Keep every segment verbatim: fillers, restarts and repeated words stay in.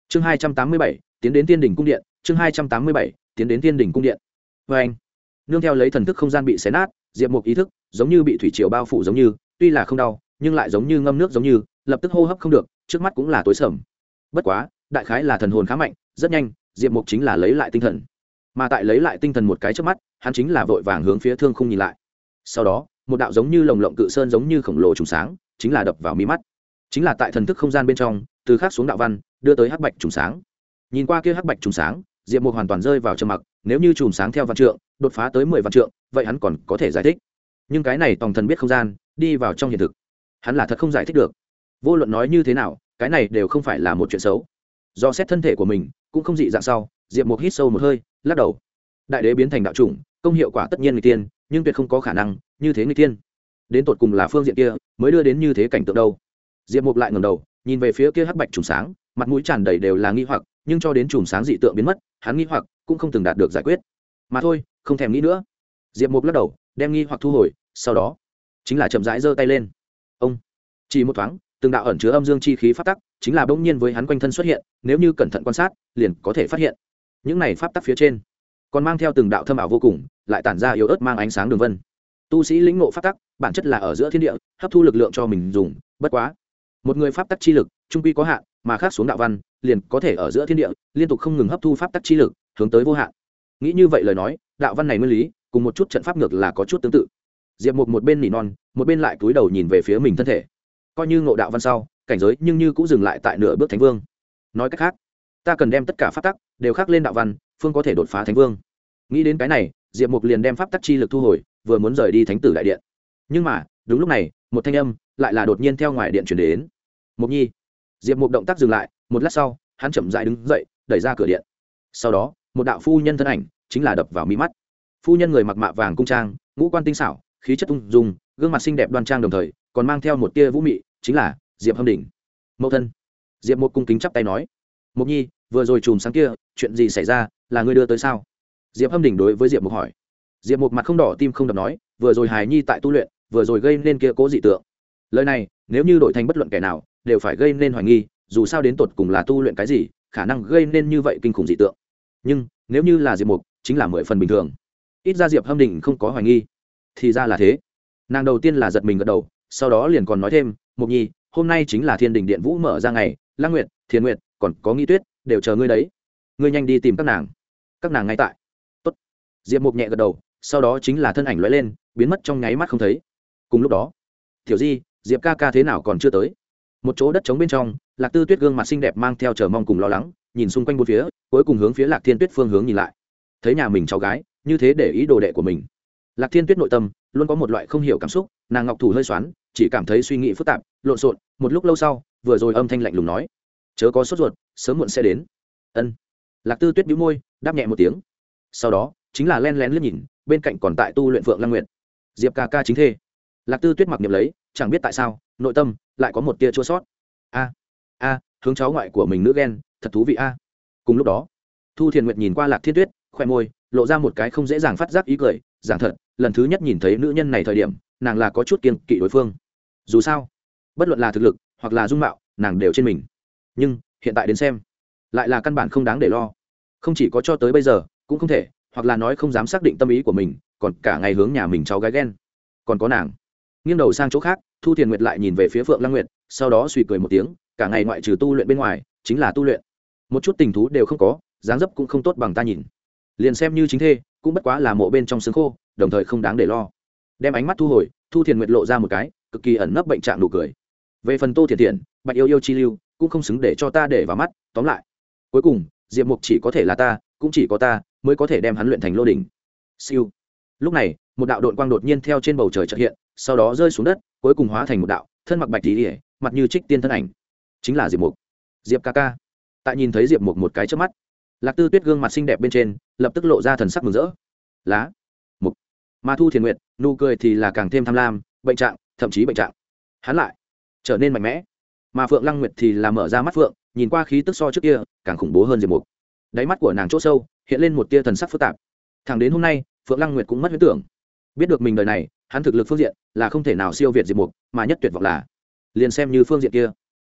chương hai trăm tám mươi bảy tiến đến tiên đỉnh cung điện. chương hai trăm tám mươi bảy tiến đến tiên đỉnh cung điện. Vê anh, nương theo lấy thần thức không gian bị xé nát, Diệp Mục ý thức giống như bị thủy triều bao phủ giống như, tuy là không đau nhưng lại giống như ngâm nước giống như, lập tức hô hấp không được, trước mắt cũng là tối sầm. Bất quá đại khái là thần hồn khá mạnh, rất nhanh Diệp Mục chính là lấy lại tinh thần. Mà tại lấy lại tinh thần một cái trước mắt, hắn chính là vội vàng hướng phía thương khung nhìn lại. Sau đó một đạo giống như lồng lộng cự sơn giống như khổng lồ trùng sáng chính là đập vào mi mắt. Chính là tại thần thức không gian bên trong từ khác xuống đạo văn đưa tới hắc bạch trùng sáng. Nhìn qua kia hắc bạch trùng sáng, Diệp Mục hoàn toàn rơi vào trầm mặc. Nếu như trùng sáng theo văn trượng đột phá tới mười văn trượng, vậy hắn còn có thể giải thích. Nhưng cái này tòng thần biết không gian đi vào trong hiện thực, hắn là thật không giải thích được. Vô luận nói như thế nào, cái này đều không phải là một chuyện xấu. Do xét thân thể của mình cũng không dị dạng sau, Diệp Mục hít sâu một hơi, lắc đầu. Đại đế biến thành đạo chủng, công hiệu quả tất nhiên người tiên, nhưng tuyệt không có khả năng như thế người tiên. Đến tột cùng là phương diện kia mới đưa đến như thế cảnh tượng đâu. Diệp Mục lại ngẩng đầu, nhìn về phía kia hắc bạch trùng sáng, mặt mũi tràn đầy đều là nghi hoặc, nhưng cho đến trùng sáng dị tượng biến mất, hắn nghi hoặc cũng không từng đạt được giải quyết. Mà thôi, không thèm nghĩ nữa. Diệp Mục lắc đầu, đem nghi hoặc thu hồi, sau đó chính là chậm rãi giơ tay lên. Ông, chỉ một thoáng, từng đạo ẩn chứa âm dương chi khí pháp tắc, chính là bỗng nhiên với hắn quanh thân xuất hiện, nếu như cẩn thận quan sát, liền có thể phát hiện. Những này pháp tắc phía trên, còn mang theo từng đạo thâm ảo vô cùng, lại tản ra yếu ớt mang ánh sáng đường vân. Tu sĩ lĩnh ngộ pháp tắc, bản chất là ở giữa thiên địa, hấp thu lực lượng cho mình dùng, bất quá, một người pháp tắc chi lực, trung quy có hạn, mà khác xuống đạo văn, liền có thể ở giữa thiên địa, liên tục không ngừng hấp thu pháp tắc chi lực, hướng tới vô hạn. Nghĩ như vậy lời nói, đạo văn này nguyên lý, cùng một chút trận pháp ngược là có chút tương tự. Diệp Mục một bên nỉ non, một bên lại cúi đầu nhìn về phía mình thân thể. Coi như ngộ đạo văn sau, cảnh giới nhưng như cũng dừng lại tại nửa bước thánh vương. Nói cách khác, ta cần đem tất cả pháp tắc đều khắc lên đạo văn, phương có thể đột phá thánh vương. Nghĩ đến cái này, Diệp Mục liền đem pháp tắc chi lực thu hồi, vừa muốn rời đi thánh tử đại điện. Nhưng mà, đúng lúc này, một thanh âm lại là đột nhiên theo ngoài điện truyền đến. Mục Nhi. Diệp Mục động tác dừng lại, một lát sau, hắn chậm rãi đứng dậy, đẩy ra cửa điện. Sau đó, một đạo phu nhân thân ảnh chính là đập vào mi mắt. Phu nhân người mặc mạ vàng cung trang, ngũ quan tinh xảo, khí chất ung dung, gương mặt xinh đẹp đoan trang đồng thời, còn mang theo một tia vũ mị, chính là Diệp Hâm Đình. Mẫu thân. Diệp Mục cung kính chắp tay nói. Mục Nhi, vừa rồi chùm sáng kia, chuyện gì xảy ra, là ngươi đưa tới sao? Diệp Hâm Đình đối với Diệp Mục hỏi. Diệp Mục mặt không đỏ tim không đập nói, vừa rồi hài nhi tại tu luyện, vừa rồi gây nên kia cố dị tượng. Lời này, nếu như đổi thành bất luận kẻ nào, đều phải gây nên hoài nghi, dù sao đến tột cùng là tu luyện cái gì, khả năng gây nên như vậy kinh khủng dị tượng. Nhưng, nếu như là Diệp Mục, chính là mười phần bình thường. Ít ra Diệp Hâm Đình không có hoài nghi. Thì ra là thế. Nàng đầu tiên là giật mình gật đầu, sau đó liền còn nói thêm, Mục Nhi, hôm nay chính là Thiên Đình Điện Vũ mở ra ngày, Lăng Nguyệt, Thiên Nguyệt, còn có Nghi Tuyết, đều chờ ngươi đấy. Ngươi nhanh đi tìm các nàng. Các nàng ngay tại. Tốt. Diệp Mục nhẹ gật đầu, sau đó chính là thân ảnh lóe lên, biến mất trong nháy mắt không thấy. Cùng lúc đó, Tiểu Di, Diệp ca ca thế nào còn chưa tới? Một chỗ đất trống bên trong, Lạc Tư Tuyết gương mặt xinh đẹp mang theo chờ mong cùng lo lắng, nhìn xung quanh bốn phía, cuối cùng hướng phía Lạc Thiên Tuyết phương hướng nhìn lại. Thấy nhà mình cháu gái như thế để ý đồ đệ của mình, Lạc Thiên Tuyết nội tâm luôn có một loại không hiểu cảm xúc, nàng ngọc thủ hơi xoắn, chỉ cảm thấy suy nghĩ phức tạp, lộn xộn. Một lúc lâu sau, vừa rồi âm thanh lạnh lùng nói, chớ có sốt ruột, sớm muộn sẽ đến. Ân. Lạc Tư Tuyết nhíu môi, đáp nhẹ một tiếng. Sau đó chính là len lén liếc nhìn bên cạnh còn tại tu luyện Phượng Lăng Nguyệt, Diệp ca ca chính thê. Lạc Tư Tuyết mặc niệm lấy, chẳng biết tại sao nội tâm lại có một tia chua sót. A a, hướng cháu ngoại của mình nữ ghen, thật thú vị a. Cùng lúc đó, Thu Thiền Nguyệt nhìn qua Lạc Thiên Tuyết, khoe môi lộ ra một cái không dễ dàng phát giác ý cười, giảng thật, lần thứ nhất nhìn thấy nữ nhân này thời điểm, nàng là có chút kiêng kỵ đối phương. Dù sao, bất luận là thực lực hoặc là dung mạo, nàng đều trên mình. Nhưng hiện tại đến xem, lại là căn bản không đáng để lo. Không chỉ có cho tới bây giờ, cũng không thể, hoặc là nói không dám xác định tâm ý của mình, còn cả ngày hướng nhà mình cháu gái ghen. Còn có nàng. Nghiêng đầu sang chỗ khác, Thu Thiền Nguyệt lại nhìn về phía Phượng Lăng Nguyệt, sau đó suy cười một tiếng, cả ngày ngoại trừ tu luyện bên ngoài, chính là tu luyện. Một chút tình thú đều không có, dáng dấp cũng không tốt bằng ta nhìn. Liền xem như chính thê, cũng bất quá là mộ bên trong xương khô, đồng thời không đáng để lo. Đem ánh mắt thu hồi, Thu Thiền Nguyệt lộ ra một cái cực kỳ ẩn nấp bệnh trạng nụ cười. Về phần Tô Thiền Thiền, Bạch Yêu Yêu chi lưu, cũng không xứng để cho ta để vào mắt. Tóm lại, cuối cùng Diệp Mục chỉ có thể là ta, cũng chỉ có ta mới có thể đem hắn luyện thành lô đỉnh. Siêu. Lúc này, một đạo độn quang đột nhiên theo trên bầu trời chợt hiện, sau đó rơi xuống đất, cuối cùng hóa thành một đạo thân mặc bạch tí, mặt như trích tiên thân ảnh, chính là Diệp Mục. Diệp ca ca. Tại nhìn thấy Diệp Mục một cái chớp mắt, Lạc Tư Tuyết gương mặt xinh đẹp bên trên lập tức lộ ra thần sắc mừng rỡ. Lá, Mục. Mà Thu Thiền Nguyệt, nụ cười thì là càng thêm tham lam, bệnh trạng, thậm chí bệnh trạng. Hắn lại trở nên mạnh mẽ. Mà Phượng Lăng Nguyệt thì là mở ra mắt phượng, nhìn qua khí tức so trước kia càng khủng bố hơn Diệp Mục. Đáy mắt của nàng chỗ sâu hiện lên một tia thần sắc phức tạp. Thẳng đến hôm nay, Phượng Lăng Nguyệt cũng mất huyễn tưởng. Biết được mình đời này, hắn thực lực phương diện là không thể nào siêu việt Diệp Mục, mà nhất tuyệt vọng là liền xem như phương diện kia,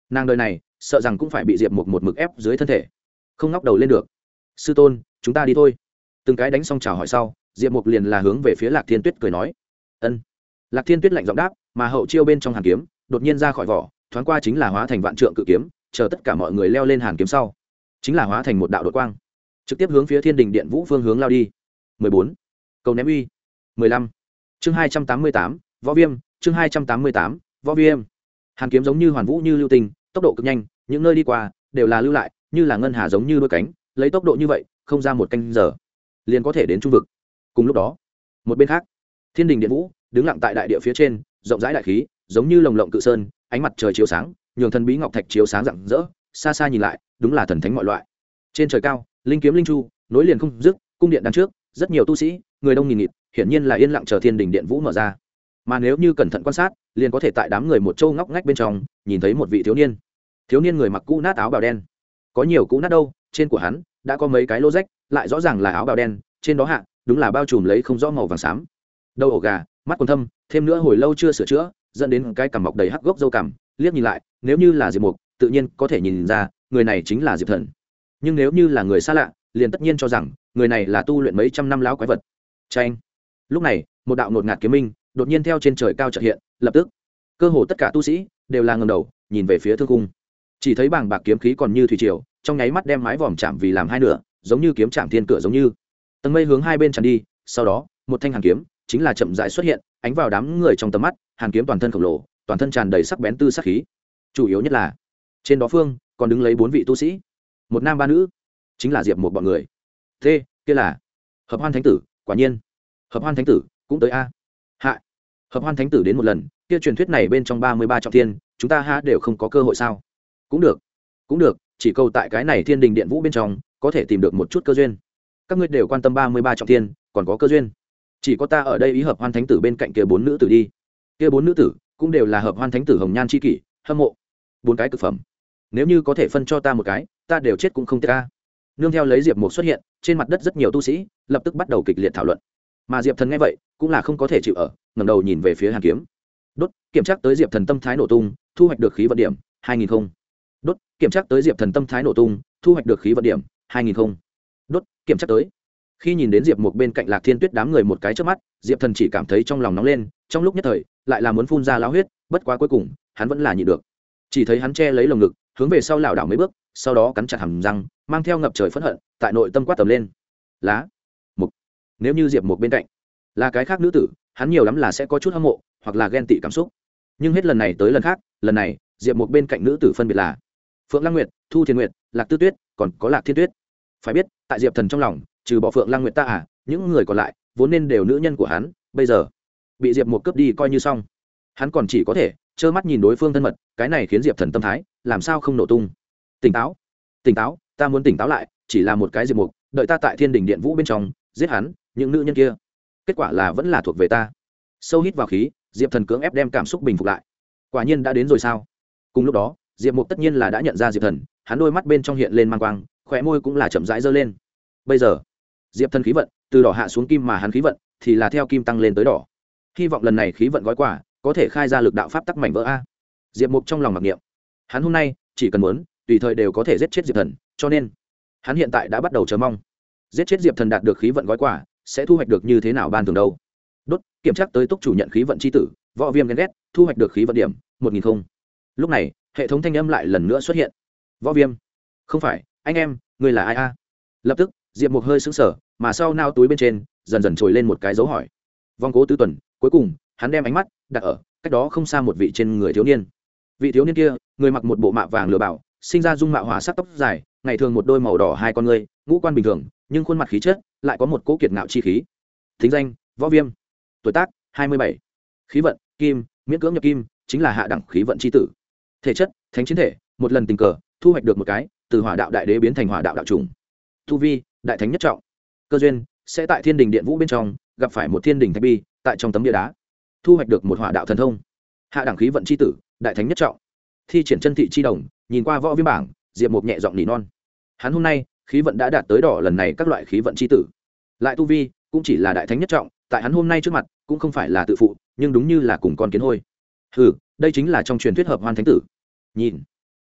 nàng đời này sợ rằng cũng phải bị diệp mục một mực ép dưới thân thể, không ngóc đầu lên được. Sư tôn, chúng ta đi thôi. Từng cái đánh xong chào hỏi sau, diệp mục liền là hướng về phía Lạc Thiên Tuyết cười nói. Ân. Lạc Thiên Tuyết lạnh giọng đáp, mà hậu chiêu bên trong hàn kiếm đột nhiên ra khỏi vỏ, thoáng qua chính là hóa thành vạn trượng cự kiếm, chờ tất cả mọi người leo lên hàn kiếm sau, chính là hóa thành một đạo đột quang, trực tiếp hướng phía Thiên Đình Điện Vũ phương hướng lao đi. mười bốn. Cầu ném uy. mười lăm. Chương hai trăm tám mươi tám, Võ Viêm, chương hai trăm tám mươi tám, Võ Viêm. Hàn kiếm giống như hoàn vũ như lưu tinh, tốc độ cực nhanh, những nơi đi qua đều là lưu lại, như là ngân hà giống như đôi cánh, lấy tốc độ như vậy, không ra một canh giờ liền có thể đến trung vực. Cùng lúc đó, một bên khác, Thiên Đình Điện Vũ đứng lặng tại đại địa phía trên, rộng rãi đại khí, giống như lồng lộng cự sơn, ánh mặt trời chiếu sáng, nhường thần bí ngọc thạch chiếu sáng rạng rỡ, xa xa nhìn lại, đúng là thần thánh mọi loại. Trên trời cao, linh kiếm linh chu nối liền không dứt, cung điện đằng trước, rất nhiều tu sĩ, người đông nghìn nghịt, hiển nhiên là yên lặng chờ Thiên Đình Điện Vũ mở ra. Mà nếu như cẩn thận quan sát, liền có thể tại đám người một châu ngóc ngách bên trong, nhìn thấy một vị thiếu niên. Thiếu niên người mặc cũ nát áo bào đen, có nhiều cũ nát đâu, trên của hắn đã có mấy cái lỗ rách, lại rõ ràng là áo bào đen, trên đó hạ đúng là bao trùm lấy không rõ màu vàng xám. Đầu ổ gà, mắt quần thâm, thêm nữa hồi lâu chưa sửa chữa, dẫn đến cái cằm mọc đầy hắc gốc râu cằm, liếc nhìn lại, nếu như là Diệp Mục, tự nhiên có thể nhìn ra, người này chính là Diệp Thần. Nhưng nếu như là người xa lạ, liền tất nhiên cho rằng người này là tu luyện mấy trăm năm lão quái vật. Chanh. Lúc này, một đạo ngột ngạt kiếm minh đột nhiên theo trên trời cao chợt hiện, lập tức, cơ hồ tất cả tu sĩ đều là ngẩng đầu, nhìn về phía thương cung. Chỉ thấy bàng bạc kiếm khí còn như thủy triều, trong nháy mắt đem mái vòm chạm vì làm hai nửa, giống như kiếm chạm thiên cửa giống như. Tầng mây hướng hai bên tràn đi, sau đó, một thanh hàn kiếm chính là chậm rãi xuất hiện, ánh vào đám người trong tầm mắt, hàn kiếm toàn thân khổng lồ, toàn thân tràn đầy sắc bén tư sắc khí. Chủ yếu nhất là, trên đó phương còn đứng lấy bốn vị tu sĩ, một nam ba nữ, chính là Diệp Mục bọn người. Thế, kia là Hợp Hoan Thánh Tử, quả nhiên. Hợp Hoan Thánh Tử cũng tới a. Hạ. Hợp Hoan Thánh Tử đến một lần, kia truyền thuyết này bên trong ba mươi ba trọng thiên, chúng ta ha đều không có cơ hội sao? Cũng được. Cũng được, chỉ cầu tại cái này Thiên Đình Điện Vũ bên trong, có thể tìm được một chút cơ duyên. Các ngươi đều quan tâm ba mươi ba trọng thiên, còn có cơ duyên. Chỉ có ta ở đây ý Hợp Hoan Thánh Tử bên cạnh kia bốn nữ tử đi. Kia bốn nữ tử cũng đều là Hợp Hoan Thánh Tử hồng nhan chi kỷ, hâm mộ. Bốn cái cực phẩm. Nếu như có thể phân cho ta một cái, ta đều chết cũng không tiếc a. Nương theo lấy Diệp Mục xuất hiện, trên mặt đất rất nhiều tu sĩ lập tức bắt đầu kịch liệt thảo luận. Mà Diệp Thần nghe vậy, cũng là không có thể chịu ở, ngẩng đầu nhìn về phía hàn kiếm. Đốt, kiểm tra tới Diệp Thần tâm thái nổ tung, thu hoạch được khí vận điểm hai nghìn không. Đốt, kiểm tra tới Diệp Thần tâm thái nổ tung, thu hoạch được khí vận điểm hai nghìn không. Đốt, kiểm tra tới. Khi nhìn đến Diệp Mục bên cạnh Lạc Thiên Tuyết đám người một cái chớp mắt, Diệp Thần chỉ cảm thấy trong lòng nóng lên, trong lúc nhất thời, lại là muốn phun ra lão huyết, bất quá cuối cùng, hắn vẫn là nhịn được. Chỉ thấy hắn che lấy lồng ngực, hướng về sau lảo đảo mấy bước, sau đó cắn chặt hàm răng, mang theo ngập trời phẫn hận, tại nội tâm quát tầm lên. Lá, Mục. Nếu như Diệp Mục bên cạnh là cái khác nữ tử, hắn nhiều lắm là sẽ có chút hâm mộ, hoặc là ghen tị cảm xúc. Nhưng hết lần này tới lần khác, lần này, Diệp Mục bên cạnh nữ tử phân biệt là Phượng Lăng Nguyệt, Thu Thiên Nguyệt, Lạc Tư Tuyết, còn có Lạc Thiên Tuyết. Phải biết, tại Diệp Thần trong lòng, trừ bỏ Phượng Lăng Nguyệt ta à, những người còn lại vốn nên đều nữ nhân của hắn, bây giờ bị Diệp Mục cướp đi coi như xong. Hắn còn chỉ có thể trơ mắt nhìn đối phương thân mật, cái này khiến Diệp Thần tâm thái làm sao không nổ tung. Tỉnh táo, tỉnh táo, ta muốn tỉnh táo lại, chỉ là một cái Diệp Mục, đợi ta tại Thiên Đình Điện Vũ bên trong giết hắn, những nữ nhân kia, kết quả là vẫn là thuộc về ta. Sâu hít vào khí, Diệp Thần cưỡng ép đem cảm xúc bình phục lại. Quả nhiên đã đến rồi sao? Cùng lúc đó, Diệp Mục tất nhiên là đã nhận ra Diệp Thần, hắn đôi mắt bên trong hiện lên mang quang, khóe môi cũng là chậm rãi giơ lên. Bây giờ, Diệp Thần khí vận từ đỏ hạ xuống kim, mà hắn khí vận thì là theo kim tăng lên tới đỏ. Hy vọng lần này khí vận gói quả có thể khai ra lực đạo pháp tắc mảnh vỡ a. Diệp Mục trong lòng mặc niệm, hắn hôm nay chỉ cần muốn, tùy thời đều có thể giết chết Diệp Thần, cho nên hắn hiện tại đã bắt đầu chờ mong, giết chết Diệp Thần đạt được khí vận gói quả sẽ thu hoạch được như thế nào ban thường đâu. Đốt, kiểm tra tới túc chủ nhận khí vận chi tử, Võ Viêm ghen ghét, thu hoạch được khí vận điểm một nghìn không. Lúc này, hệ thống thanh âm lại lần nữa xuất hiện. Võ Viêm, không phải, anh em, người là ai a? Lập tức, Diệp Mục hơi sững sờ, mà sau nao túi bên trên dần dần trồi lên một cái dấu hỏi. Vong cố tứ tuần, cuối cùng hắn đem ánh mắt đặt ở cách đó không xa một vị trên người thiếu niên. Vị thiếu niên kia, người mặc một bộ mạ vàng lửa bảo, sinh ra dung mạo hỏa sắc, tóc dài, ngày thường một đôi màu đỏ hai con ngươi, ngũ quan bình thường, nhưng khuôn mặt khí chất lại có một cỗ kiệt ngạo chi khí. Thính danh: Võ Viêm, tuổi tác hai mươi bảy, khí vận kim, miễn cưỡng nhập kim, chính là hạ đẳng khí vận chi tử. Thể chất: thánh chiến thể, một lần tình cờ thu hoạch được một cái từ hỏa đạo đại đế biến thành hỏa đạo đạo chủng. Tu vi: đại thánh nhất trọng. Cơ duyên: sẽ tại Thiên Đình Điện Vũ bên trong gặp phải một thiên đình thạch bi, tại trong tấm bia đá thu hoạch được một hỏa đạo thần thông. Hạ đẳng khí vận chi tử, đại thánh nhất trọng. Thi triển chân thị chi đồng, nhìn qua Võ Viêm bảng, Diệp Mục nhẹ giọng nỉ non. Hắn hôm nay khí vận đã đạt tới đỏ lần này các loại khí vận chi tử, lại tu vi cũng chỉ là đại thánh nhất trọng, tại hắn hôm nay trước mặt cũng không phải là tự phụ, nhưng đúng như là cùng con kiến hôi. Hừ, đây chính là trong truyền thuyết Hợp Hoan Thánh Tử. Nhìn,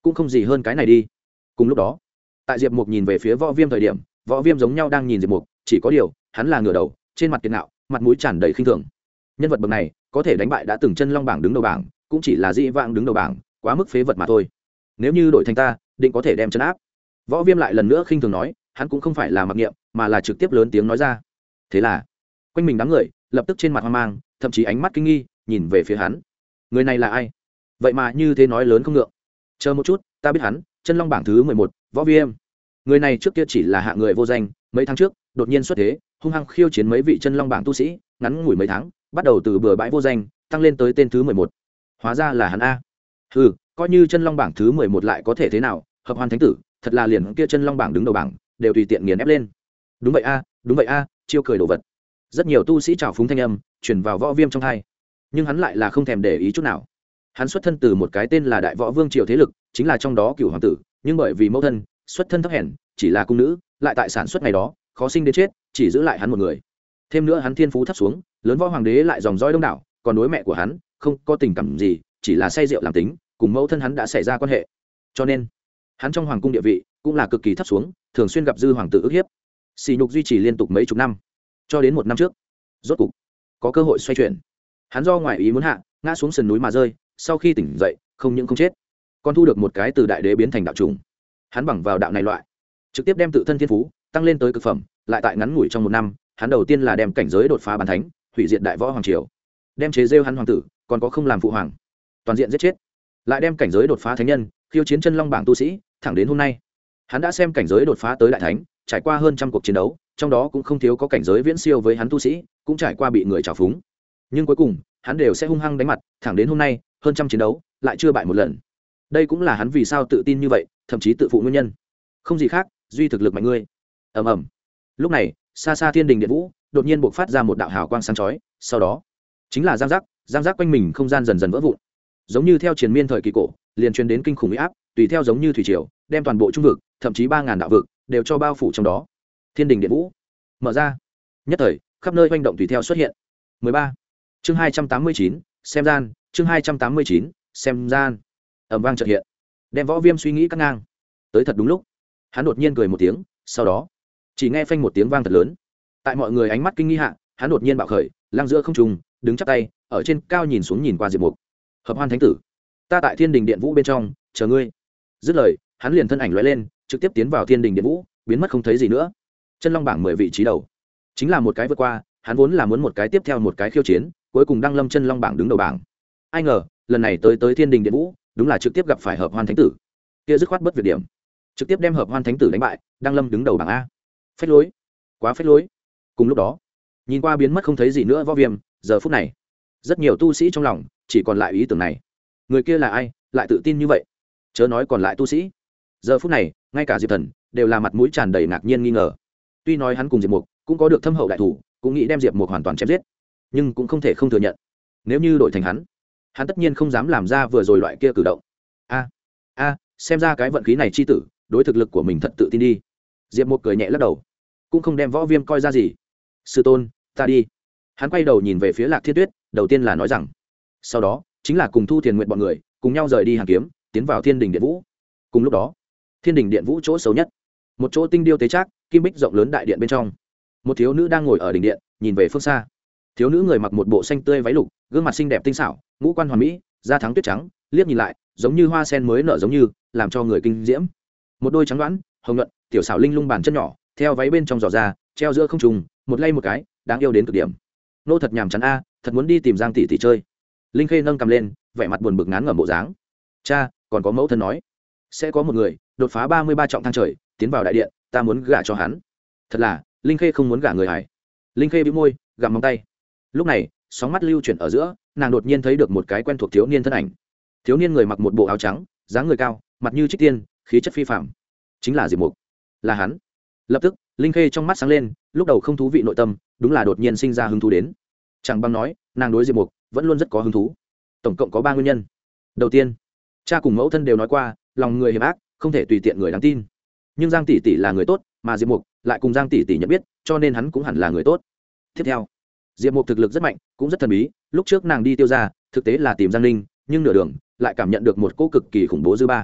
cũng không gì hơn cái này đi. Cùng lúc đó, tại Diệp Mục nhìn về phía Võ Viêm thời điểm, Võ Viêm giống nhau đang nhìn Diệp Mục, chỉ có điều hắn là ngửa đầu, trên mặt kiệt ngạo, mặt mũi tràn đầy khinh thường. Nhân vật bậc này có thể đánh bại đã từng chân long bảng đứng đầu bảng, cũng chỉ là dĩ vãng đứng đầu bảng, quá mức phế vật mà thôi. Nếu như đổi thành ta, định có thể đem chân áp. Võ Viêm lại lần nữa khinh thường nói, hắn cũng không phải là mặc niệm, mà là trực tiếp lớn tiếng nói ra. Thế là, quanh mình đám người lập tức trên mặt hoang mang, thậm chí ánh mắt kinh nghi nhìn về phía hắn. Người này là ai? Vậy mà như thế nói lớn không ngượng. Chờ một chút, ta biết hắn, chân long bảng thứ mười một, Võ Viêm. Người này trước kia chỉ là hạ người vô danh, mấy tháng trước đột nhiên xuất thế, hung hăng khiêu chiến mấy vị chân long bảng tu sĩ, ngắn ngủi mấy tháng, bắt đầu từ bừa bãi vô danh, tăng lên tới tên thứ mười một. Hóa ra là hắn a. Ừ, coi như chân long bảng thứ mười một lại có thể thế nào, hợp hoàn thánh tử, thật là liền kia chân long bảng đứng đầu bảng, đều tùy tiện nghiền ép lên. Đúng vậy a, đúng vậy a, chiêu cười đồ vật. Rất nhiều tu sĩ trào phúng thanh âm truyền vào Võ Viêm trong tai, nhưng hắn lại là không thèm để ý chút nào. Hắn xuất thân từ một cái tên là Đại Võ Vương triều thế lực, chính là trong đó cửu hoàng tử, nhưng bởi vì mẫu thân xuất thân thấp hèn, chỉ là cung nữ, lại tại sản xuất ngày đó khó sinh đến chết, chỉ giữ lại hắn một người. Thêm nữa hắn thiên phú thấp xuống, lớn võ hoàng đế lại dòng dõi đông đảo, còn đối mẹ của hắn không có tình cảm gì, chỉ là say rượu làm tính, cùng mẫu thân hắn đã xảy ra quan hệ, cho nên hắn trong hoàng cung địa vị cũng là cực kỳ thấp xuống, thường xuyên gặp dư hoàng tử ức hiếp, sỉ nhục duy trì liên tục mấy chục năm, cho đến một năm trước, rốt cục có cơ hội xoay chuyển. Hắn do ngoại ý muốn hạ ngã xuống sườn núi mà rơi, sau khi tỉnh dậy không những không chết, còn thu được một cái từ đại đế biến thành đạo trùng. Hắn bằng vào đạo này loại, trực tiếp đem tự thân thiên phú tăng lên tới cực phẩm, lại tại ngắn ngủi trong một năm, hắn đầu tiên là đem cảnh giới đột phá bàn thánh, hủy diệt đại võ hoàng triều, đem chế rêu hắn hoàng tử, còn có không làm phụ hoàng, toàn diện giết chết, lại đem cảnh giới đột phá thánh nhân, khiêu chiến chân long bảng tu sĩ, thẳng đến hôm nay, hắn đã xem cảnh giới đột phá tới đại thánh, trải qua hơn trăm cuộc chiến đấu, trong đó cũng không thiếu có cảnh giới viễn siêu với hắn tu sĩ, cũng trải qua bị người trào phúng, nhưng cuối cùng hắn đều sẽ hung hăng đánh mặt, thẳng đến hôm nay, hơn trăm chiến đấu lại chưa bại một lần. Đây cũng là hắn vì sao tự tin như vậy, thậm chí tự phụ nguyên nhân. Không gì khác, duy thực lực mạnh ngươi. Ầm ầm. Lúc này, xa xa thiên đình điện vũ đột nhiên bộc phát ra một đạo hào quang sáng chói, sau đó chính là giang giác, giang giác quanh mình không gian dần dần vỡ vụn, giống như theo triền miên thời kỳ cổ, liền truyền đến kinh khủng uy áp, tùy theo giống như thủy triều, đem toàn bộ trung vực, thậm chí ba ngàn đạo vực đều cho bao phủ trong đó. Thiên đình điện vũ mở ra, nhất thời khắp nơi hoành động tùy theo xuất hiện. mười ba chương hai trăm tám mươi chín, xem gian, chương hai trăm tám mươi chín, xem gian. Ầm vang chợt hiện, đem Võ Viêm suy nghĩ cắt ngang. Tới thật đúng lúc, hắn đột nhiên cười một tiếng, sau đó chỉ nghe phanh một tiếng vang thật lớn. Tại mọi người ánh mắt kinh nghi hạ, hắn đột nhiên bạo khởi, lăng giữa không trung, đứng chắp tay, ở trên cao nhìn xuống nhìn qua Diệp Mục. Hợp Hoan thánh tử, ta tại Thiên đình điện vũ bên trong chờ ngươi. Dứt lời, hắn liền thân ảnh lóe lên, trực tiếp tiến vào Thiên đình điện vũ, biến mất không thấy gì nữa. Chân long bảng mười vị trí đầu, chính là một cái vượt qua, hắn vốn là muốn một cái tiếp theo một cái khiêu chiến, cuối cùng đăng lâm chân long bảng đứng đầu bảng. Ai ngờ, lần này tới tới Thiên đình điện vũ, đúng là trực tiếp gặp phải Hợp Hoan thánh tử. Kia dứt khoát bất việc điểm, trực tiếp đem Hợp Hoan thánh tử đánh bại, đăng lâm đứng đầu bảng a. Phách lối, quá phách lối. Cùng lúc đó, nhìn qua biến mất không thấy gì nữa Võ Viêm, giờ phút này, rất nhiều tu sĩ trong lòng chỉ còn lại ý tưởng này. Người kia là ai, lại tự tin như vậy? Chớ nói còn lại tu sĩ, giờ phút này, ngay cả Diệp Thần đều là mặt mũi tràn đầy ngạc nhiên nghi ngờ. Tuy nói hắn cùng Diệp Mục cũng có được thâm hậu đại thủ, cũng nghĩ đem Diệp Mục hoàn toàn chém giết, nhưng cũng không thể không thừa nhận, nếu như đổi thành hắn, hắn tất nhiên không dám làm ra vừa rồi loại kia cử động. A a, xem ra cái vận khí này chi tử, đối thực lực của mình thật tự tin đi. Diệp Mục cười nhẹ lắc đầu, cũng không đem Võ Viêm coi ra gì. Sư tôn, ta đi. Hắn quay đầu nhìn về phía Lạc Thiên Tuyết, đầu tiên là nói rằng, sau đó chính là cùng Thu Thiền Nguyện bọn người cùng nhau rời đi Hàn Kiếm, tiến vào Thiên đình điện vũ. Cùng lúc đó, Thiên đình điện vũ chỗ xấu nhất, một chỗ tinh điêu tế trác, kim bích rộng lớn đại điện bên trong, một thiếu nữ đang ngồi ở đỉnh điện, nhìn về phương xa. Thiếu nữ người mặc một bộ xanh tươi váy lục, gương mặt xinh đẹp tinh xảo, ngũ quan hoàn mỹ, da thắng tuyết trắng, liếc nhìn lại giống như hoa sen mới nở giống như, làm cho người kinh diễm. Một đôi trắng đoán, hồng nhuận, tiểu xảo linh lung bàn chân nhỏ, theo váy bên trong giỏ ra, treo giữa không trung, một lay một cái, đáng yêu đến cực điểm. Nô thật nhàm chán a, thật muốn đi tìm Giang tỷ tỷ chơi. Linh Khê nâng cầm lên, vẻ mặt buồn bực ngán ngẩm bộ dáng. Cha, còn có mẫu thân nói, sẽ có một người đột phá ba mươi ba trọng thang trời, tiến vào đại điện, ta muốn gả cho hắn. Thật là, Linh Khê không muốn gả người hải. Linh Khê bĩu môi, gặm móng tay. Lúc này, sóng mắt lưu chuyển ở giữa, nàng đột nhiên thấy được một cái quen thuộc thiếu niên thân ảnh. Thiếu niên người mặc một bộ áo trắng, dáng người cao, mặt như trích tiên, khí chất phi phàm. Chính là Diệp Mục. Là hắn. Lập tức, Linh Khê trong mắt sáng lên, lúc đầu không thú vị nội tâm, đúng là đột nhiên sinh ra hứng thú đến. Chẳng bằng nói, nàng đối Diệp Mục vẫn luôn rất có hứng thú. Tổng cộng có ba nguyên nhân. Đầu tiên, cha cùng mẫu thân đều nói qua, lòng người hiểm ác, không thể tùy tiện người đáng tin. Nhưng Giang tỷ tỷ là người tốt, mà Diệp Mục lại cùng Giang tỷ tỷ nhận biết, cho nên hắn cũng hẳn là người tốt. Tiếp theo, Diệp Mục thực lực rất mạnh, cũng rất thần bí, lúc trước nàng đi Tiêu gia, thực tế là tìm Giang Linh, nhưng nửa đường lại cảm nhận được một cỗ cực kỳ khủng bố dư ba.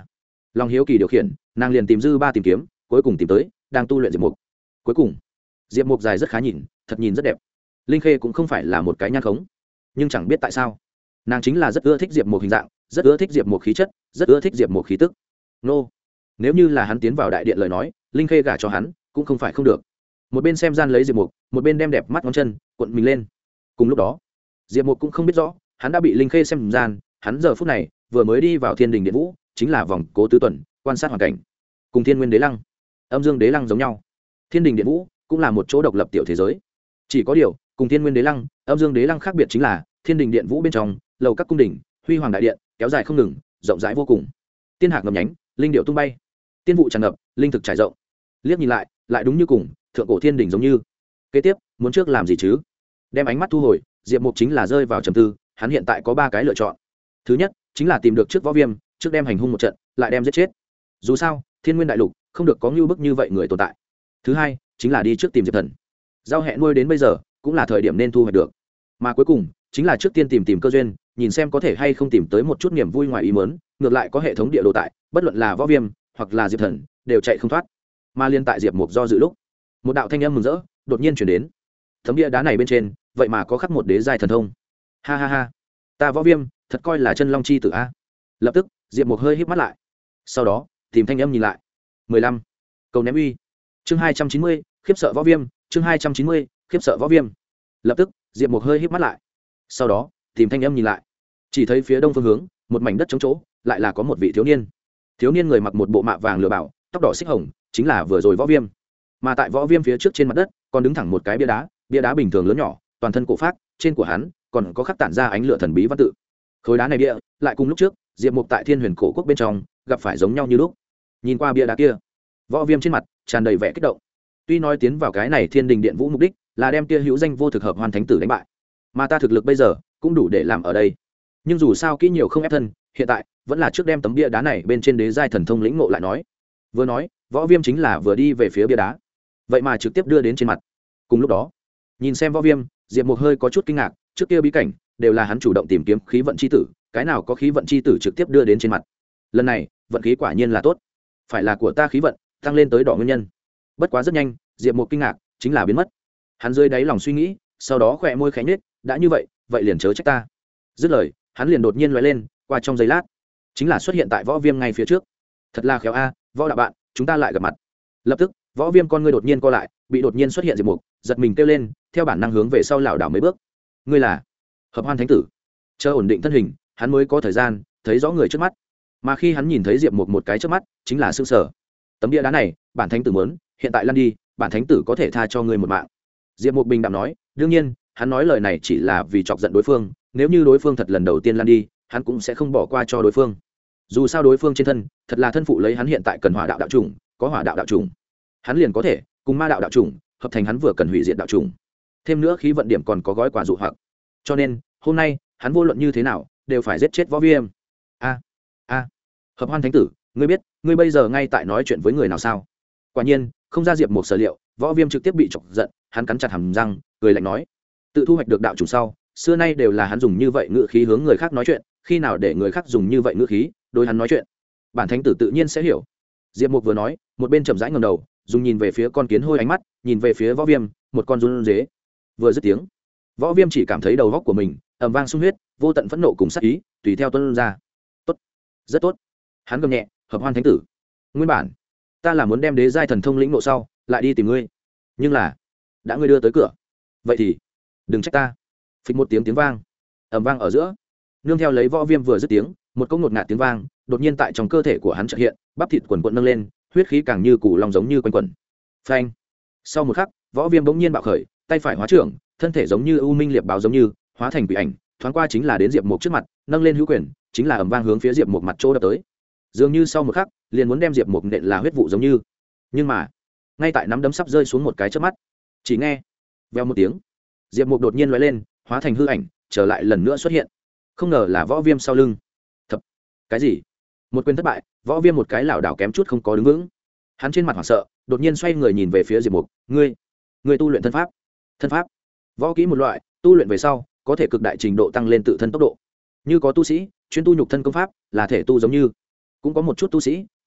lòng hiếu kỳ điều khiển, nàng liền tìm dư ba tìm kiếm, cuối cùng tìm tới đang tu luyện diệp mục. Cuối cùng diệp mục dài rất khá nhìn, thật nhìn rất đẹp. Linh khê cũng không phải là một cái nhan khống, nhưng chẳng biết tại sao nàng chính là rất ưa thích diệp mục hình dạng, rất ưa thích diệp mục khí chất, rất ưa thích diệp mục khí tức. Nô, nếu như là hắn tiến vào đại điện lời nói, Linh khê gả cho hắn cũng không phải không được. Một bên xem gian lấy diệp mục, một bên đem đẹp mắt ngón chân cuộn mình lên. Cùng lúc đó diệp mục cũng không biết rõ hắn đã bị Linh khê xem gian. Hắn giờ phút này vừa mới đi vào thiên đình điện vũ, chính là vòng cố tứ tuần quan sát hoàn cảnh, cùng thiên nguyên đế lăng, âm dương đế lăng giống nhau. Thiên đình điện vũ cũng là một chỗ độc lập tiểu thế giới, chỉ có điều cùng thiên nguyên đế lăng, âm dương đế lăng khác biệt chính là thiên đình điện vũ bên trong lầu các cung đình, huy hoàng đại điện kéo dài không ngừng, rộng rãi vô cùng. Tiên hạc ngầm nhánh, linh điệu tung bay, tiên vụ tràn ngập, linh thực trải rộng. Liếc nhìn lại lại đúng như cùng thượng cổ thiên đình giống như. Kế tiếp muốn trước làm gì chứ? Đem ánh mắt thu hồi, diệp mục chính là rơi vào trầm tư. Hắn hiện tại có ba cái lựa chọn. Thứ nhất chính là tìm được trước võ viêm, trước đem hành hung một trận, lại đem giết chết. Dù sao thiên nguyên đại lục không được có ngưu bức như vậy người tồn tại. Thứ hai chính là đi trước tìm diệp thần. Giao hẹ nuôi đến bây giờ cũng là thời điểm nên thu hoạch được. Mà cuối cùng chính là trước tiên tìm tìm cơ duyên, nhìn xem có thể hay không tìm tới một chút niềm vui ngoài ý muốn. Ngược lại có hệ thống địa đồ tại, bất luận là võ viêm hoặc là diệp thần đều chạy không thoát. Mà liên tại diệp mục do dự lúc, một đạo thanh âm mừng rỡ đột nhiên chuyển đến. Tấm bia đá này bên trên vậy mà có khắc một đế giai thần thông. Ha ha ha, ta võ viêm thật coi là chân long chi tử a. Lập tức diệp mục hơi híp mắt lại, sau đó tìm thanh âm nhìn lại. mười lăm cầu ném uy. Chương hai trăm chín mươi khiếp sợ võ viêm. Chương hai trăm chín mươi khiếp sợ võ viêm. Lập tức diệp mục hơi híp mắt lại, sau đó tìm thanh âm nhìn lại. Chỉ thấy phía đông phương hướng một mảnh đất trống chỗ, lại là có một vị thiếu niên. Thiếu niên người mặc một bộ mạ vàng lửa bảo, tóc đỏ xích hồng, chính là vừa rồi võ viêm. Mà tại võ viêm phía trước trên mặt đất còn đứng thẳng một cái bia đá, bia đá bình thường lớn nhỏ, toàn thân cổ phác, trên của hắn còn có khắc tản ra ánh lửa thần bí văn tự. Khối đá này bia lại cùng lúc trước diệp mục tại thiên huyền cổ quốc bên trong gặp phải giống nhau như lúc. Nhìn qua bia đá kia, võ viêm trên mặt tràn đầy vẻ kích động. Tuy nói tiến vào cái này thiên đình điện vũ mục đích là đem kia hữu danh vô thực hợp hoàn thánh tử đánh bại, mà ta thực lực bây giờ cũng đủ để làm ở đây, nhưng dù sao kỹ nhiều không ép thân, hiện tại vẫn là trước đem tấm bia đá này bên trên đế giai thần thông lĩnh ngộ lại nói. Vừa nói võ viêm chính là vừa đi về phía bia đá, vậy mà trực tiếp đưa đến trên mặt. Cùng lúc đó nhìn xem võ viêm, diệp mục hơi có chút kinh ngạc. Trước kia bí cảnh đều là hắn chủ động tìm kiếm khí vận c h i tử, cái nào có khí vận c h i tử trực tiếp đưa đến trên mặt. Lần này vận khí quả nhiên là tốt, phải là của ta khí vận tăng lên tới đỏ nguyên nhân. Bất quá rất nhanh diệp mục kinh ngạc chính là biến mất. Hắn rơi đáy lòng suy nghĩ, sau đó khỏe môi khẽ nhếch, đã như vậy vậy liền chớ trách ta. Dứt lời hắn liền đột nhiên loại lên, qua trong giây lát chính là xuất hiện tại võ viêm ngay phía trước. Thật là khéo a, võ đạo bạn, chúng ta lại gặp mặt. Lập tức võ viêm con ngươi đột nhiên co lại, bị đột nhiên xuất hiện diệp mục giật mình kêu lên, theo bản năng hướng về sau lảo đảo mấy bước. Ngươi là hợp hoan thánh tử? Chờ ổn định thân hình hắn mới có thời gian thấy rõ người trước mắt. Mà khi hắn nhìn thấy diệp mục một cái trước mắt, chính là sương sở. Tấm bia đá này bản thánh tử muốn, hiện tại lăn đi, bản thánh tử có thể tha cho ngươi một mạng. Diệp mục bình đạm nói. Đương nhiên hắn nói lời này chỉ là vì chọc giận đối phương, nếu như đối phương thật lần đầu tiên lăn đi, hắn cũng sẽ không bỏ qua cho đối phương. Dù sao đối phương trên thân thật là thân phụ lấy hắn hiện tại cần hỏa đạo đạo chủng, có hỏa đạo đạo chủng hắn liền có thể cùng ma đạo đạo chủng hợp thành hắn vừa cần hủy diệt đạo chủng. Thêm nữa khí vận điểm còn có gói quà dụ hoặc, cho nên hôm nay hắn vô luận như thế nào đều phải giết chết võ viêm. A a hợp hoan thánh tử, ngươi biết ngươi bây giờ ngay tại nói chuyện với người nào sao? Quả nhiên không ra diệp một sở liệu, võ viêm trực tiếp bị chọc giận, hắn cắn chặt hàm răng cười lạnh nói. Tự thu hoạch được đạo chủng sau, xưa nay đều là hắn dùng như vậy ngữ khí hướng người khác nói chuyện, khi nào để người khác dùng như vậy ngữ khí đối hắn nói chuyện, bản thánh tử tự nhiên sẽ hiểu. Diệp Mục vừa nói, một bên chậm rãi ngẩng đầu, dùng nhìn về phía con kiến hôi ánh mắt, nhìn về phía võ viêm, một con run dế. Vừa dứt tiếng, võ viêm chỉ cảm thấy đầu góc của mình ầm vang sung huyết, vô tận phẫn nộ cùng sát ý tùy theo tuôn ra. Tốt, rất tốt. Hắn gầm nhẹ, hợp hoan thánh tử, nguyên bản ta là muốn đem đế giai thần thông lĩnh ngộ sau lại đi tìm ngươi, nhưng là đã ngươi đưa tới cửa, vậy thì đừng trách ta. Phịch một tiếng tiếng vang, ầm vang ở giữa, nương theo lấy võ viêm vừa dứt tiếng, một cỗ ngột ngạt tiếng vang đột nhiên tại trong cơ thể của hắn chợt hiện, bắp thịt quần quần nâng lên, huyết khí càng như củ long giống như quanh quẩn. Phanh! Sau một khắc, võ viêm bỗng nhiên bạo khởi, tay phải hóa trưởng, thân thể giống như u minh liệp báo giống như hóa thành quỷ ảnh, thoáng qua chính là đến Diệp Mục trước mặt, nâng lên hữu quyền, chính là ầm vang hướng phía Diệp Mục mặt chỗ đập tới. Dường như sau một khắc, liền muốn đem Diệp Mục nện là huyết vụ giống như. Nhưng mà, ngay tại nắm đấm sắp rơi xuống một cái chớp mắt, chỉ nghe vèo một tiếng, Diệp Mục đột nhiên lóe lên, hóa thành hư ảnh, trở lại lần nữa xuất hiện. Không ngờ là võ viêm sau lưng. Thập, cái gì? Một quyền thất bại, võ viêm một cái lảo đảo kém chút không có đứng vững. Hắn trên mặt hoảng sợ, đột nhiên xoay người nhìn về phía Diệp Mục, "Ngươi, ngươi tu luyện thân pháp?" Thân pháp, võ kỹ một loại, tu luyện về sau có thể cực đại trình độ tăng lên tự thân tốc độ. Như có tu sĩ chuyên tu nhục thân công pháp, là thể tu giống như, cũng có một chút tu sĩ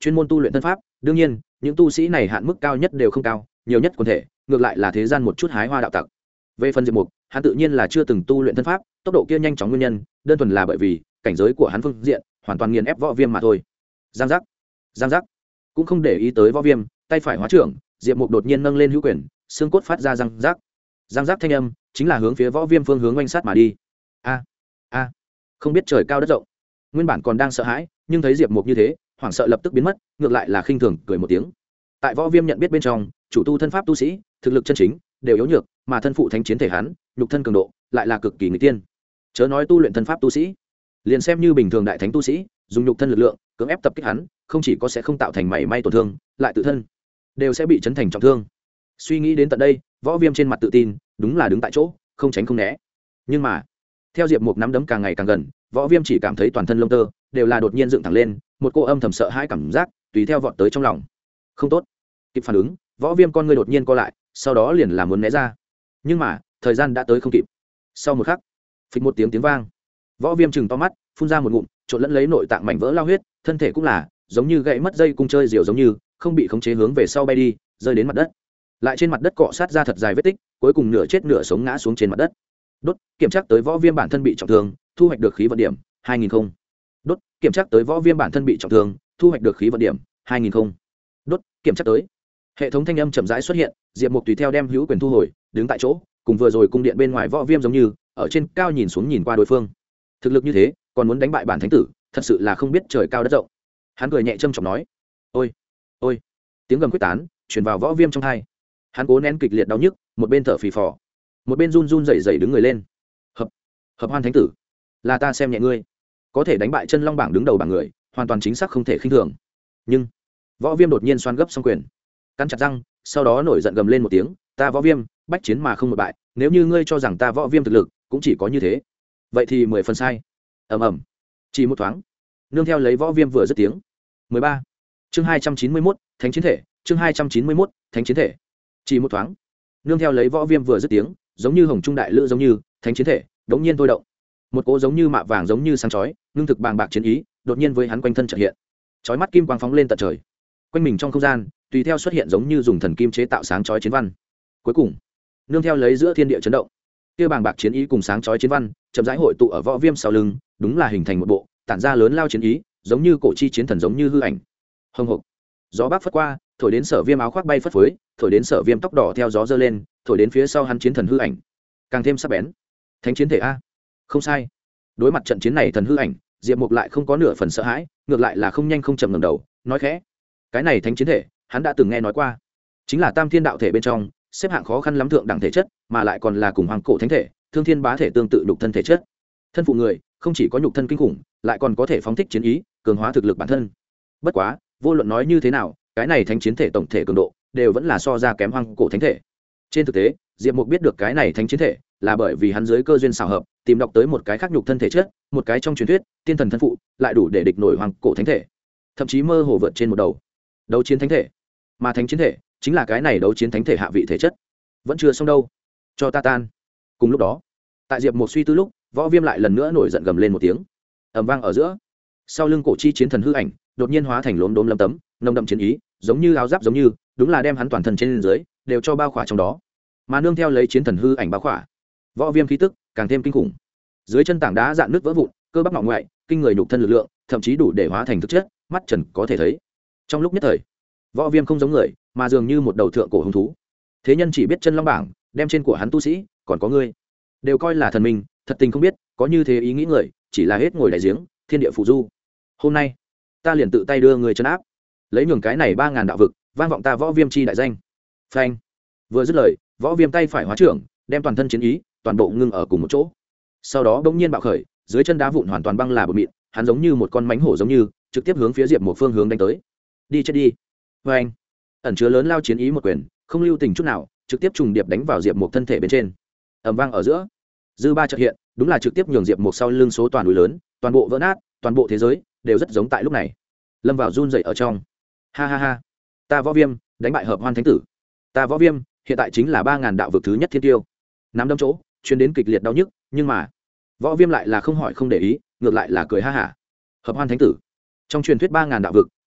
chuyên môn tu luyện thân pháp. Đương nhiên những tu sĩ này hạn mức cao nhất đều không cao, nhiều nhất quần thể, ngược lại là thế gian một chút hái hoa đạo tặc. Về phần Diệp Mục, hắn tự nhiên là chưa từng tu luyện thân pháp, tốc độ kia nhanh chóng nguyên nhân đơn thuần là bởi vì cảnh giới của hắn phương diện hoàn toàn nghiền ép võ viêm mà thôi. Giang giác, giang giác, cũng không để ý tới võ viêm, tay phải hóa trưởng, Diệp Mục đột nhiên nâng lên hữu quyền, xương cốt phát ra răng rác. Răng rác thanh âm chính là hướng phía võ viêm phương hướng oanh sát mà đi. A a, không biết trời cao đất rộng. Nguyên bản còn đang sợ hãi, nhưng thấy Diệp Mục như thế, hoảng sợ lập tức biến mất, ngược lại là khinh thường cười một tiếng. Tại võ viêm nhận biết bên trong, chủ tu thân pháp tu sĩ, thực lực chân chính đều yếu nhược, mà thân phụ thánh chiến thể hắn, nhục thân cường độ lại là cực kỳ nghịch tiên. Chớ nói tu luyện thân pháp tu sĩ, liền xem như bình thường đại thánh tu sĩ, dùng nhục thân lực lượng cưỡng ép tập kích hắn, không chỉ có sẽ không tạo thành mảy may tổn thương, lại tự thân đều sẽ bị chấn thành trọng thương. Suy nghĩ đến tận đây, võ viêm trên mặt tự tin đúng là đứng tại chỗ, không tránh không né. Nhưng mà theo Diệp Mục nắm đấm càng ngày càng gần, võ viêm chỉ cảm thấy toàn thân lông tơ đều là đột nhiên dựng thẳng lên, một cô âm thầm sợ hãi cảm giác tùy theo vọt tới trong lòng. Không tốt. Kịp phản ứng, võ viêm con ngươi đột nhiên co lại, sau đó liền là muốn né ra. Nhưng mà thời gian đã tới không kịp. Sau một khắc, phịch một tiếng tiếng vang, võ viêm chừng to mắt, phun ra một ngụm trộn lẫn lấy nội tạng mảnh vỡ lao huyết, thân thể cũng là giống như gãy mất dây cung chơi diều giống như không bị khống chế hướng về sau bay đi, rơi đến mặt đất, lại trên mặt đất cọ sát ra thật dài vết tích, cuối cùng nửa chết nửa sống ngã xuống trên mặt đất. Đốt kiểm tra tới võ viêm bản thân bị trọng thương, thu hoạch được khí vận điểm hai nghìn không. Đốt kiểm tra tới võ viêm bản thân bị trọng thương, thu hoạch được khí vận điểm hai nghìn không. Đốt kiểm tra tới. Hệ thống thanh âm chậm rãi xuất hiện, Diệp Mục tùy theo đem hữu quyền thu hồi, đứng tại chỗ, cùng vừa rồi cung điện bên ngoài võ viêm giống như ở trên cao nhìn xuống nhìn qua đối phương. Thực lực như thế, còn muốn đánh bại bản thánh tử, thật sự là không biết trời cao đất rộng. Hắn cười nhẹ châm chọc nói: "Ôi, ôi!" Tiếng gầm quyết tán truyền vào võ viêm trong tai. Hắn cố nén kịch liệt đau nhức, một bên thở phì phò, một bên run run rẩy rẩy đứng người lên. Hợp, hợp hoan thánh tử, là ta xem nhẹ ngươi, có thể đánh bại chân long bảng đứng đầu bảng người, hoàn toàn chính xác không thể khinh thường. Nhưng võ viêm đột nhiên xoan gấp xong quyền, cắn chặt răng, sau đó nổi giận gầm lên một tiếng: "Ta võ viêm, bách chiến mà không một bại, nếu như ngươi cho rằng ta võ viêm thực lực cũng chỉ có như thế, vậy thì mười phần sai." Ầm ầm, chỉ một thoáng, nương theo lấy võ viêm vừa dứt tiếng. mười ba chương hai trăm chín mươi mốt, thánh chiến thể, chương hai trăm chín mươi mốt, thánh chiến thể. Chỉ một thoáng, nương theo lấy võ viêm vừa dứt tiếng, giống như hồng trung đại lữ giống như thánh chiến thể đống nhiên thôi động, một cỗ giống như mạ vàng giống như sáng chói ngưng thực bàng bạc chiến ý đột nhiên với hắn quanh thân chợt hiện, chói mắt kim quang phóng lên tận trời, quanh mình trong không gian tùy theo xuất hiện giống như dùng thần kim chế tạo sáng chói chiến văn. Cuối cùng nương theo lấy giữa thiên địa chấn động, kia bàng bạc chiến ý cùng sáng chói chiến văn chậm rãi hội tụ ở võ viêm sau lưng, đúng là hình thành một bộ tản ra lớn lao chiến ý, giống như cổ chi chiến thần giống như hư ảnh. Hồng hộc, gió bắc phất qua, thổi đến Sở Viêm áo khoác bay phất phới, thổi đến Sở Viêm tóc đỏ theo gió giơ lên, thổi đến phía sau hắn chiến thần hư ảnh càng thêm sắc bén. Thánh chiến thể a, không sai. Đối mặt trận chiến này thần hư ảnh, Diệp Mục lại không có nửa phần sợ hãi, ngược lại là không nhanh không chậm ngẩng đầu, nói khẽ: "Cái này thánh chiến thể, hắn đã từng nghe nói qua, chính là Tam Thiên đạo thể bên trong xếp hạng khó khăn lắm thượng đẳng thể chất, mà lại còn là cùng hoàng cổ thánh thể, thương thiên bá thể tương tự nhục thân thể chất. Thân phụ người, không chỉ có nhục thân kinh khủng, lại còn có thể phóng thích chiến ý, cường hóa thực lực bản thân. Bất quá, vô luận nói như thế nào, cái này thánh chiến thể tổng thể cường độ đều vẫn là so ra kém hoàng cổ thánh thể." Trên thực tế, Diệp Mục biết được cái này thánh chiến thể là bởi vì hắn dưới cơ duyên xảo hợp tìm đọc tới một cái khác nhục thân thể chất, một cái trong truyền thuyết tiên thần thân phụ lại đủ để địch nổi hoàng cổ thánh thể, thậm chí mơ hồ vượt trên một đầu đấu chiến thánh thể. Mà thánh chiến thể chính là cái này đấu chiến thánh thể hạ vị thể chất. Vẫn chưa xong đâu, cho ta tan. Cùng lúc đó, tại Diệp Mục suy tư lúc, võ viêm lại lần nữa nổi giận gầm lên một tiếng, ầm vang ở giữa, sau lưng cổ chi chiến thần hư ảnh đột nhiên hóa thành lốm đốm lấm tấm nồng đậm chiến ý, giống như áo giáp giống như đúng là đem hắn toàn thân trên dưới đều cho bao khỏa trong đó. Mà nương theo lấy chiến thần hư ảnh bao khỏa, võ viêm khí tức càng thêm kinh khủng. Dưới chân tảng đá dạn nước vỡ vụn, cơ bắp ngọ ngoại, kinh người nhục thân lực lượng thậm chí đủ để hóa thành thực chất, mắt trần có thể thấy. Trong lúc nhất thời, võ viêm không giống người, mà dường như một đầu thượng cổ hung thú. Thế nhân chỉ biết chân long bảng đem trên của hắn tu sĩ, còn có ngươi đều coi là thần minh, thật tình không biết có như thế ý nghĩ người chỉ là hết ngồi đại giếng, thiên địa phù du. Hôm nay ta liền tự tay đưa người trấn áp, lấy nhường cái này ba ngàn đạo vực vang vọng ta võ viêm chi đại danh. Phanh, vừa dứt lời, võ viêm tay phải hóa trưởng, đem toàn thân chiến ý toàn bộ ngưng ở cùng một chỗ, sau đó bỗng nhiên bạo khởi, dưới chân đá vụn hoàn toàn băng là bột mịn, hắn giống như một con mãnh hổ giống như trực tiếp hướng phía Diệp Mục phương hướng đánh tới. Đi chết đi. Phanh, ẩn chứa lớn lao chiến ý một quyền không lưu tình chút nào trực tiếp trùng điệp đánh vào Diệp Mục thân thể bên trên. Ầm vang ở giữa, dư ba chợt hiện, đúng là trực tiếp nhường Diệp Mục sau lưng số toàn núi lớn toàn bộ vỡ nát, toàn bộ thế giới đều rất giống tại lúc này lâm vào run rẩy ở trong. Ha ha ha, ta võ viêm đánh bại hợp hoan thánh tử, ta võ viêm hiện tại chính là ba ngàn đạo vực thứ nhất thiên tiêu. Nắm đấm chỗ chuyến đến kịch liệt đau nhức, nhưng mà võ viêm lại là không hỏi không để ý, ngược lại là cười ha hả. Hợp hoan thánh tử, trong truyền thuyết ba ngàn đạo vực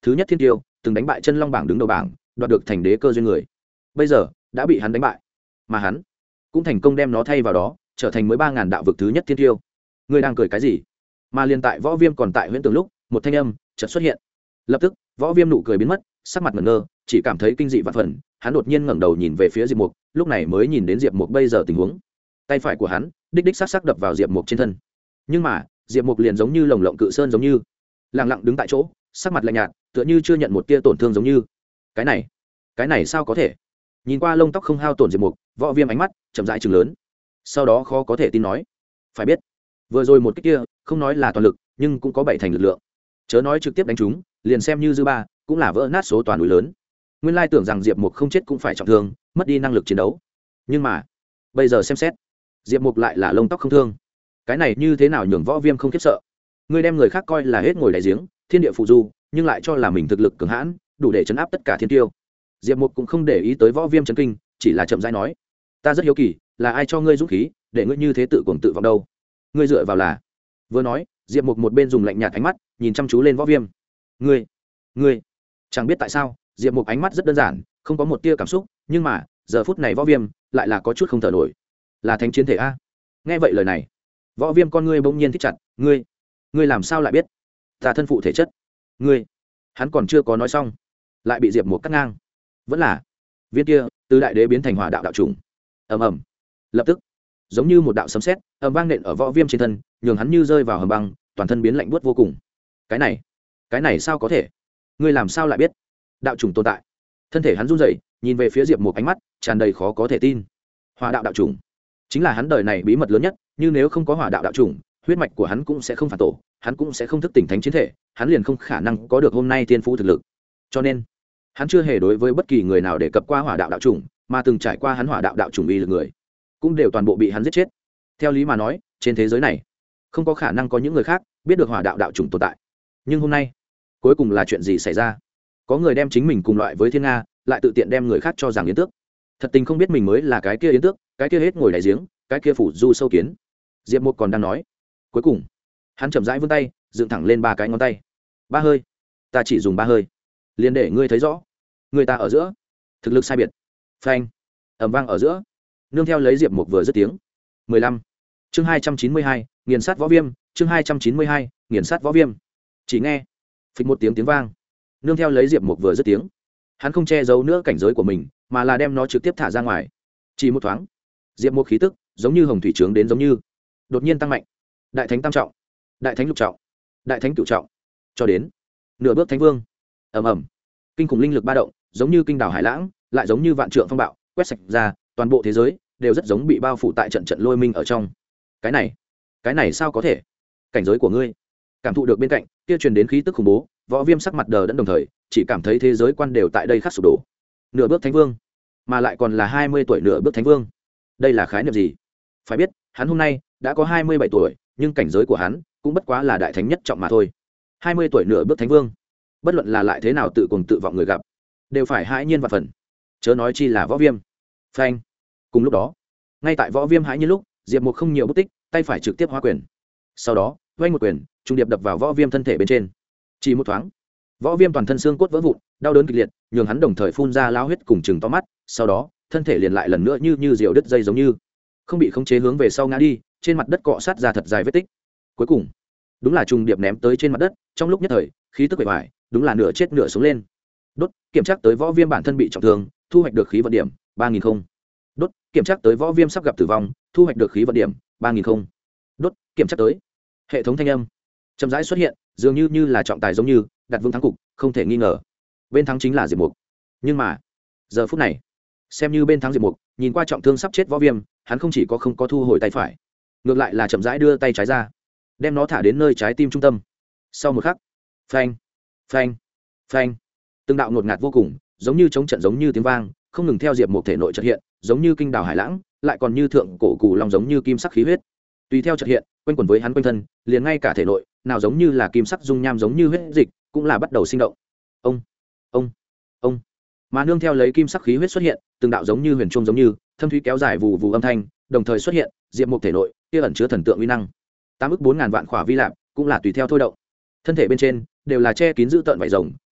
thứ nhất thiên tiêu từng đánh bại chân long bảng đứng đầu bảng, đoạt được thành đế cơ duyên người, bây giờ đã bị hắn đánh bại, mà hắn cũng thành công đem nó thay vào đó, trở thành mới ba ngàn đạo vực thứ nhất thiên tiêu. Ngươi đang cười cái gì? Mà liền tại Võ Viêm còn tại huyễn tưởng lúc, một thanh âm chợt xuất hiện. Lập tức, Võ Viêm nụ cười biến mất, sắc mặt ngẩn ngơ, chỉ cảm thấy kinh dị vạn phần. Hắn đột nhiên ngẩng đầu nhìn về phía Diệp Mục, lúc này mới nhìn đến Diệp Mục bây giờ tình huống. Tay phải của hắn đích đích sắc sắc đập vào Diệp Mục trên thân, nhưng mà Diệp Mục liền giống như lồng lộng cự sơn giống như, lặng lặng đứng tại chỗ, sắc mặt lạnh nhạt, tựa như chưa nhận một tia tổn thương giống như. Cái này, cái này sao có thể? Nhìn qua lông tóc không hao tổn Diệp Mục, Võ Viêm ánh mắt chậm rãi trừng lớn, sau đó khó có thể tin nói: phải biết, vừa rồi một cái kia, không nói là toàn lực, nhưng cũng có bảy thành lực lượng. Chớ nói trực tiếp đánh chúng, liền xem như dư ba, cũng là vỡ nát số toàn núi lớn. Nguyên lai tưởng rằng Diệp Mục không chết cũng phải trọng thương, mất đi năng lực chiến đấu. Nhưng mà, bây giờ xem xét, Diệp Mục lại là lông tóc không thương. Cái này như thế nào nhường Võ Viêm không khiếp sợ? Ngươi đem người khác coi là hết ngồi đáy giếng, thiên địa phụ du, nhưng lại cho là mình thực lực cường hãn, đủ để chấn áp tất cả thiên tiêu. Diệp Mục cũng không để ý tới Võ Viêm chấn kinh, chỉ là chậm rãi nói: ta rất hiếu kỳ, là ai cho ngươi dũng khí, để ngươi như thế tự cuồng tự vọng đâu? Ngươi dựa vào là? Vừa nói, Diệp Mục một bên dùng lạnh nhạt ánh mắt nhìn chăm chú lên Võ Viêm. Ngươi, ngươi, chẳng biết tại sao, Diệp Mục ánh mắt rất đơn giản, không có một tia cảm xúc, nhưng mà, giờ phút này Võ Viêm lại là có chút không thở nổi. Là thánh chiến thể a? Nghe vậy lời này, Võ Viêm con ngươi bỗng nhiên thích chặt, ngươi, ngươi làm sao lại biết? Ta thân phụ thể chất. Ngươi, hắn còn chưa có nói xong, lại bị Diệp Mục cắt ngang. Vẫn là viên kia từ đại đế biến thành hỏa đạo đạo chủng. Ầm ầm. Lập tức, giống như một đạo sấm sét, ầm vang nện ở Võ Viêm trên thân, nhường hắn như rơi vào hầm băng, toàn thân biến lạnh buốt vô cùng. Cái này, cái này sao có thể? Ngươi làm sao lại biết đạo chủng tồn tại? Thân thể hắn run rẩy, nhìn về phía Diệp Mục ánh mắt tràn đầy khó có thể tin. Hỏa đạo đạo chủng chính là hắn đời này bí mật lớn nhất, nhưng nếu không có hỏa đạo đạo chủng, huyết mạch của hắn cũng sẽ không phản tổ, hắn cũng sẽ không thức tỉnh thánh chiến thể, hắn liền không khả năng có được hôm nay tiên phú thực lực. Cho nên, hắn chưa hề đối với bất kỳ người nào đề cập qua hỏa đạo đạo chủng, mà từng trải qua hắn hỏa đạo đạo chủng uy lực người, cũng đều toàn bộ bị hắn giết chết. Theo lý mà nói, trên thế giới này không có khả năng có những người khác biết được hỏa đạo đạo chủng tồn tại. Nhưng hôm nay, cuối cùng là chuyện gì xảy ra? Có người đem chính mình cùng loại với Thiên Nga, lại tự tiện đem người khác cho rằng yến tước. Thật tình không biết mình mới là cái kia yến tước, cái kia hết ngồi đại giếng, cái kia phủ du sâu kiến. Diệp Mục còn đang nói, cuối cùng, hắn chậm rãi vươn tay, dựng thẳng lên ba cái ngón tay. Ba hơi, ta chỉ dùng ba hơi, liền để ngươi thấy rõ, người ta ở giữa thực lực sai biệt. Phanh, ầm vang ở giữa, nương theo lấy Diệp Mục vừa dứt tiếng. mười lăm. Chương hai trăm chín mươi hai, nghiền sát Võ Viêm, chương hai trăm chín mươi hai, nghiền sát Võ Viêm. Chỉ nghe phịch một tiếng tiếng vang, nương theo lấy Diệp Mục vừa dứt tiếng, hắn không che giấu nữa cảnh giới của mình, mà là đem nó trực tiếp thả ra ngoài. Chỉ một thoáng, Diệp Mục khí tức giống như hồng thủy trướng đến giống như đột nhiên tăng mạnh. Đại thánh tam trọng, đại thánh lục trọng, đại thánh cửu trọng, cho đến nửa bước thánh vương. Ầm ầm, kinh khủng linh lực ba động, giống như kinh đảo hải lãng, lại giống như vạn trượng phong bạo, quét sạch ra, toàn bộ thế giới đều rất giống bị bao phủ tại trận trận lôi minh ở trong. Cái này, cái này sao có thể? Cảnh giới của ngươi? Cảm thụ được bên cạnh kia truyền đến khí tức khủng bố, Võ Viêm sắc mặt đờ đẫn, đồng thời chỉ cảm thấy thế giới quan đều tại đây khắc sụp đổ. Nửa bước thánh vương, mà lại còn là hai mươi tuổi nửa bước thánh vương. Đây là khái niệm gì? Phải biết, hắn hôm nay đã có hai mươi bảy tuổi, nhưng cảnh giới của hắn cũng bất quá là đại thánh nhất trọng mà thôi. hai mươi tuổi nửa bước thánh vương, bất luận là lại thế nào tự cùng tự vọng người gặp, đều phải hãi nhiên vạn phần. Chớ nói chi là Võ Viêm. Phanh. Cùng lúc đó, ngay tại Võ Viêm hãi nhiên lúc, Diệp Mục không nhiều bút tích, tay phải trực tiếp hóa quyền. Sau đó, vung một quyền, trung điệp đập vào Võ Viêm thân thể bên trên. Chỉ một thoáng, Võ Viêm toàn thân xương cốt vỡ vụn, đau đớn kịch liệt, nhường hắn đồng thời phun ra lao huyết cùng chừng to mắt, sau đó, thân thể liền lại lần nữa như như diều đứt dây giống như, không bị khống chế hướng về sau ngã đi, trên mặt đất cọ sát ra thật dài vết tích. Cuối cùng, đúng là trùng điệp ném tới trên mặt đất, trong lúc nhất thời, khí tức bề ngoài, đúng là nửa chết nửa sống lên. Đốt, kiểm tra tới Võ Viêm bản thân bị trọng thương, thu hoạch được khí vận điểm ba nghìn không. Đốt, kiểm tra tới Võ Viêm sắp gặp tử vong, thu hoạch được khí vận điểm ba nghìn không. Đốt, kiểm tra tới. Hệ thống thanh âm chậm rãi xuất hiện, dường như như là trọng tài giống như đặt vững thắng cục, không thể nghi ngờ. Bên thắng chính là Diệp Mục. Nhưng mà, giờ phút này, xem như bên thắng Diệp Mục, nhìn qua trọng thương sắp chết Võ Viêm, hắn không chỉ có không có thu hồi tay phải, ngược lại là chậm rãi đưa tay trái ra, đem nó thả đến nơi trái tim trung tâm. Sau một khắc, phanh, phanh, phanh, từng đạo ngột ngạt vô cùng, giống như chống trận giống như tiếng vang, không ngừng theo Diệp Mục thể nội chợt hiện, giống như kinh đảo hải lãng, lại còn như thượng cổ cù long giống như kim sắc khí huyết. Tùy theo chợt hiện, quanh quẩn với hắn quanh thân, liền ngay cả thể nội, nào giống như là kim sắc dung nham giống như huyết dịch, cũng là bắt đầu sinh động. Ông, ông, ông. Mà nương theo lấy kim sắc khí huyết xuất hiện, từng đạo giống như huyền trung giống như, thâm thúy kéo dài vù vù âm thanh, đồng thời xuất hiện, Diệp Mục thể nội, kia ẩn chứa thần tượng uy năng. Tám ức bốn ngàn vạn khỏa vi lạc, cũng là tùy theo thôi động. Thân thể bên trên đều là che kín giữ tợn vảy rồng,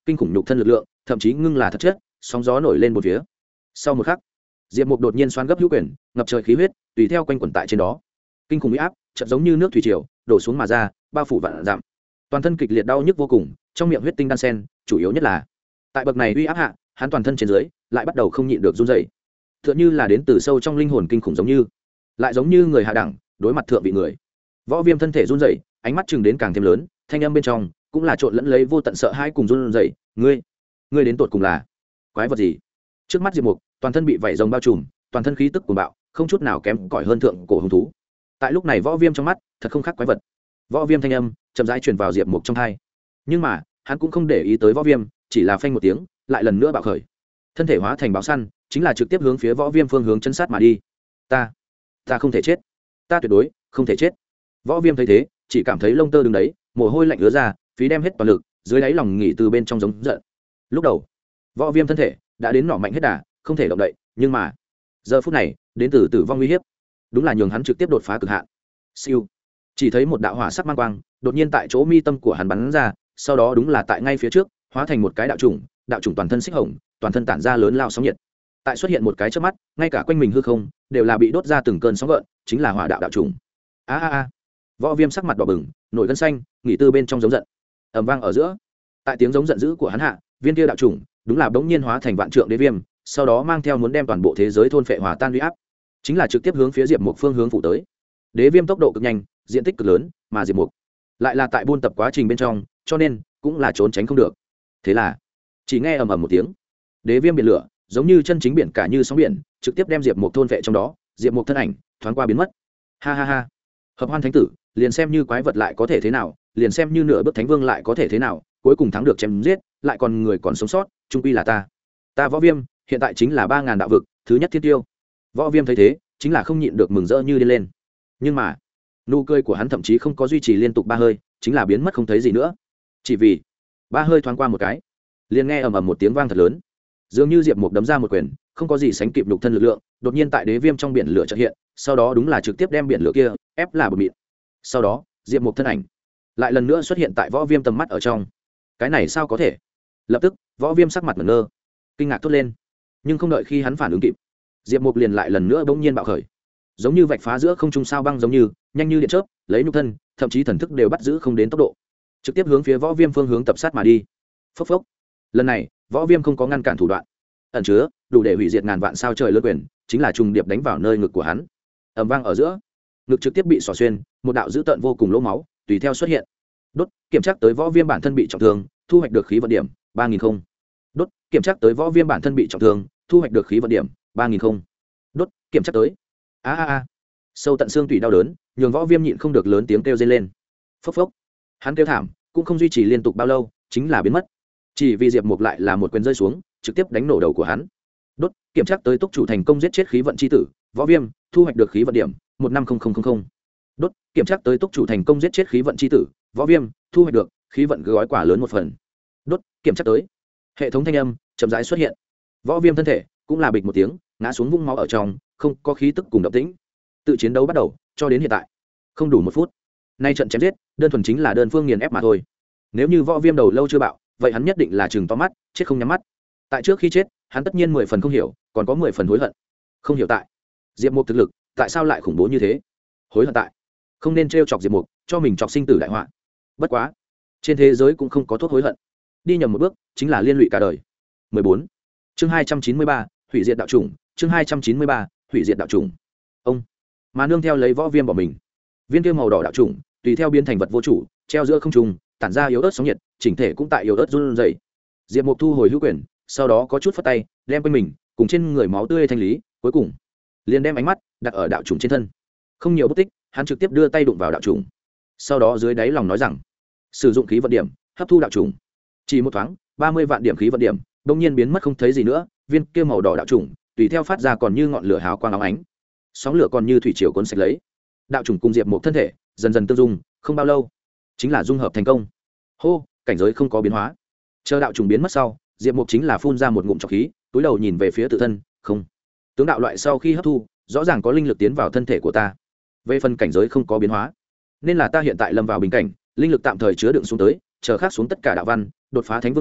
kinh khủng nhục thân lực lượng thậm chí ngưng là thật chất, sóng gió nổi lên một phía. Sau một khắc, diệp mục đột nhiên xoắn gấp hữu quyền, ngập trời khí huyết tùy theo quanh quẩn tại trên đó, kinh khủng uy áp chợt giống như nước thủy triều đổ xuống mà ra, bao phủ vạn dặm. Toàn thân kịch liệt đau nhức vô cùng, trong miệng huyết tinh đan sen, chủ yếu nhất là tại bậc này uy áp hạ, hắn toàn thân trên dưới lại bắt đầu không nhịn được run rẩy, tựa như là đến từ sâu trong linh hồn kinh khủng, giống như lại giống như người hạ đẳng đối mặt thượng vị người. Võ Viêm thân thể run rẩy, ánh mắt chừng đến càng thêm lớn, thanh âm bên trong cũng là trộn lẫn lấy vô tận sợ hãi cùng run rẩy. Ngươi, ngươi đến tột cùng là quái vật gì? Trước mắt Diệp Mục, toàn thân bị vảy rồng bao trùm, toàn thân khí tức cuồng bạo, không chút nào kém cỏi hơn thượng cổ hung thú. Tại lúc này Võ Viêm trong mắt thật không khác quái vật. Võ Viêm thanh âm chậm rãi truyền vào Diệp Mục trong tai, nhưng mà hắn cũng không để ý tới Võ Viêm, chỉ là phanh một tiếng, lại lần nữa bạo khởi, thân thể hóa thành báo săn, chính là trực tiếp hướng phía Võ Viêm phương hướng chân sát mà đi. Ta, ta không thể chết, ta tuyệt đối không thể chết. Võ Viêm thấy thế, chỉ cảm thấy lông tơ đứng đấy, mồ hôi lạnh ứa ra, phí đem hết toàn lực, dưới đáy lòng nghỉ từ bên trong giống giận. Lúc đầu, Võ Viêm thân thể đã đến nỏ mạnh hết đà, không thể động đậy, nhưng mà giờ phút này, đến từ tử vong nguy hiểm, đúng là nhường hắn trực tiếp đột phá cực hạn. Siêu, chỉ thấy một đạo hỏa sắc mang quang đột nhiên tại chỗ mi tâm của hắn bắn ra, sau đó đúng là tại ngay phía trước hóa thành một cái đạo trùng, đạo trùng toàn thân xích hồng, toàn thân tản ra lớn lao sóng nhiệt. Tại xuất hiện một cái chớp mắt, ngay cả quanh mình hư không đều là bị đốt ra từng cơn sóng gợn, chính là hỏa đạo đạo trùng. A a a! Võ Viêm sắc mặt đỏ bừng, nổi gân xanh, nghỉ tư bên trong giống giận. Ầm vang ở giữa, tại tiếng giống giận dữ của hắn hạ, viên kia đạo trùng đúng là bỗng nhiên hóa thành vạn trượng đế viêm, sau đó mang theo muốn đem toàn bộ thế giới thôn phệ hòa tan uy áp, chính là trực tiếp hướng phía Diệp Mục phương hướng phủ tới. Đế viêm tốc độ cực nhanh, diện tích cực lớn, mà Diệp Mục lại là tại buôn tập quá trình bên trong, cho nên cũng là trốn tránh không được. Thế là, chỉ nghe ầm ầm một tiếng, đế viêm biển lửa giống như chân chính biển cả như sóng biển, trực tiếp đem Diệp Mục thôn phệ trong đó, Diệp Mục thân ảnh thoáng qua biến mất. Ha ha ha. Hợp Hoan Thánh tử, liền xem như quái vật lại có thể thế nào, liền xem như nửa bước thánh vương lại có thể thế nào, cuối cùng thắng được chém giết, lại còn người còn sống sót, chung quy là ta. Ta Võ Viêm, hiện tại chính là ba ngàn đạo vực, thứ nhất thiên tiêu. Võ Viêm thấy thế, chính là không nhịn được mừng rỡ như điên lên. Nhưng mà, nụ cười của hắn thậm chí không có duy trì liên tục ba hơi, chính là biến mất không thấy gì nữa. Chỉ vì, ba hơi thoáng qua một cái, liền nghe ầm ầm một tiếng vang thật lớn. Dường như Diệp Mục đấm ra một quyền, không có gì sánh kịp nhục thân lực lượng, đột nhiên tại đế viêm trong biển lửa chợt hiện, sau đó đúng là trực tiếp đem biển lửa kia ép là bột mịn. Sau đó, Diệp Mục thân ảnh lại lần nữa xuất hiện tại Võ Viêm tầm mắt ở trong. Cái này sao có thể? Lập tức, Võ Viêm sắc mặt ngẩn ngơ, kinh ngạc thốt lên. Nhưng không đợi khi hắn phản ứng kịp, Diệp Mục liền lại lần nữa bỗng nhiên bạo khởi, giống như vạch phá giữa không trung sao băng, giống như nhanh như điện chớp, lấy nhục thân, thậm chí thần thức đều bắt giữ không đến tốc độ, trực tiếp hướng phía Võ Viêm phương hướng tập sát mà đi. Phốc phốc. Lần này, Võ Viêm không có ngăn cản thủ đoạn, ẩn chứa đủ để hủy diệt ngàn vạn sao trời lơ quyền, chính là trùng điệp đánh vào nơi ngực của hắn. Ầm vang ở giữa, ngực trực tiếp bị xỏ xuyên, một đạo dữ tợn vô cùng lỗ máu tùy theo xuất hiện. Đốt, kiểm tra tới Võ Viêm bản thân bị trọng thương, thu hoạch được khí vận điểm ba nghìn không. Đốt, kiểm tra tới Võ Viêm bản thân bị trọng thương, thu hoạch được khí vận điểm ba nghìn không. Đốt, kiểm tra tới. A a a. Sâu tận xương tủy đau đớn, nhường Võ Viêm nhịn không được lớn tiếng kêu rên lên. Phốc phốc. Hắn kêu thảm, cũng không duy trì liên tục bao lâu, chính là biến mất. Chỉ vì Diệp Mục lại là một quyền rơi xuống, trực tiếp đánh nổ đầu của hắn. Đốt, kiểm tra tới túc chủ thành công giết chết khí vận chi tử, Võ Viêm, thu hoạch được khí vận điểm một năm không không không không. Đốt, kiểm tra tới túc chủ thành công giết chết khí vận chi tử, Võ Viêm, thu hoạch được khí vận gói quả lớn một phần. Đốt, kiểm tra tới. Hệ thống thanh âm chậm rãi xuất hiện. Võ Viêm thân thể cũng là bịch một tiếng, ngã xuống vũng máu ở trong, không có khí tức cùng động tĩnh. Tự chiến đấu bắt đầu, cho đến hiện tại, không đủ một phút. Nay trận chém giết, đơn thuần chính là đơn phương nghiền ép mà thôi. Nếu như Võ Viêm đầu lâu chưa bạo, vậy hắn nhất định là chừng to mắt, chết không nhắm mắt. Tại trước khi chết, hắn tất nhiên mười phần không hiểu, còn có mười phần hối hận. Không hiểu tại Diệp Mục thực lực tại sao lại khủng bố như thế, hối hận tại không nên trêu chọc Diệp Mục, cho mình chọc sinh tử đại họa. Bất quá, trên thế giới cũng không có thuốc hối hận, đi nhầm một bước chính là liên lụy cả đời. mười bốn. Chương hai trăm chín mươi ba, hủy diệt đạo chủng, chương hai trăm chín mươi ba, hủy diệt đạo chủng. Ông, mà nương theo lấy Võ Viêm bỏ mình, viên kia màu đỏ đạo chủng tùy theo biến thành vật vô chủ, treo giữa không trung, tản ra yếu ớt sóng nhiệt, chỉnh thể cũng tại yếu ớt run rẩy. Diệp Mục thu hồi hữu quyền, sau đó có chút phất tay, đem quanh mình cùng trên người máu tươi thanh lý, cuối cùng liền đem ánh mắt đặt ở đạo chủng trên thân. Không nhiều bất tích, hắn trực tiếp đưa tay đụng vào đạo chủng, sau đó dưới đáy lòng nói rằng, sử dụng khí vận điểm hấp thu đạo chủng. Chỉ một thoáng, ba mươi vạn điểm khí vận điểm đột nhiên biến mất không thấy gì nữa, viên kia màu đỏ đạo chủng tùy theo phát ra còn như ngọn lửa hào quang óng ánh, sóng lửa còn như thủy triều cuốn sạch lấy. Đạo chủng cùng Diệp Mục thân thể dần dần tương dung, không bao lâu chính là dung hợp thành công. Hô, cảnh giới không có biến hóa. Chờ đạo trùng biến mất sau, Diệp Mục chính là phun ra một ngụm trọc khí, túi đầu nhìn về phía tự thân, không. Tướng đạo loại sau khi hấp thu, rõ ràng có linh lực tiến vào thân thể của ta. Về phần cảnh giới không có biến hóa, nên là ta hiện tại lâm vào bình cảnh, linh lực tạm thời chứa đựng xuống tới, chờ khắc xuống tất cả đạo văn, đột phá thánh vương sau,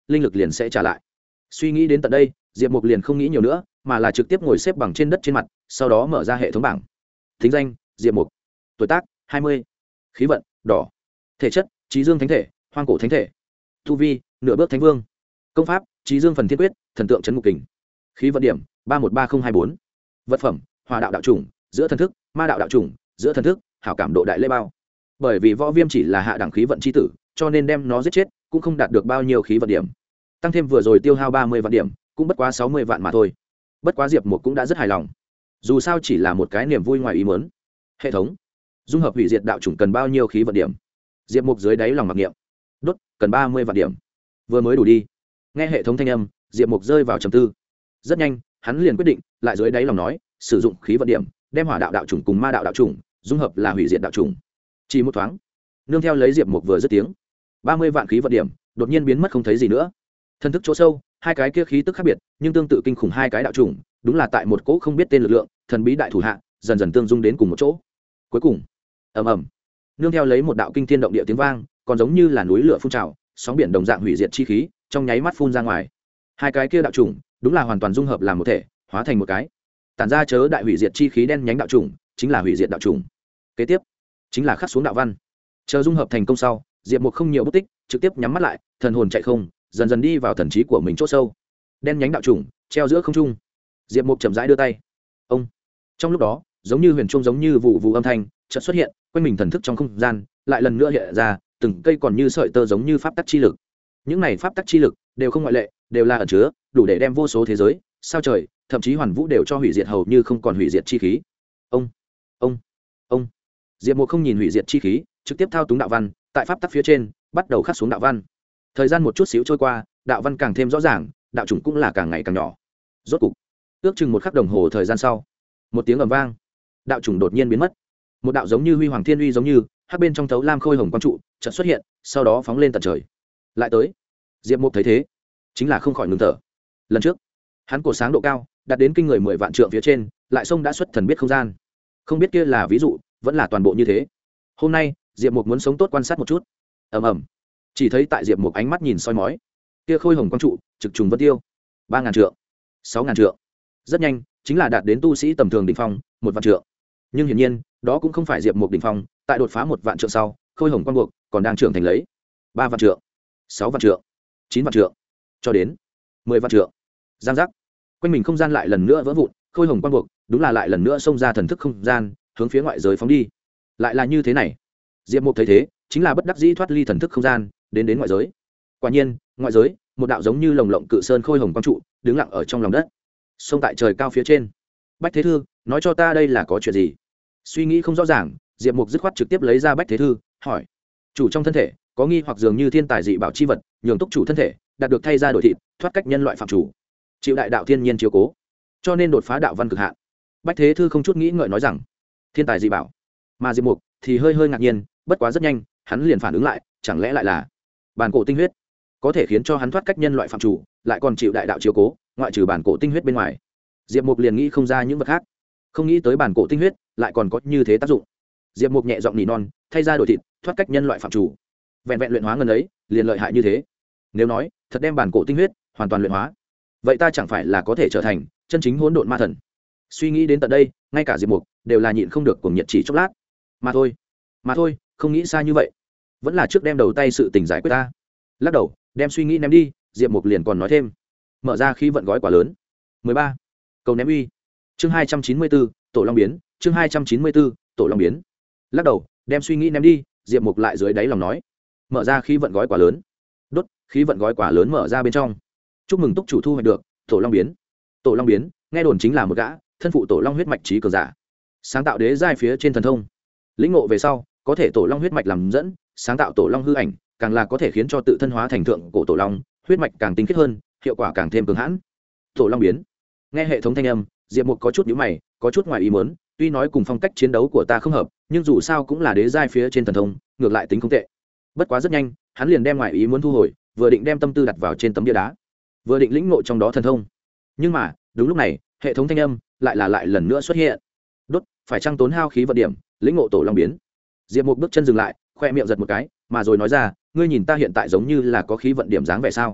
linh lực liền sẽ trả lại. Suy nghĩ đến tận đây, Diệp Mục liền không nghĩ nhiều nữa, mà là trực tiếp ngồi xếp bằng trên đất trên mặt, sau đó mở ra hệ thống bảng. Thính danh: Diệp Mục. Tuổi tác: hai mươi. Khí vận: đỏ. Thể chất: Chí Dương Thánh Thể, Hoang Cổ Thánh Thể. Tu vi: nửa bước Thánh Vương. Công pháp: Chí Dương Phần Thiên Quyết, Thần Tượng Trấn Ngục Kình. Khí vận điểm: ba một ba không hai bốn. Vật phẩm: Hỏa đạo đạo chủng, giữa thần thức, Ma đạo đạo chủng, giữa thần thức, hảo cảm độ đại lễ bao. Bởi vì võ viêm chỉ là hạ đẳng khí vận chi tử, cho nên đem nó giết chết cũng không đạt được bao nhiêu khí vận điểm. Tăng thêm vừa rồi tiêu hao ba mươi vạn điểm, cũng bất quá sáu mươi vạn mà thôi. Bất quá Diệp Mục cũng đã rất hài lòng. Dù sao chỉ là một cái niềm vui ngoài ý muốn. Hệ thống: dung hợp hủy diệt đạo chủng cần bao nhiêu khí vận điểm? Diệp Mục dưới đáy lòng mặc niệm. Đốt, cần ba mươi vạn điểm. Vừa mới đủ đi. Nghe hệ thống thanh âm, Diệp Mục rơi vào trầm tư. Rất nhanh, hắn liền quyết định, lại dưới đáy lòng nói, sử dụng khí vận điểm, đem hỏa đạo đạo chủng cùng ma đạo đạo chủng dung hợp là hủy diệt đạo chủng. Chỉ một thoáng, nương theo lấy Diệp Mục vừa dứt tiếng, ba mươi vạn khí vận điểm đột nhiên biến mất không thấy gì nữa. Thân thức chỗ sâu, hai cái kia khí tức khác biệt, nhưng tương tự kinh khủng hai cái đạo chủng, đúng là tại một cỗ không biết tên lực lượng, thần bí đại thủ hạ, dần dần tương dung đến cùng một chỗ. Cuối cùng, ầm ầm, nương theo lấy một đạo kinh thiên động địa tiếng vang, còn giống như là núi lửa phun trào, sóng biển đồng dạng hủy diệt chi khí, trong nháy mắt phun ra ngoài. Hai cái kia đạo chủng, đúng là hoàn toàn dung hợp làm một thể, hóa thành một cái. Tản ra chớ đại hủy diệt chi khí đen nhánh đạo chủng, chính là hủy diệt đạo chủng. Kế tiếp, chính là khắc xuống đạo văn. Chờ dung hợp thành công sau, Diệp Mục không nhiều bút tích, trực tiếp nhắm mắt lại, thần hồn chạy không, dần dần đi vào thần trí của mình chỗ sâu. Đen nhánh đạo chủng treo giữa không trung. Diệp Mục chậm rãi đưa tay. Ông. Trong lúc đó, giống như huyền chuông giống như vụ vụ âm thanh chợt xuất hiện, quanh mình thần thức trong không gian, lại lần nữa hiện ra, từng cây còn như sợi tơ giống như pháp tắc chi lực. Những này pháp tắc chi lực đều không ngoại lệ, đều là ẩn chứa, đủ để đem vô số thế giới, sao trời, thậm chí hoàn vũ đều cho hủy diệt hầu như không còn hủy diệt chi khí. Ông. Ông. Ông. Diệp Mục không nhìn hủy diệt chi khí, trực tiếp thao túng đạo văn, tại pháp tắc phía trên, bắt đầu khắc xuống đạo văn. Thời gian một chút xíu trôi qua, đạo văn càng thêm rõ ràng, đạo chủng cũng là càng ngày càng nhỏ. Rốt cục, ước chừng một khắc đồng hồ thời gian sau, một tiếng ầm vang, đạo chủng đột nhiên biến mất. Một đạo giống như huy hoàng thiên uy giống như, hắc bên trong thấu lam khôi hồng quang trụ, chợt xuất hiện, sau đó phóng lên tận trời. Lại tới. Diệp Mục thấy thế, chính là không khỏi ngừng thở. Lần trước, hắn cổ sáng độ cao, đạt đến kinh người mười vạn trượng phía trên, lại xông đã xuất thần biết không gian. Không biết kia là ví dụ, vẫn là toàn bộ như thế. Hôm nay, Diệp Mục muốn sống tốt quan sát một chút. Ầm ầm. Chỉ thấy tại Diệp Mục ánh mắt nhìn soi mói, kia khôi hồng quang trụ, trực trùng vân tiêu, ba ngàn trượng, sáu ngàn trượng. Rất nhanh, chính là đạt đến tu sĩ tầm thường đỉnh phong, một vạn trượng. Nhưng hiển nhiên, đó cũng không phải Diệp Mục đỉnh phong, tại đột phá một vạn trượng sau, khôi hồng quang buộc còn đang trưởng thành lấy. ba vạn trượng, sáu vạn trượng, chín vạn trượng, cho đến mười vạn trượng. Giang giác. Quanh mình không gian lại lần nữa vỡ vụn, khôi hồng quang buộc, đúng là lại lần nữa xông ra thần thức không gian, hướng phía ngoại giới phóng đi. Lại là như thế này. Diệp Mục thấy thế, chính là bất đắc dĩ thoát ly thần thức không gian, đến đến ngoại giới. Quả nhiên, ngoại giới, một đạo giống như lồng lộng cự sơn khôi hồng quang trụ, đứng lặng ở trong lòng đất. Xông tại trời cao phía trên. Bách Thế Thư, nói cho ta đây là có chuyện gì? Suy nghĩ không rõ ràng, Diệp Mục dứt khoát trực tiếp lấy ra Bách Thế Thư, hỏi: chủ trong thân thể có nghi hoặc dường như thiên tài dị bảo chi vật, nhường túc chủ thân thể đạt được thay ra đổi thịt, thoát cách nhân loại phạm chủ, chịu đại đạo thiên nhiên chiếu cố, cho nên đột phá đạo văn cực hạn. Bách Thế Thư không chút nghĩ ngợi nói rằng: thiên tài dị bảo. Mà Diệp Mục thì hơi hơi ngạc nhiên, bất quá rất nhanh, hắn liền phản ứng lại, chẳng lẽ lại là bản cổ tinh huyết, có thể khiến cho hắn thoát cách nhân loại phạm chủ, lại còn chịu đại đạo chiếu cố, ngoại trừ bản cổ tinh huyết bên ngoài. Diệp Mục liền nghĩ không ra những vật khác, không nghĩ tới bản cổ tinh huyết lại còn có như thế tác dụng. Diệp Mục nhẹ giọng nỉ non, thay ra đổi thịt, thoát cách nhân loại phạm chủ, vẹn vẹn luyện hóa ngân ấy liền lợi hại như thế. Nếu nói thật đem bản cổ tinh huyết hoàn toàn luyện hóa, vậy ta chẳng phải là có thể trở thành chân chính hỗn độn ma thần? Suy nghĩ đến tận đây, ngay cả Diệp Mục đều là nhịn không được cuồng nhiệt chỉ chốc lát. Mà thôi, mà thôi, không nghĩ xa như vậy, vẫn là trước đem đầu tay sự tình giải quyết ta. Lắc đầu, đem suy nghĩ ném đi, Diệp Mục liền còn nói thêm, mở ra khí vận gói quả lớn. mười ba. Cầu ném uy. Chương hai trăm chín mươi bốn, Tổ Long biến, chương hai trăm chín mươi bốn, Tổ Long biến. Lắc đầu, đem suy nghĩ ném đi, Diệp Mục lại dưới đáy lòng nói, mở ra khí vận gói quả lớn. Đốt, khí vận gói quả lớn mở ra bên trong. Chúc mừng túc chủ thu hoạch được Tổ Long biến. Tổ Long biến, nghe đồn chính là một gã thân phụ Tổ Long huyết mạch trí cường giả, sáng tạo đế giai phía trên thần thông. Lĩnh ngộ về sau, có thể Tổ Long huyết mạch làm dẫn, sáng tạo Tổ Long hư ảnh, càng là có thể khiến cho tự thân hóa thành thượng cổ Tổ Long, huyết mạch càng tinh khiết hơn, hiệu quả càng thêm cường hãn. Tổ Long biến. Nghe hệ thống thanh âm, Diệp Mục có chút nhíu mày, có chút ngoài ý muốn, tuy nói cùng phong cách chiến đấu của ta không hợp, nhưng dù sao cũng là đế giai phía trên thần thông, ngược lại tính không tệ. Bất quá rất nhanh, hắn liền đem ngoài ý muốn thu hồi, vừa định đem tâm tư đặt vào trên tấm bia đá, vừa định lĩnh ngộ trong đó thần thông. Nhưng mà, đúng lúc này, hệ thống thanh âm lại là lại lần nữa xuất hiện. Đốt, phải chăng tốn hao khí vận điểm, lĩnh ngộ Tổ Long biến. Diệp Mục bước chân dừng lại, khoe miệng giật một cái, mà rồi nói ra, ngươi nhìn ta hiện tại giống như là có khí vận điểm dáng vẻ sao?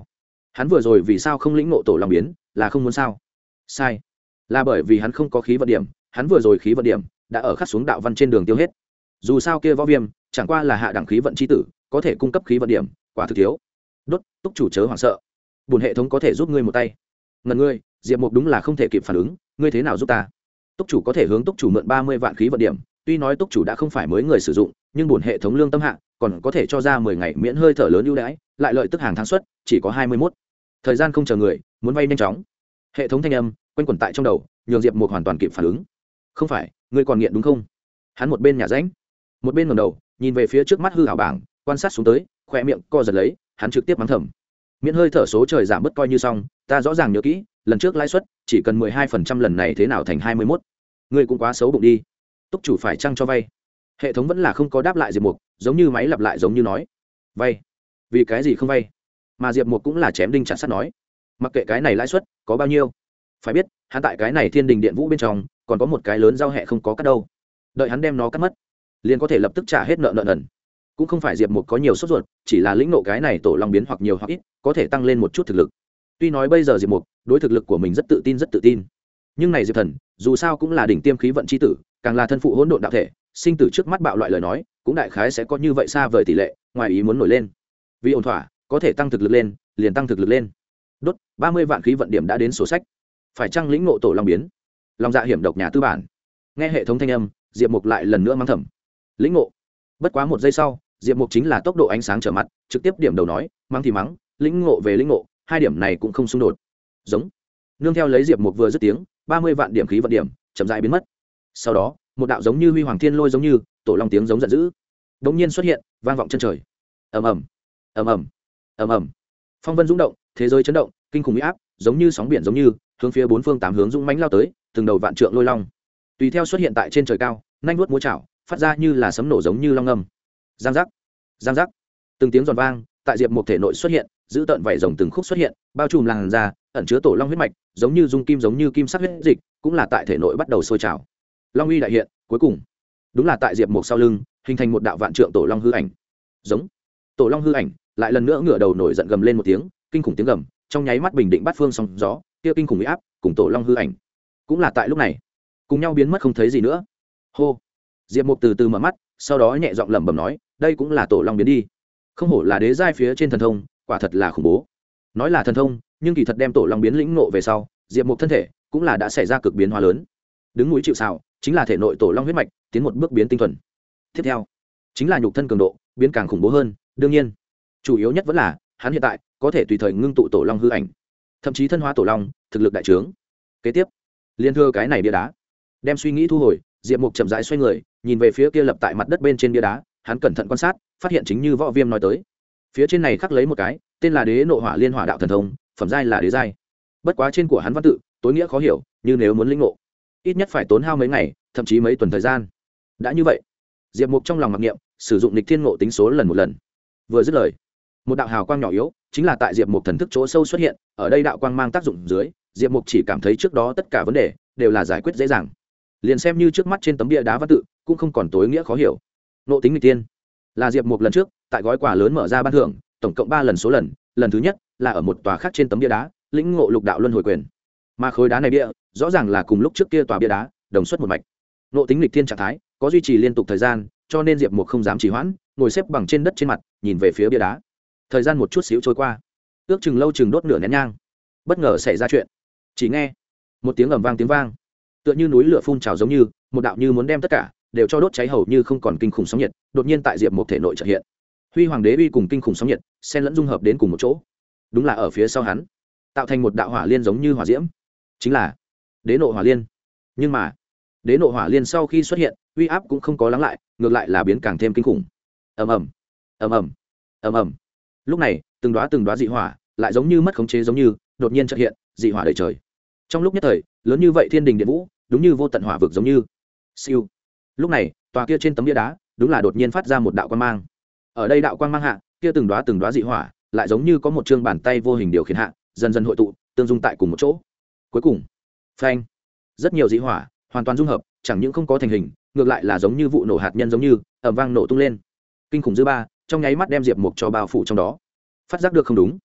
hắn vừa rồi vì sao không lĩnh ngộ tổ long biến, là không muốn sao? Sai, là bởi vì hắn không có khí vận điểm, hắn vừa rồi khí vận điểm đã ở khắc xuống đạo văn trên đường tiêu hết. Dù sao kia võ viêm chẳng qua là hạ đẳng khí vận chi tử, có thể cung cấp khí vận điểm, quả thực thiếu. Đốt, túc chủ chớ hoảng sợ, bổn hệ thống có thể giúp ngươi một tay. Ngần ngươi, Diệp Mục đúng là không thể kịp phản ứng, ngươi thế nào giúp ta? Túc chủ có thể hướng túc chủ mượn ba mươi vạn khí vận điểm, tuy nói túc chủ đã không phải mới người sử dụng, nhưng bổn hệ thống lương tâm hạ còn có thể cho ra mười ngày miễn hơi thở lớn ưu đãi, lại lợi tức hàng tháng suất chỉ có hai mươi mốt. Thời gian không chờ người, muốn vay nhanh chóng. Hệ thống thanh âm quanh quẩn tại trong đầu, nhường Diệp Mục hoàn toàn kịp phản ứng. Không phải, ngươi còn nghiện đúng không? Hắn một bên nhả rãnh, một bên ngẩng đầu, nhìn về phía trước mắt hư ảo bảng, quan sát xuống tới, khóe miệng co giật lấy, hắn trực tiếp mắng thầm. Miễn hơi thở số trời giảm bớt coi như xong, ta rõ ràng nhớ kỹ, lần trước lãi suất chỉ cần mười hai phần trăm, lần này thế nào thành hai mươi mốt. Ngươi cũng quá xấu bụng đi. Túc chủ phải chăng cho vay? Hệ thống vẫn là không có đáp lại Diệp Mục, giống như máy lặp lại giống như nói, vay. Vì cái gì không vay? Mà Diệp Mục cũng là chém đinh chặt sắt nói, mặc kệ cái này lãi suất có bao nhiêu, phải biết hắn tại cái này thiên đình điện vũ bên trong còn có một cái lớn giao hẹ không có cắt đâu, đợi hắn đem nó cắt mất liền có thể lập tức trả hết nợ nợ nần. Cũng không phải Diệp Mục có nhiều sốt ruột, chỉ là lĩnh nộ cái này tổ long biến hoặc nhiều hoặc ít có thể tăng lên một chút thực lực. Tuy nói bây giờ Diệp Mục đối thực lực của mình rất tự tin rất tự tin, nhưng này Diệp Thần dù sao cũng là đỉnh tiêm khí vận chi tử, càng là thân phụ hỗn độn đạo thể, sinh tử trước mắt bạo loại lời nói cũng đại khái sẽ có như vậy xa vời tỷ lệ, ngoài ý muốn nổi lên. Vì ổn thỏa có thể tăng thực lực lên liền tăng thực lực lên. Đốt, ba mươi vạn khí vận điểm đã đến sổ sách. Phải chăng lĩnh ngộ tổ long biến? Long dạ hiểm độc nhà tư bản. Nghe hệ thống thanh âm, Diệp Mục lại lần nữa mắng thầm. Lĩnh ngộ. Bất quá một giây sau, Diệp Mục chính là tốc độ ánh sáng trở mặt, trực tiếp điểm đầu nói, mắng thì mắng, lĩnh ngộ về lĩnh ngộ, hai điểm này cũng không xung đột. Giống. Nương theo lấy Diệp Mục vừa dứt tiếng, ba mươi vạn điểm khí vận điểm chậm rãi biến mất. Sau đó, một đạo giống như huy hoàng thiên lôi giống như tổ long tiếng giống giận dữ đột nhiên xuất hiện, vang vọng chân trời. Ầm ầm, ầm ầm, ầm ầm. Phong vân rung động, thế giới chấn động, kinh khủng uy áp giống như sóng biển giống như hướng phía bốn phương tám hướng dũng mãnh lao tới, từng đầu vạn trượng lôi long tùy theo xuất hiện tại trên trời cao, nhanh vuốt múa chảo, phát ra như là sấm nổ giống như long ngâm. Giang giác, giang giác, từng tiếng giòn vang tại Diệp Mục thể nội xuất hiện, giữ tợn vảy rồng từng khúc xuất hiện, bao trùm làn da, ẩn chứa tổ long huyết mạch, giống như dung kim giống như kim sắc huyết dịch, cũng là tại thể nội bắt đầu sôi trào. Long uy đại hiện, cuối cùng đúng là tại Diệp Mục sau lưng hình thành một đạo vạn trượng tổ long hư ảnh. Giống. Tổ long hư ảnh lại lần nữa ngửa đầu nổi giận gầm lên một tiếng, kinh khủng tiếng gầm trong nháy mắt bình định bát phương sóng gió, kia kinh khủng uy áp cùng tổ long hư ảnh cũng là tại lúc này cùng nhau biến mất không thấy gì nữa. Hô. Diệp Mục từ từ mở mắt, sau đó nhẹ giọng lẩm bẩm nói, đây cũng là tổ long biến đi. Không hổ là đế giai phía trên thần thông, quả thật là khủng bố. Nói là thần thông, nhưng kỳ thật đem tổ long biến lĩnh ngộ về sau, Diệp Mục thân thể cũng là đã xảy ra cực biến hóa lớn. Đứng núi chịu sào, chính là thể nội tổ long huyết mạch tiến một bước biến tinh thuần. Tiếp theo, chính là nhục thân cường độ biến càng khủng bố hơn, đương nhiên, chủ yếu nhất vẫn là hắn hiện tại có thể tùy thời ngưng tụ tổ long hư ảnh, thậm chí thân hóa tổ long, thực lực đại trướng. Kế tiếp, liên thưa cái này bia đá, đem suy nghĩ thu hồi, Diệp Mục chậm rãi xoay người, nhìn về phía kia lập tại mặt đất bên trên bia đá, hắn cẩn thận quan sát, phát hiện chính như Võ Viêm nói tới, phía trên này khắc lấy một cái tên là Đế Nộ Hỏa Liên Hỏa Đạo thần thông, phẩm giai là đế giai. Bất quá trên của hắn văn tự tối nghĩa khó hiểu, như nếu muốn lĩnh ngộ, ít nhất phải tốn hao mấy ngày, thậm chí mấy tuần thời gian. Đã như vậy, Diệp Mục trong lòng mặc niệm, sử dụng nghịch thiên ngộ tính số lần một lần. Vừa dứt lời, một đạo hào quang nhỏ yếu chính là tại Diệp Mục thần thức chỗ sâu xuất hiện, ở đây đạo quang mang tác dụng dưới, Diệp Mục chỉ cảm thấy trước đó tất cả vấn đề đều là giải quyết dễ dàng. Liền xem như trước mắt trên tấm bia đá văn tự cũng không còn tối nghĩa khó hiểu. Ngộ tính nghịch thiên là Diệp Mục lần trước tại gói quà lớn mở ra ban thưởng, tổng cộng ba lần số lần, lần thứ nhất là ở một tòa khác trên tấm bia đá, lĩnh ngộ lục đạo luân hồi quyền. Mà khối đá này bia, rõ ràng là cùng lúc trước kia tòa bia đá đồng xuất một mạch. Ngộ tính nghịch thiên trạng thái có duy trì liên tục thời gian, cho nên Diệp Mục không dám trì hoãn, ngồi xếp bằng trên đất trên mặt, nhìn về phía bia đá. Thời gian một chút xíu trôi qua, ước chừng lâu chừng đốt nửa nén nhang. Bất ngờ xảy ra chuyện, chỉ nghe một tiếng ầm vang tiếng vang, tựa như núi lửa phun trào giống như, một đạo như muốn đem tất cả đều cho đốt cháy hầu như không còn kinh khủng sóng nhiệt, đột nhiên tại Diệp Mục thể nội chợt hiện. Huy Hoàng Đế uy cùng kinh khủng sóng nhiệt, xen lẫn dung hợp đến cùng một chỗ. Đúng là ở phía sau hắn, tạo thành một đạo hỏa liên giống như hỏa diễm, chính là Đế Nộ Hỏa Liên. Nhưng mà, Đế Nộ Hỏa Liên sau khi xuất hiện, uy áp cũng không có lắng lại, ngược lại là biến càng thêm kinh khủng. Ầm ầm, ầm ầm, ầm ầm. Lúc này, từng đóa từng đóa dị hỏa, lại giống như mất khống chế giống như, đột nhiên chợt hiện, dị hỏa đầy trời. Trong lúc nhất thời, lớn như vậy thiên đình điện vũ, đúng như vô tận hỏa vực giống như. Siêu. Lúc này, tòa kia trên tấm bia đá, đúng là đột nhiên phát ra một đạo quang mang. Ở đây đạo quang mang hạ, kia từng đóa từng đóa dị hỏa, lại giống như có một chương bàn tay vô hình điều khiển hạ, dần dần hội tụ, tương dung tại cùng một chỗ. Cuối cùng, phanh, rất nhiều dị hỏa hoàn toàn dung hợp, chẳng những không có thành hình, ngược lại là giống như vụ nổ hạt nhân giống như, ầm vang nổ tung lên. Kinh khủng dư ba, trong nháy mắt đem Diệp Mục cho bao phủ trong đó. Phát giác được không đúng,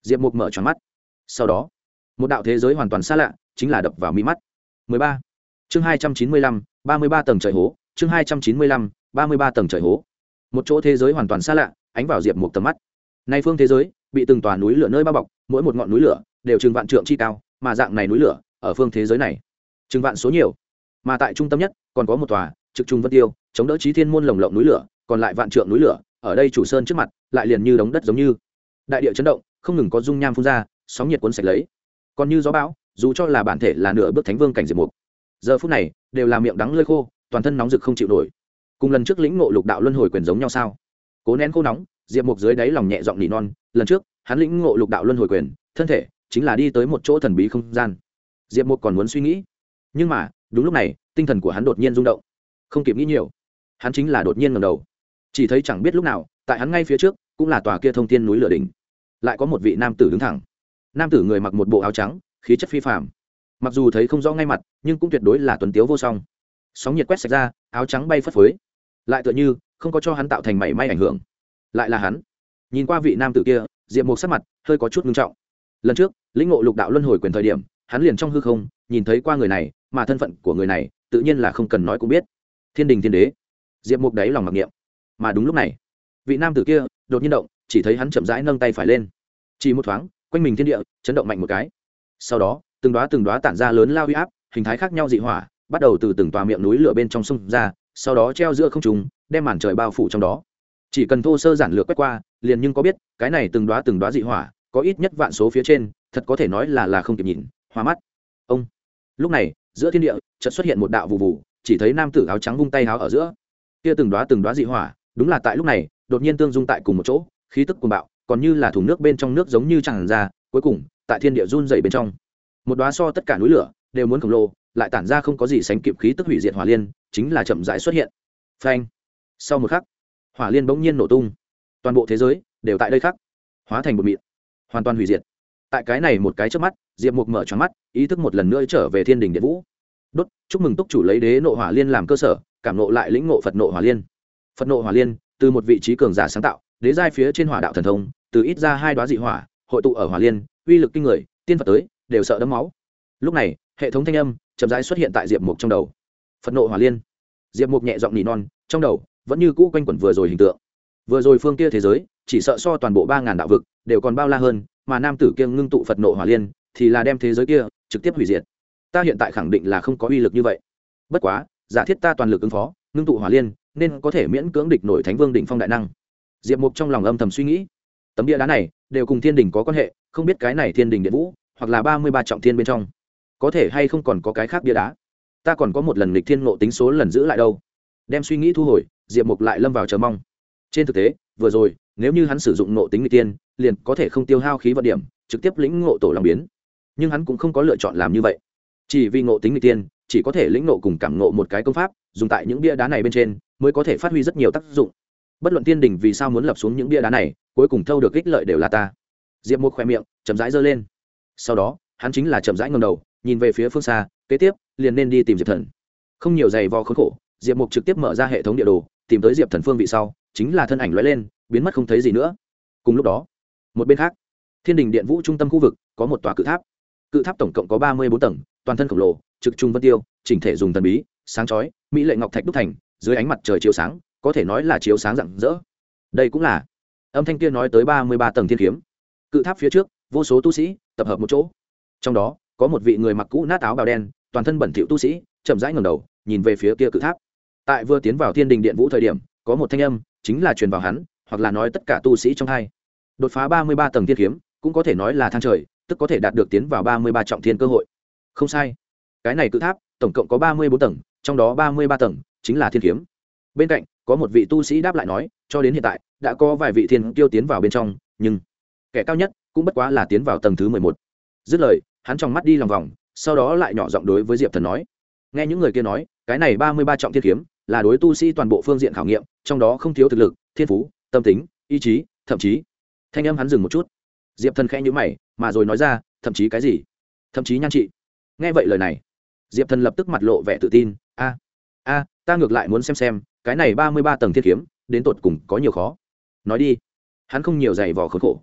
Diệp Mục mở tròn mắt. Sau đó, một đạo thế giới hoàn toàn xa lạ chính là đập vào mi mắt. mười ba. Chương hai trăm chín mươi lăm, ba mươi ba tầng trời hố, chương hai trăm chín mươi lăm, ba mươi ba tầng trời hố. Một chỗ thế giới hoàn toàn xa lạ, ánh vào Diệp Mục tầm mắt. Nay phương thế giới bị từng tòa núi lửa nơi bao bọc, mỗi một ngọn núi lửa đều chừng vạn trượng chi cao, mà dạng này núi lửa ở phương thế giới này chừng vạn số nhiều. Mà tại trung tâm nhất còn có một tòa trực trung vân tiêu, chống đỡ chí thiên môn lồng lộng núi lửa, còn lại vạn trượng núi lửa, ở đây chủ sơn trước mặt, lại liền như đống đất giống như. Đại địa chấn động, không ngừng có dung nham phun ra, sóng nhiệt cuốn sạch lấy. Còn như gió bão, dù cho là bản thể là nửa bước thánh vương cảnh Diệp Mục, giờ phút này đều là miệng đắng lưỡi khô, toàn thân nóng rực không chịu nổi. Cùng lần trước lĩnh ngộ lục đạo luân hồi quyền giống nhau sao? Cố nén khô nóng, Diệp Mục dưới đáy lòng nhẹ giọng nỉ non, lần trước, hắn lĩnh ngộ lục đạo luân hồi quyền, thân thể chính là đi tới một chỗ thần bí không gian. Diệp Mục còn muốn suy nghĩ, nhưng mà, đúng lúc này, tinh thần của hắn đột nhiên rung động. Không kịp nghĩ nhiều, hắn chính là đột nhiên ngẩng đầu. Chỉ thấy chẳng biết lúc nào, tại hắn ngay phía trước, cũng là tòa kia thông thiên núi lửa đỉnh. Lại có một vị nam tử đứng thẳng. Nam tử người mặc một bộ áo trắng, khí chất phi phàm. Mặc dù thấy không rõ ngay mặt, nhưng cũng tuyệt đối là tuấn tiếu vô song. Sóng nhiệt quét sạch ra, áo trắng bay phất phới, lại tựa như không có cho hắn tạo thành mảy may ảnh hưởng. Lại là hắn. Nhìn qua vị nam tử kia, Diệp Mục sắc mặt hơi có chút nghiêm trọng. Lần trước, lĩnh ngộ lục đạo luân hồi quyền thời điểm, hắn liền trong hư không nhìn thấy qua người này, mà thân phận của người này, tự nhiên là không cần nói cũng biết. Thiên Đình Thiên Đế. Diệp Mục đáy lòng mặc niệm. Mà đúng lúc này, vị nam tử kia đột nhiên động, chỉ thấy hắn chậm rãi nâng tay phải lên. Chỉ một thoáng, quanh mình thiên địa chấn động mạnh một cái. Sau đó, từng đóa từng đóa tản ra lớn lao uy áp, hình thái khác nhau dị hỏa, bắt đầu từ từng tòa miệng núi lửa bên trong sông ra, sau đó treo giữa không trung, đem màn trời bao phủ trong đó. Chỉ cần thô sơ giản lược quét qua, liền nhưng có biết, cái này từng đóa từng đóa dị hỏa, có ít nhất vạn số phía trên, thật có thể nói là là không kịp nhìn, hoa mắt. Ông. Lúc này, giữa thiên địa chợt xuất hiện một đạo vụ vụ, chỉ thấy nam tử áo trắng vung tay áo ở giữa. Kia từng đóa từng đóa dị hỏa, đúng là tại lúc này, đột nhiên tương dung tại cùng một chỗ, khí tức cuồng bạo, còn như là thùng nước bên trong nước giống như tràn ra, cuối cùng, tại thiên địa run rẩy bên trong, một đóa so tất cả núi lửa đều muốn khổng lồ, lại tản ra không có gì sánh kịp khí tức hủy diệt hỏa liên, chính là chậm rãi xuất hiện. Phanh. Sau một khắc, hỏa liên bỗng nhiên nổ tung, toàn bộ thế giới đều tại đây khắc hóa thành một mịn, hoàn toàn hủy diệt. Tại cái này một cái chớp mắt, Diệp Mục mở tròn mắt, ý thức một lần nữa trở về thiên đình điện vũ. Đốt, chúc mừng túc chủ lấy đế nộ hỏa liên làm cơ sở, cảm nộ lại lĩnh ngộ Phật nộ hỏa liên. Phật nộ hỏa liên, từ một vị trí cường giả sáng tạo, đế giai phía trên hỏa đạo thần thông, từ ít ra hai đóa dị hỏa, hội tụ ở hỏa liên, uy lực kinh người, tiên Phật tới đều sợ đẫm máu. Lúc này, hệ thống thanh âm chậm rãi xuất hiện tại Diệp Mục trong đầu. Phật nộ hỏa liên. Diệp Mục nhẹ giọng nỉ non, trong đầu vẫn như cũ quanh quẩn vừa rồi hình tượng. Vừa rồi phương kia thế giới, chỉ sợ so toàn bộ ba ngàn đạo vực đều còn bao la hơn, mà nam tử kia ngưng tụ Phật nộ hỏa liên, thì là đem thế giới kia trực tiếp hủy diệt. Ta hiện tại khẳng định là không có uy lực như vậy. Bất quá, giả thiết ta toàn lực ứng phó, ngưng tụ hỏa liên, nên có thể miễn cưỡng địch nổi Thánh Vương đỉnh phong đại năng. Diệp Mục trong lòng âm thầm suy nghĩ. Tấm bia đá này đều cùng thiên đình có quan hệ, không biết cái này thiên đình điện vũ, hoặc là ba mươi ba trọng thiên bên trong, có thể hay không còn có cái khác bia đá. Ta còn có một lần nghịch thiên ngộ tính số lần giữ lại đâu. Đem suy nghĩ thu hồi, Diệp Mục lại lâm vào chờ mong. Trên thực tế, vừa rồi, nếu như hắn sử dụng ngộ tính nghịch tiên, liền có thể không tiêu hao khí vận điểm, trực tiếp lĩnh ngộ tổ long biến. Nhưng hắn cũng không có lựa chọn làm như vậy. Chỉ vì ngộ tính nghịch tiên, chỉ có thể lĩnh ngộ cùng cảm ngộ một cái công pháp, dùng tại những bia đá này bên trên, mới có thể phát huy rất nhiều tác dụng. Bất luận tiên đình vì sao muốn lập xuống những bia đá này, cuối cùng thâu được ích lợi đều là ta. Diệp Mục khẽ miệng, chậm rãi giơ lên. Sau đó, hắn chính là chậm rãi ngẩng đầu, nhìn về phía phương xa, kế tiếp, liền nên đi tìm Diệp Thần. Không nhiều giày vò khốn khổ, Diệp Mục trực tiếp mở ra hệ thống địa đồ, tìm tới Diệp Thần phương vị sau, chính là thân ảnh lóe lên, biến mất không thấy gì nữa. Cùng lúc đó, một bên khác, Thiên Đình Điện Vũ trung tâm khu vực, có một tòa cự tháp. Cự tháp tổng cộng có ba mươi bốn tầng, toàn thân khổng lồ, trực trung vân tiêu, chỉnh thể dùng thần bí, sáng chói, mỹ lệ ngọc thạch đúc thành, dưới ánh mặt trời chiếu sáng, có thể nói là chiếu sáng rạng rỡ. Đây cũng là âm thanh kia nói tới ba mươi ba tầng thiên kiếm. Cự tháp phía trước, vô số tu sĩ tập hợp một chỗ. Trong đó, có một vị người mặc cũ nát áo bào đen, toàn thân bẩn thỉu tu sĩ, chậm rãi ngẩng đầu, nhìn về phía kia cự tháp. Tại vừa tiến vào Thiên Đình Điện Vũ thời điểm, có một thanh âm, chính là truyền vào hắn, hoặc là nói tất cả tu sĩ trong hai. Đột phá ba mươi ba tầng thiên kiếm, cũng có thể nói là thang trời, tức có thể đạt được tiến vào ba mươi ba trọng thiên cơ hội. Không sai. Cái này cự tháp, tổng cộng có ba mươi bốn tầng, trong đó ba mươi ba tầng chính là thiên kiếm. Bên cạnh, có một vị tu sĩ đáp lại nói, cho đến hiện tại, đã có vài vị thiên kiêu tiến vào bên trong, nhưng kẻ cao nhất cũng bất quá là tiến vào tầng thứ mười một. Dứt lời, hắn trong mắt đi lòng vòng, sau đó lại nhỏ giọng đối với Diệp Thần nói, nghe những người kia nói, cái này ba mươi ba trọng thiên kiếm là đối tu sĩ toàn bộ phương diện khảo nghiệm, trong đó không thiếu thực lực, thiên phú, tâm tính, ý chí, thậm chí. Thanh âm hắn dừng một chút. Diệp Thần khẽ nhíu mày, mà rồi nói ra, thậm chí cái gì? Thậm chí nhan trị. Nghe vậy lời này, Diệp Thần lập tức mặt lộ vẻ tự tin, a a, ta ngược lại muốn xem xem, cái này ba mươi ba tầng thiên kiếm, đến tột cùng có nhiều khó. Nói đi. Hắn không nhiều dày vò khốn khổ,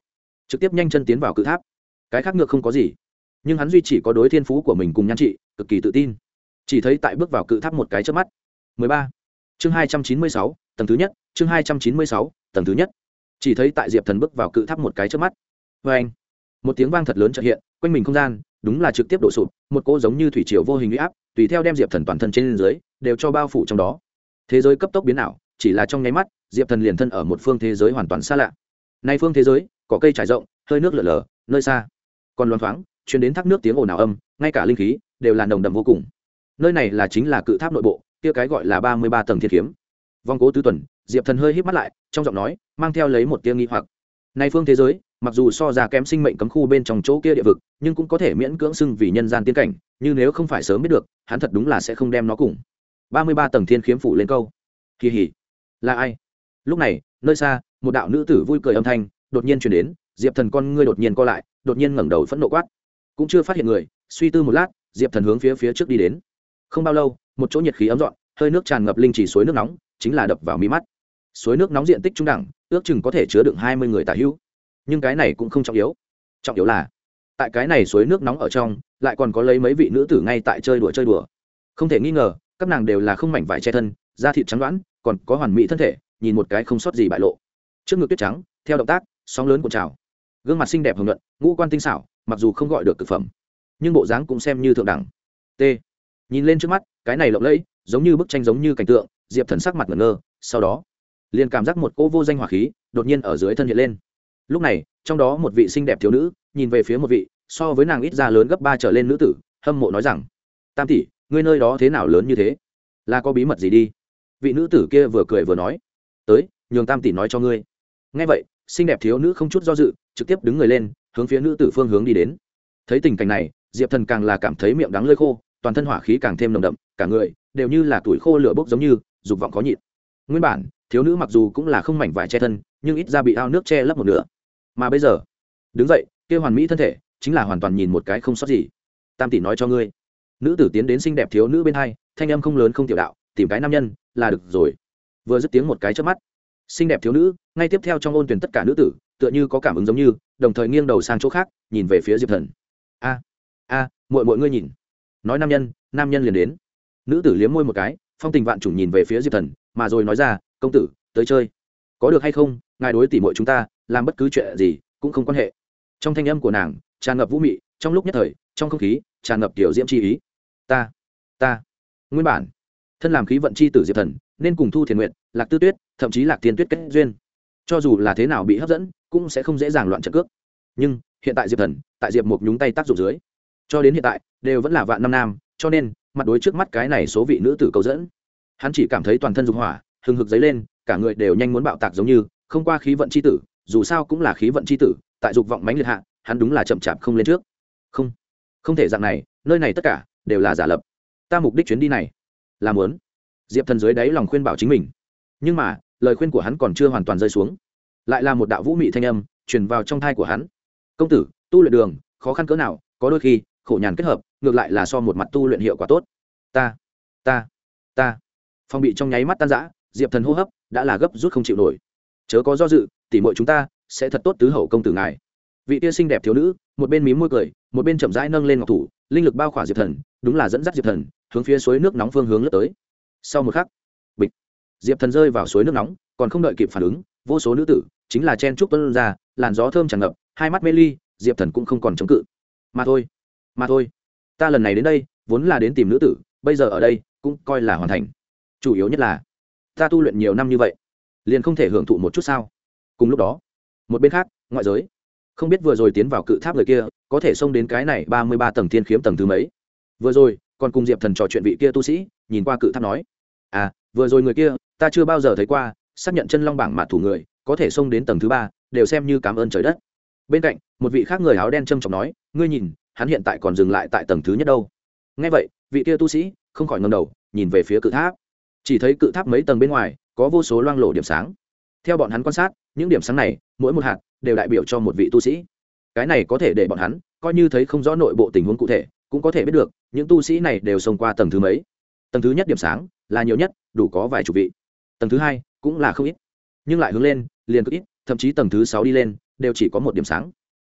trực tiếp nhanh chân tiến vào cự tháp. Cái khác ngược không có gì, nhưng hắn duy chỉ có đối thiên phú của mình cùng nhan trị cực kỳ tự tin. Chỉ thấy tại bước vào cự tháp một cái chớp mắt. mười ba chương hai trăm chín mươi sáu, tầng thứ nhất. Chương hai trăm chín mươi sáu, tầng thứ nhất. Chỉ thấy tại Diệp Thần bước vào cự tháp một cái chớp mắt. Và anh, một tiếng vang thật lớn chợt hiện, quanh mình không gian đúng là trực tiếp đổ sụp, một cỗ giống như thủy triều vô hình uy áp, tùy theo đem Diệp Thần toàn thân trên dưới đều cho bao phủ trong đó. Thế giới cấp tốc biến ảo, chỉ là trong nháy mắt, Diệp Thần liền thân ở một phương thế giới hoàn toàn xa lạ. Nay phương thế giới, cỏ cây trải rộng, hơi nước lở lở, nơi xa còn loáng thoáng truyền đến thác nước tiếng ồn ào âm, ngay cả linh khí đều là nồng đậm vô cùng. Nơi này là chính là cự tháp nội bộ, kia cái gọi là ba mươi ba tầng thiên kiếm. Vong Cố tứ tuần, Diệp Thần hơi híp mắt lại, trong giọng nói mang theo lấy một tia nghi hoặc. Nay phương thế giới, mặc dù so ra kém sinh mệnh cấm khu bên trong chỗ kia địa vực, nhưng cũng có thể miễn cưỡng xưng vì nhân gian tiên cảnh, nhưng nếu không phải sớm biết được, hắn thật đúng là sẽ không đem nó cùng ba mươi ba tầng thiên kiếm phủ lên câu. Kỳ hỉ, là ai? Lúc này, nơi xa, một đạo nữ tử vui cười âm thanh đột nhiên truyền đến. Diệp Thần con ngươi đột nhiên co lại, đột nhiên ngẩng đầu phẫn nộ quát. Cũng chưa phát hiện người, suy tư một lát, Diệp Thần hướng phía phía trước đi đến. Không bao lâu, một chỗ nhiệt khí ấm dọn, hơi nước tràn ngập linh chỉ suối nước nóng, chính là đập vào mi mắt. Suối nước nóng diện tích trung đẳng, ước chừng có thể chứa đựng hai mươi người tả hữu. Nhưng cái này cũng không trọng yếu. Trọng yếu là, tại cái này suối nước nóng ở trong, lại còn có lấy mấy vị nữ tử ngay tại chơi đùa chơi đùa. Không thể nghi ngờ, các nàng đều là không mảnh vải che thân, da thịt trắng đoán, còn có hoàn mỹ thân thể, nhìn một cái không sót gì bại lộ. Trước ngực tuyết trắng, theo động tác, sóng lớn cuộn trào. Gương mặt xinh đẹp hồng nhuận, ngũ quan tinh xảo, mặc dù không gọi được cực phẩm, nhưng bộ dáng cũng xem như thượng đẳng. T. Nhìn lên trước mắt, cái này lộng lẫy, giống như bức tranh giống như cảnh tượng, Diệp Thần sắc mặt ngẩn ngơ, sau đó, liền cảm giác một cỗ vô danh hỏa khí đột nhiên ở dưới thân hiện lên. Lúc này, trong đó một vị xinh đẹp thiếu nữ, nhìn về phía một vị so với nàng ít ra lớn gấp ba trở lên nữ tử, hâm mộ nói rằng: "Tam tỷ, ngươi nơi đó thế nào lớn như thế? Là có bí mật gì đi?" Vị nữ tử kia vừa cười vừa nói: "Tới, nhường Tam tỷ nói cho ngươi." Nghe vậy, xinh đẹp thiếu nữ không chút do dự, trực tiếp đứng người lên, hướng phía nữ tử phương hướng đi đến. Thấy tình cảnh này, Diệp Thần càng là cảm thấy miệng đắng lưỡi khô, toàn thân hỏa khí càng thêm nồng đậm, cả người đều như là tuổi khô lửa bốc giống như, dục vọng khó nhịn. Nguyên bản, thiếu nữ mặc dù cũng là không mảnh vải che thân, nhưng ít ra bị ao nước che lấp một nửa. Mà bây giờ, đứng dậy, kia hoàn mỹ thân thể, chính là hoàn toàn nhìn một cái không sót gì. "Tam tỷ nói cho ngươi." Nữ tử tiến đến xinh đẹp thiếu nữ bên hai, thanh âm không lớn không tiểu đạo, "Tìm cái nam nhân là được rồi." Vừa dứt tiếng một cái chớp mắt, xinh đẹp thiếu nữ ngay tiếp theo trong ôn tuyển tất cả nữ tử tựa như có cảm ứng giống như, đồng thời nghiêng đầu sang chỗ khác, nhìn về phía Diệp Thần. "A, a, muội muội ngươi nhìn." Nói nam nhân, nam nhân liền đến. Nữ tử liếm môi một cái, phong tình vạn trùng nhìn về phía Diệp Thần, mà rồi nói ra: "Công tử, tới chơi. Có được hay không, ngài đối tỷ muội chúng ta, làm bất cứ chuyện gì cũng không quan hệ." Trong thanh âm của nàng tràn ngập vũ mị, trong lúc nhất thời, trong không khí tràn ngập tiểu diễm chi ý. Ta, ta, nguyên bản thân làm khí vận chi tử Diệp Thần, nên cùng Thu Thiền Nguyệt, Lạc Tư Tuyết, thậm chí Lạc Tiên Tuyết kết duyên. Cho dù là thế nào bị hấp dẫn, cũng sẽ không dễ dàng loạn trận cước. Nhưng hiện tại Diệp Thần, tại Diệp Mục nhúng tay tác dụng dưới, cho đến hiện tại đều vẫn là vạn năm nam, cho nên mặt đối trước mắt cái này số vị nữ tử cầu dẫn, hắn chỉ cảm thấy toàn thân dục hỏa hừng hực dấy lên, cả người đều nhanh muốn bạo tạc giống như, không qua khí vận chi tử, dù sao cũng là khí vận chi tử, tại dục vọng mãnh liệt hạ, hắn đúng là chậm chạp không lên trước. Không, không thể dạng này, nơi này tất cả đều là giả lập. Ta mục đích chuyến đi này là muốn. Diệp Thần dưới đáy lòng khuyên bảo chính mình, nhưng mà lời khuyên của hắn còn chưa hoàn toàn rơi xuống, lại là một đạo vũ mị thanh âm truyền vào trong thai của hắn. "Công tử, tu luyện đường khó khăn cỡ nào, có đôi khi khổ nhàn kết hợp, ngược lại là so một mặt tu luyện hiệu quả tốt." Ta, ta, ta. Phong bị trong nháy mắt tan rã, Diệp Thần hô hấp đã là gấp rút không chịu nổi. "Chớ có do dự, tỷ muội chúng ta sẽ thật tốt tứ hậu công tử ngài." Vị tia xinh đẹp thiếu nữ, một bên mím môi cười, một bên chậm rãi nâng lên ngọc thủ, linh lực bao khỏa Diệp Thần, đúng là dẫn dắt Diệp Thần hướng phía suối nước nóng phương hướng lướt tới. Sau một khắc, bịch, Diệp Thần rơi vào suối nước nóng, còn không đợi kịp phản ứng, vô số nữ tử chính là chen trúc tuôn ra, làn gió thơm tràn ngập, hai mắt mê ly, Diệp Thần cũng không còn chống cự. "Mà thôi, mà thôi, ta lần này đến đây, vốn là đến tìm nữ tử, bây giờ ở đây cũng coi là hoàn thành. Chủ yếu nhất là, ta tu luyện nhiều năm như vậy, liền không thể hưởng thụ một chút sao?" Cùng lúc đó, một bên khác, ngoại giới, không biết vừa rồi tiến vào cự tháp người kia, có thể xông đến cái này ba mươi ba tầng thiên khiếm tầng thứ mấy. Vừa rồi, còn cùng Diệp Thần trò chuyện vị kia tu sĩ, nhìn qua cự tháp nói: "À, vừa rồi người kia, ta chưa bao giờ thấy qua, xác nhận chân long bảng mạt thủ người, có thể xông đến tầng thứ ba, đều xem như cảm ơn trời đất." Bên cạnh, một vị khác người áo đen trầm trọng nói: "Ngươi nhìn, hắn hiện tại còn dừng lại tại tầng thứ nhất đâu." Nghe vậy, vị kia tu sĩ không khỏi ngẩng đầu, nhìn về phía cự tháp. Chỉ thấy cự tháp mấy tầng bên ngoài, có vô số loang lổ điểm sáng. Theo bọn hắn quan sát, những điểm sáng này, mỗi một hạt đều đại biểu cho một vị tu sĩ. Cái này có thể để bọn hắn coi như thấy không rõ nội bộ tình huống cụ thể, cũng có thể biết được những tu sĩ này đều xông qua tầng thứ mấy. Tầng thứ nhất điểm sáng là nhiều nhất, đủ có vài chục vị. Tầng thứ hai cũng là không ít, nhưng lại hướng lên liền cực ít, thậm chí tầng thứ sáu đi lên đều chỉ có một điểm sáng.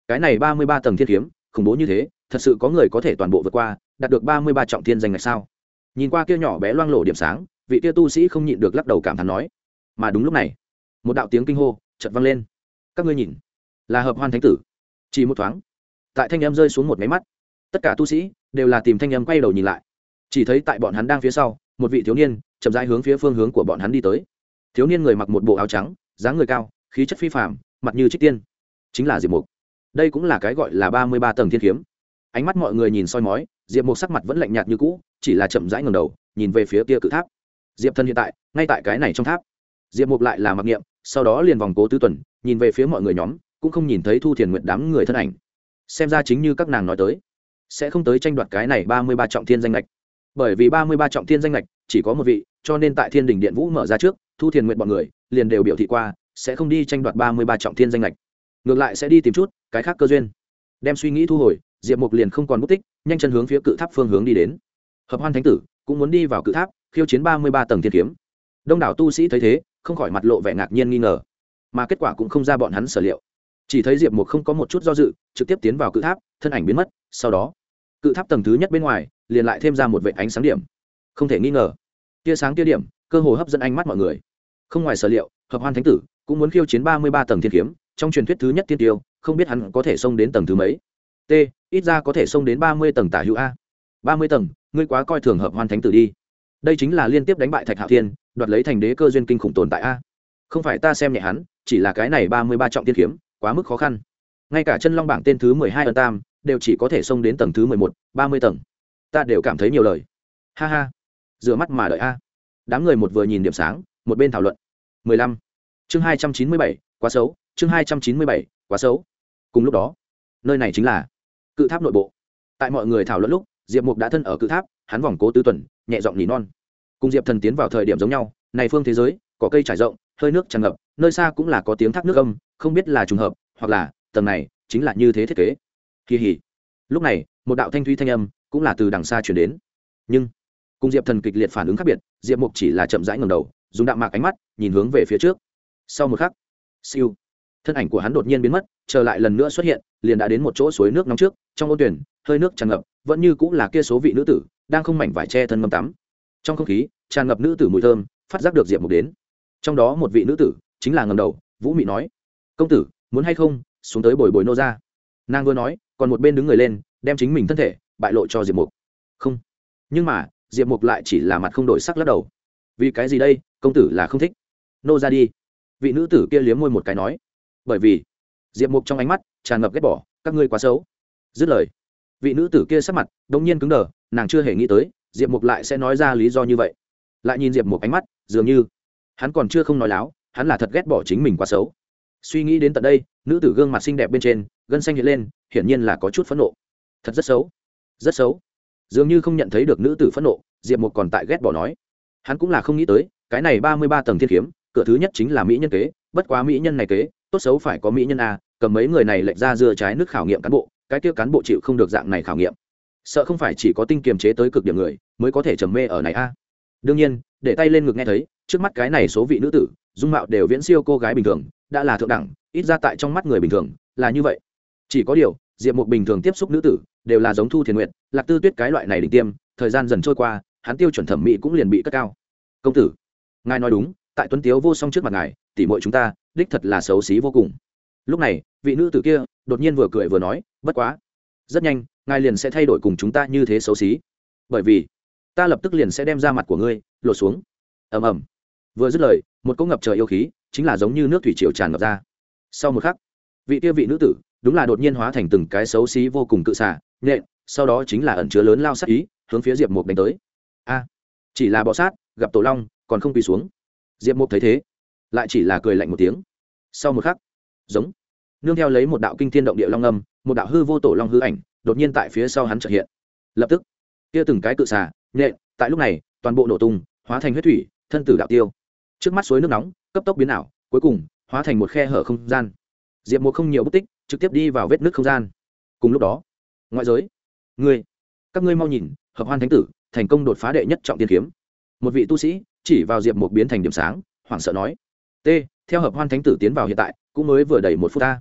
cái này ba mươi ba tầng thiên kiếm khủng bố như thế, thật sự có người có thể toàn bộ vượt qua, đạt được ba mươi ba trọng thiên danh ngạch sao? Nhìn qua kia nhỏ bé loang lổ điểm sáng, vị kia tu sĩ không nhịn được lắc đầu cảm thán nói. Mà đúng lúc này, một đạo tiếng kinh hô chợt vang lên. Các ngươi nhìn, là Hợp Hoan Thánh tử. Chỉ một thoáng, tại thanh âm rơi xuống một máy mắt, tất cả tu sĩ đều là tìm thanh âm quay đầu nhìn lại. Chỉ thấy tại bọn hắn đang phía sau, một vị thiếu niên chậm rãi hướng phía phương hướng của bọn hắn đi tới. Thiếu niên người mặc một bộ áo trắng, dáng người cao, khí chất phi phàm, mặt như trích tiên, chính là Diệp Mục. Đây cũng là cái gọi là ba mươi ba tầng thiên kiếm. Ánh mắt mọi người nhìn soi mói, Diệp Mục sắc mặt vẫn lạnh nhạt như cũ, chỉ là chậm rãi ngẩng đầu, nhìn về phía kia cự tháp. Diệp Thần hiện tại, ngay tại cái này trong tháp. Diệp Mục lại là mặc niệm, sau đó liền vòng Cố Tứ Tuần, nhìn về phía mọi người nhóm, cũng không nhìn thấy Thu Thiền Nguyệt đám người thân ảnh. Xem ra chính như các nàng nói tới, sẽ không tới tranh đoạt cái này ba mươi ba trọng thiên danh ngạch. Bởi vì ba mươi ba trọng thiên danh ngạch chỉ có một vị, cho nên tại Thiên Đình Điện Vũ mở ra trước, Thu Thiền Nguyệt bọn người liền đều biểu thị qua, sẽ không đi tranh đoạt ba mươi ba trọng thiên danh ngạch. Ngược lại sẽ đi tìm chút cái khác cơ duyên. Đem suy nghĩ thu hồi, Diệp Mục liền không còn bút tích, nhanh chân hướng phía cự tháp phương hướng đi đến. Hợp Hoan Thánh tử cũng muốn đi vào cự tháp, khiêu chiến ba mươi ba tầng thiên kiếm. Đông đảo tu sĩ thấy thế, không khỏi mặt lộ vẻ ngạc nhiên nghi ngờ, mà kết quả cũng không ra bọn hắn sở liệu. Chỉ thấy Diệp Mục không có một chút do dự, trực tiếp tiến vào cự tháp, thân ảnh biến mất, sau đó, cự tháp tầng thứ nhất bên ngoài, liền lại thêm ra một vệt ánh sáng điểm. Không thể nghi ngờ, tia sáng tia điểm, cơ hồ hấp dẫn ánh mắt mọi người. Không ngoài sở liệu, Hợp Hoan Thánh tử cũng muốn khiêu chiến ba mươi ba tầng thiên kiếm, trong truyền thuyết thứ nhất tiên tiêu, không biết hắn có thể xông đến tầng thứ mấy. T, ít ra có thể xông đến ba mươi tầng tả hữu a. ba mươi tầng, ngươi quá coi thường Hợp Hoan Thánh tử đi. Đây chính là liên tiếp đánh bại Thạch Hạo Thiên, đoạt lấy thành đế cơ duyên kinh khủng tồn tại a. Không phải ta xem nhẹ hắn, chỉ là cái này ba mươi ba trọng tiên kiếm, quá mức khó khăn. Ngay cả chân long bảng tên thứ mười hai ân tam, đều chỉ có thể xông đến tầng thứ mười một, ba mươi tầng. Ta đều cảm thấy nhiều lời. Ha ha. Rửa mắt mà đợi a. Đám người một vừa nhìn điểm sáng, một bên thảo luận. mười lăm. Chương hai trăm chín mươi bảy, quá xấu, chương hai trăm chín mươi bảy, quá xấu. Cùng lúc đó, nơi này chính là cự tháp nội bộ. Tại mọi người thảo luận lúc, Diệp Mục đã thân ở cự tháp, hắn vòng Cố Tứ Tuần, nhẹ giọng nỉ non. Cùng Diệp Thần tiến vào thời điểm giống nhau, này phương thế giới, có cây trải rộng, hơi nước tràn ngập, nơi xa cũng là có tiếng thác nước âm, không biết là trùng hợp, hoặc là tầng này chính là như thế thiết kế. Kỳ hỉ. Lúc này, một đạo thanh thúy thanh âm cũng là từ đằng xa truyền đến. Nhưng cùng Diệp Thần kịch liệt phản ứng khác biệt, Diệp Mục chỉ là chậm rãi ngẩng đầu, dùng đạm mạc ánh mắt nhìn hướng về phía trước. Sau một khắc, siêu, thân ảnh của hắn đột nhiên biến mất, trở lại lần nữa xuất hiện, liền đã đến một chỗ suối nước nóng trước, trong ôn tuyển, hơi nước tràn ngập, vẫn như cũng là kia số vị nữ tử, đang không mảnh vải che thân ngâm tắm. Trong không khí, tràn ngập nữ tử mùi thơm, phát giác được Diệp Mục đến. Trong đó một vị nữ tử, chính là ngẩng đầu, Vũ Mị nói: "Công tử, muốn hay không, xuống tới bồi bồi nô ra." Nàng vừa nói, còn một bên đứng người lên, đem chính mình thân thể bại lộ cho Diệp Mục. "Không." Nhưng mà, Diệp Mục lại chỉ là mặt không đổi sắc lắc đầu. "Vì cái gì đây, công tử là không thích?" "Nô ra đi." Vị nữ tử kia liếm môi một cái nói. "Bởi vì." Diệp Mục trong ánh mắt tràn ngập ghét bỏ, "Các ngươi quá xấu." Dứt lời, vị nữ tử kia sắc mặt đột nhiên cứng đờ, nàng chưa hề nghĩ tới Diệp Mục lại sẽ nói ra lý do như vậy. Lại nhìn Diệp Mục ánh mắt, dường như hắn còn chưa không nói láo, hắn là thật ghét bỏ chính mình quá xấu. Suy nghĩ đến tận đây, nữ tử gương mặt xinh đẹp bên trên gân xanh hiện lên, hiển nhiên là có chút phẫn nộ. Thật rất xấu, rất xấu. Dường như không nhận thấy được nữ tử phẫn nộ, Diệp Mục còn tại ghét bỏ nói. Hắn cũng là không nghĩ tới, cái này ba mươi ba tầng thiên kiếm, cửa thứ nhất chính là mỹ nhân kế, bất quá mỹ nhân này kế, tốt xấu phải có mỹ nhân a, cầm mấy người này lệch ra dưa trái nước khảo nghiệm cán bộ, cái kia cán bộ chịu không được dạng này khảo nghiệm. Sợ không phải chỉ có tinh kiềm chế tới cực điểm người mới có thể trầm mê ở này a. Đương nhiên, để tay lên ngực nghe thấy, trước mắt cái này số vị nữ tử, dung mạo đều viễn siêu cô gái bình thường, đã là thượng đẳng, ít ra tại trong mắt người bình thường là như vậy. Chỉ có điều, Diệp Mục bình thường tiếp xúc nữ tử, đều là giống Thu Thiền Nguyệt, Lạc Tư Tuyết cái loại này đỉnh tiêm, thời gian dần trôi qua, hắn tiêu chuẩn thẩm mỹ cũng liền bị cất cao. "Công tử, ngài nói đúng, tại tuấn tiếu vô song trước mặt ngài, tỷ muội chúng ta, đích thật là xấu xí vô cùng." Lúc này, vị nữ tử kia đột nhiên vừa cười vừa nói, "Bất quá, rất nhanh, ngài liền sẽ thay đổi cùng chúng ta như thế xấu xí, bởi vì ta lập tức liền sẽ đem ra mặt của ngươi lột xuống." Ầm ầm. Vừa dứt lời, một cỗ ngập trời yêu khí, chính là giống như nước thủy triều tràn ngập ra. Sau một khắc, vị kia vị nữ tử, đúng là đột nhiên hóa thành từng cái xấu xí vô cùng cự xà, nhện, sau đó chính là ẩn chứa lớn lao sát ý, hướng phía Diệp Mục đánh tới. A, chỉ là bọ sát, gặp tổ long, còn không quỳ xuống. Diệp Mục thấy thế, lại chỉ là cười lạnh một tiếng. Sau một khắc, giống, nương theo lấy một đạo kinh thiên động địa long âm, một đạo hư vô tổ long hư ảnh, đột nhiên tại phía sau hắn chợt hiện. Lập tức, kia từng cái cự xà, nhện, tại lúc này, toàn bộ nổ tung, hóa thành huyết thủy, thân tử đạo tiêu. Trước mắt suối nước nóng, cấp tốc biến ảo, cuối cùng hóa thành một khe hở không gian. Diệp Mục không nhiều bút tích, trực tiếp đi vào vết nứt không gian. Cùng lúc đó, ngoại giới, ngươi, các ngươi mau nhìn, Hợp Hoan Thánh tử thành công đột phá đệ nhất trọng tiên kiếm. Một vị tu sĩ chỉ vào Diệp Mục biến thành điểm sáng, hoảng sợ nói: "T, theo Hợp Hoan Thánh tử tiến vào hiện tại, cũng mới vừa đầy một phút ta."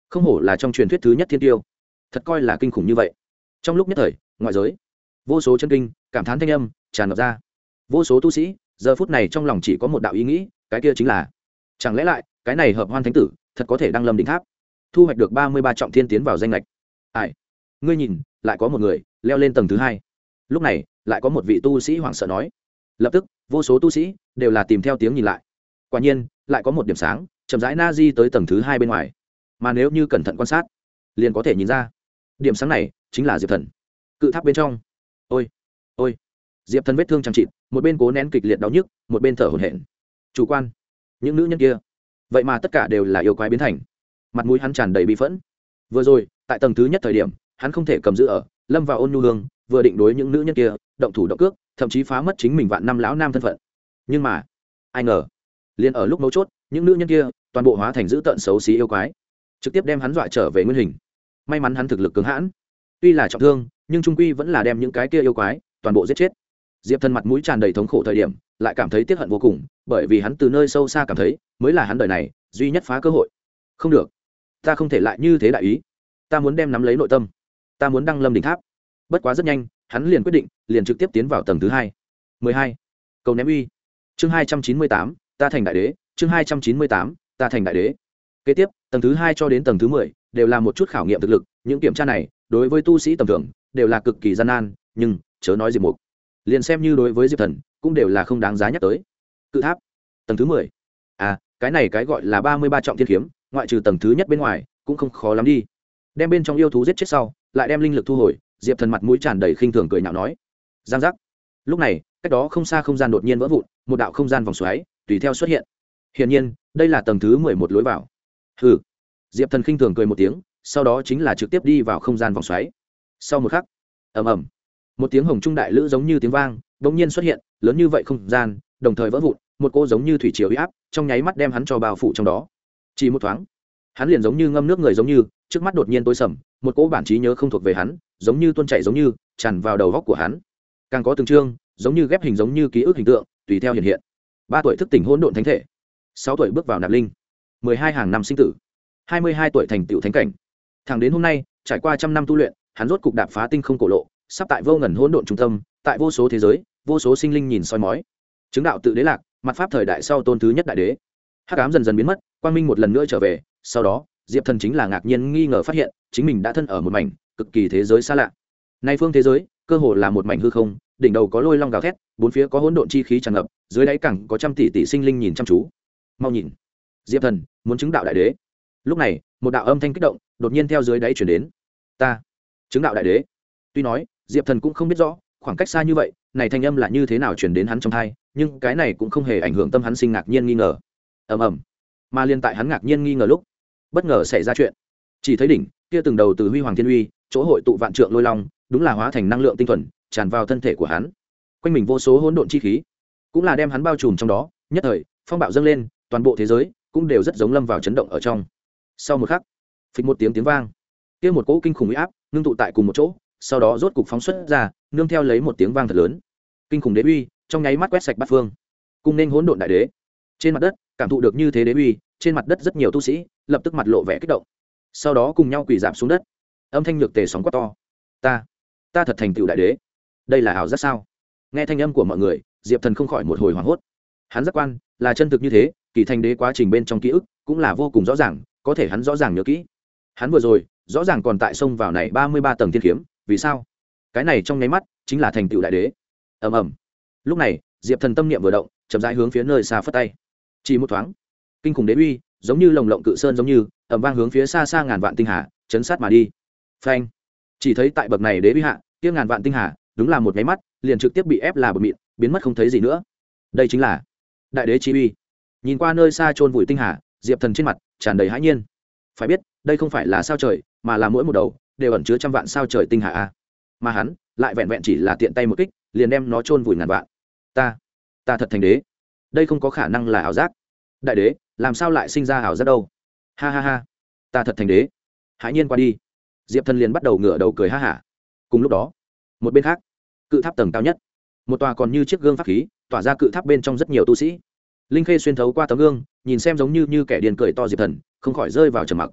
không hổ là trong truyền thuyết thứ nhất thiên tiêu, thật coi là kinh khủng như vậy. Trong lúc nhất thời ngoại giới vô số chân kinh cảm thán thanh âm tràn ngập ra. Vô số tu sĩ giờ phút này trong lòng chỉ có một đạo ý nghĩ, cái kia chính là chẳng lẽ lại cái này hợp hoan thánh tử thật có thể đăng lâm đỉnh tháp, thu hoạch được ba mươi ba trọng thiên tiến vào danh lệch. Ai, ngươi nhìn, lại có một người leo lên tầng thứ hai. Lúc này lại có một vị tu sĩ hoảng sợ nói. Lập tức vô số tu sĩ đều là tìm theo tiếng nhìn lại. Quả nhiên lại có một điểm sáng chậm rãi na di tới tầng thứ hai bên ngoài, mà nếu như cẩn thận quan sát liền có thể nhìn ra điểm sáng này chính là Diệp Thần. Cự tháp bên trong, ôi ôi, Diệp Thần vết thương chẳng chịt, một bên cố nén kịch liệt đau nhức, một bên thở hổn hển. Chủ quan, những nữ nhân kia vậy mà tất cả đều là yêu quái biến thành. Mặt mũi hắn tràn đầy bi phẫn. Vừa rồi tại tầng thứ nhất thời điểm hắn không thể cầm giữ ở, lâm vào ôn nhu hương, vừa định đối những nữ nhân kia động thủ động cước, thậm chí phá mất chính mình vạn năm lão nam thân phận. Nhưng mà ai ngờ liền ở lúc mấu chốt, những nữ nhân kia toàn bộ hóa thành dữ tợn xấu xí yêu quái, trực tiếp đem hắn dọa trở về nguyên hình. May mắn hắn thực lực cứng hãn, tuy là trọng thương nhưng trung quy vẫn là đem những cái kia yêu quái toàn bộ giết chết. Diệp Thần mặt mũi tràn đầy thống khổ thời điểm lại cảm thấy tiếc hận vô cùng, bởi vì hắn từ nơi sâu xa cảm thấy mới là hắn đời này duy nhất phá cơ hội. Không được, ta không thể lại như thế đại ý, ta muốn đem nắm lấy nội tâm, ta muốn đăng lâm đỉnh tháp. Bất quá rất nhanh hắn liền quyết định, liền trực tiếp tiến vào tầng thứ hai. mười hai cầu ném uy. Chương hai trăm chín mươi tám, ta thành đại đế. Chương hai trăm chín mươi tám, ta thành đại đế. Kế tiếp tầng thứ hai cho đến tầng thứ mười đều là một chút khảo nghiệm thực lực. Những kiểm tra này đối với tu sĩ tầm thường đều là cực kỳ gian nan, nhưng chớ nói Diệp Mục, liền xem như đối với Diệp Thần cũng đều là không đáng giá nhắc tới. Cự tháp tầng thứ mười, à cái này cái gọi là ba mươi ba trọng thiên kiếm, ngoại trừ tầng thứ nhất bên ngoài cũng không khó lắm đi. Đem bên trong yêu thú giết chết sau lại đem linh lực thu hồi, Diệp Thần mặt mũi tràn đầy khinh thường cười nhạo nói. Giang giác. Lúc này cách đó không xa không gian đột nhiên vỡ vụn, một đạo không gian vòng xoáy tùy theo xuất hiện. Hiển nhiên đây là tầng thứ mười một lối vào. Hừ. Diệp Thần khinh thường cười một tiếng, sau đó chính là trực tiếp đi vào không gian vòng xoáy. Sau một khắc, ầm ầm, một tiếng hồng trung đại lữ giống như tiếng vang bỗng nhiên xuất hiện, lớn như vậy không gian đồng thời vỡ vụn, một cô giống như thủy triều uy áp trong nháy mắt đem hắn cho bao phủ trong đó. Chỉ một thoáng, hắn liền giống như ngâm nước người giống như, trước mắt đột nhiên tối sầm, một cỗ bản trí nhớ không thuộc về hắn giống như tuôn chảy giống như tràn vào đầu góc của hắn, càng có từng chương giống như ghép hình giống như ký ức hình tượng tùy theo hiện hiện. Ba tuổi thức tỉnh hỗn độn thánh thể, sáu tuổi bước vào nạp linh, mười hai hàng năm sinh tử, hai mươi hai tuổi thành tựu thánh cảnh. Thẳng đến hôm nay trải qua trăm năm tu luyện, hắn rốt cục đạp phá tinh không cổ lộ, sắp tại vô ngần hỗn độn trung tâm, tại vô số thế giới vô số sinh linh nhìn soi mói, chứng đạo tự đế lạc, mặt pháp thời đại sau tôn thứ nhất đại đế. Hắc ám dần dần biến mất, quang minh một lần nữa trở về. Sau đó Diệp Thần chính là ngạc nhiên nghi ngờ phát hiện chính mình đã thân ở một mảnh cực kỳ thế giới xa lạ. Nay phương thế giới cơ hồ là một mảnh hư không, đỉnh đầu có lôi long gào thét, bốn phía có hỗn độn chi khí tràn ngập, dưới đáy cẳng có trăm tỷ tỷ sinh linh nhìn chăm chú. Mau nhìn, Diệp Thần muốn chứng đạo đại đế. Lúc này một đạo âm thanh kích động đột nhiên theo dưới đáy chuyển đến. Ta chứng đạo đại đế. Tuy nói Diệp Thần cũng không biết rõ khoảng cách xa như vậy này thanh âm là như thế nào chuyển đến hắn trong tai, nhưng cái này cũng không hề ảnh hưởng tâm hắn sinh ngạc nhiên nghi ngờ. Ầm ầm, mà liên tại hắn ngạc nhiên nghi ngờ lúc, bất ngờ xảy ra chuyện. Chỉ thấy đỉnh kia từng đầu từ huy hoàng thiên uy chỗ hội tụ vạn trượng lôi long, đúng là hóa thành năng lượng tinh thuần tràn vào thân thể của hắn. Quanh mình vô số hỗn độn chi khí cũng là đem hắn bao trùm trong đó. Nhất thời phong bạo dâng lên, toàn bộ thế giới cũng đều rất giống lâm vào chấn động ở trong. Sau một khắc, phịch một tiếng tiếng vang, kia một cỗ kinh khủng uy áp ngưng tụ tại cùng một chỗ, sau đó rốt cục phóng xuất ra, nương theo lấy một tiếng vang thật lớn. Kinh khủng đế uy trong nháy mắt quét sạch bát phương, cùng nên hỗn độn đại đế. Trên mặt đất cảm thụ được như thế đế uy, trên mặt đất rất nhiều tu sĩ lập tức mặt lộ vẻ kích động, sau đó cùng nhau quỳ rạp xuống đất. Âm thanh nhược tề sóng quát to. Ta, ta thật thành tựu đại đế. Đây là ảo giác sao? Nghe thanh âm của mọi người, Diệp Thần không khỏi một hồi hoảng hốt. Hắn giác quan là chân thực như thế, kỳ thành đế quá trình bên trong ký ức cũng là vô cùng rõ ràng, có thể hắn rõ ràng nhớ kỹ. Hắn vừa rồi rõ ràng còn tại sông vào này ba mươi ba tầng thiên kiếm, vì sao? Cái này trong nháy mắt chính là thành tựu đại đế. Ầm ầm. Lúc này, Diệp Thần tâm niệm vừa động, chậm rãi hướng phía nơi xa phất tay. Chỉ một thoáng, kinh khủng đế uy giống như lồng lộng cự sơn giống như ầm vang hướng phía xa xa ngàn vạn tinh hà chấn sát mà đi. Phanh. Chỉ thấy tại bậc này đế uy hạ, kia ngàn vạn tinh hà đúng là một nháy mắt liền trực tiếp bị ép là bột mịn, biến mất không thấy gì nữa. Đây chính là đại đế chi uy. Nhìn qua nơi xa chôn vùi tinh hà, Diệp Thần trên mặt tràn đầy hãi nhiên. Phải biết đây không phải là sao trời, mà là mỗi một đầu đều ẩn chứa trăm vạn sao trời tinh hà a. Mà hắn lại vẹn vẹn chỉ là tiện tay một kích liền đem nó chôn vùi ngàn vạn. Ta, ta thật thành đế. Đây không có khả năng là ảo giác. Đại đế làm sao lại sinh ra ảo giác đâu? Ha ha ha, ta thật thành đế. Hãi nhiên qua đi, Diệp Thần liền bắt đầu ngửa đầu cười ha hả. Cùng lúc đó, một bên khác, cự tháp tầng cao nhất, một tòa còn như chiếc gương pháp khí tỏa ra cự tháp bên trong rất nhiều tu sĩ. Linh Khê xuyên thấu qua tấm gương, nhìn xem giống như như kẻ điên cười to Diệp Thần, không khỏi rơi vào trầm mặc.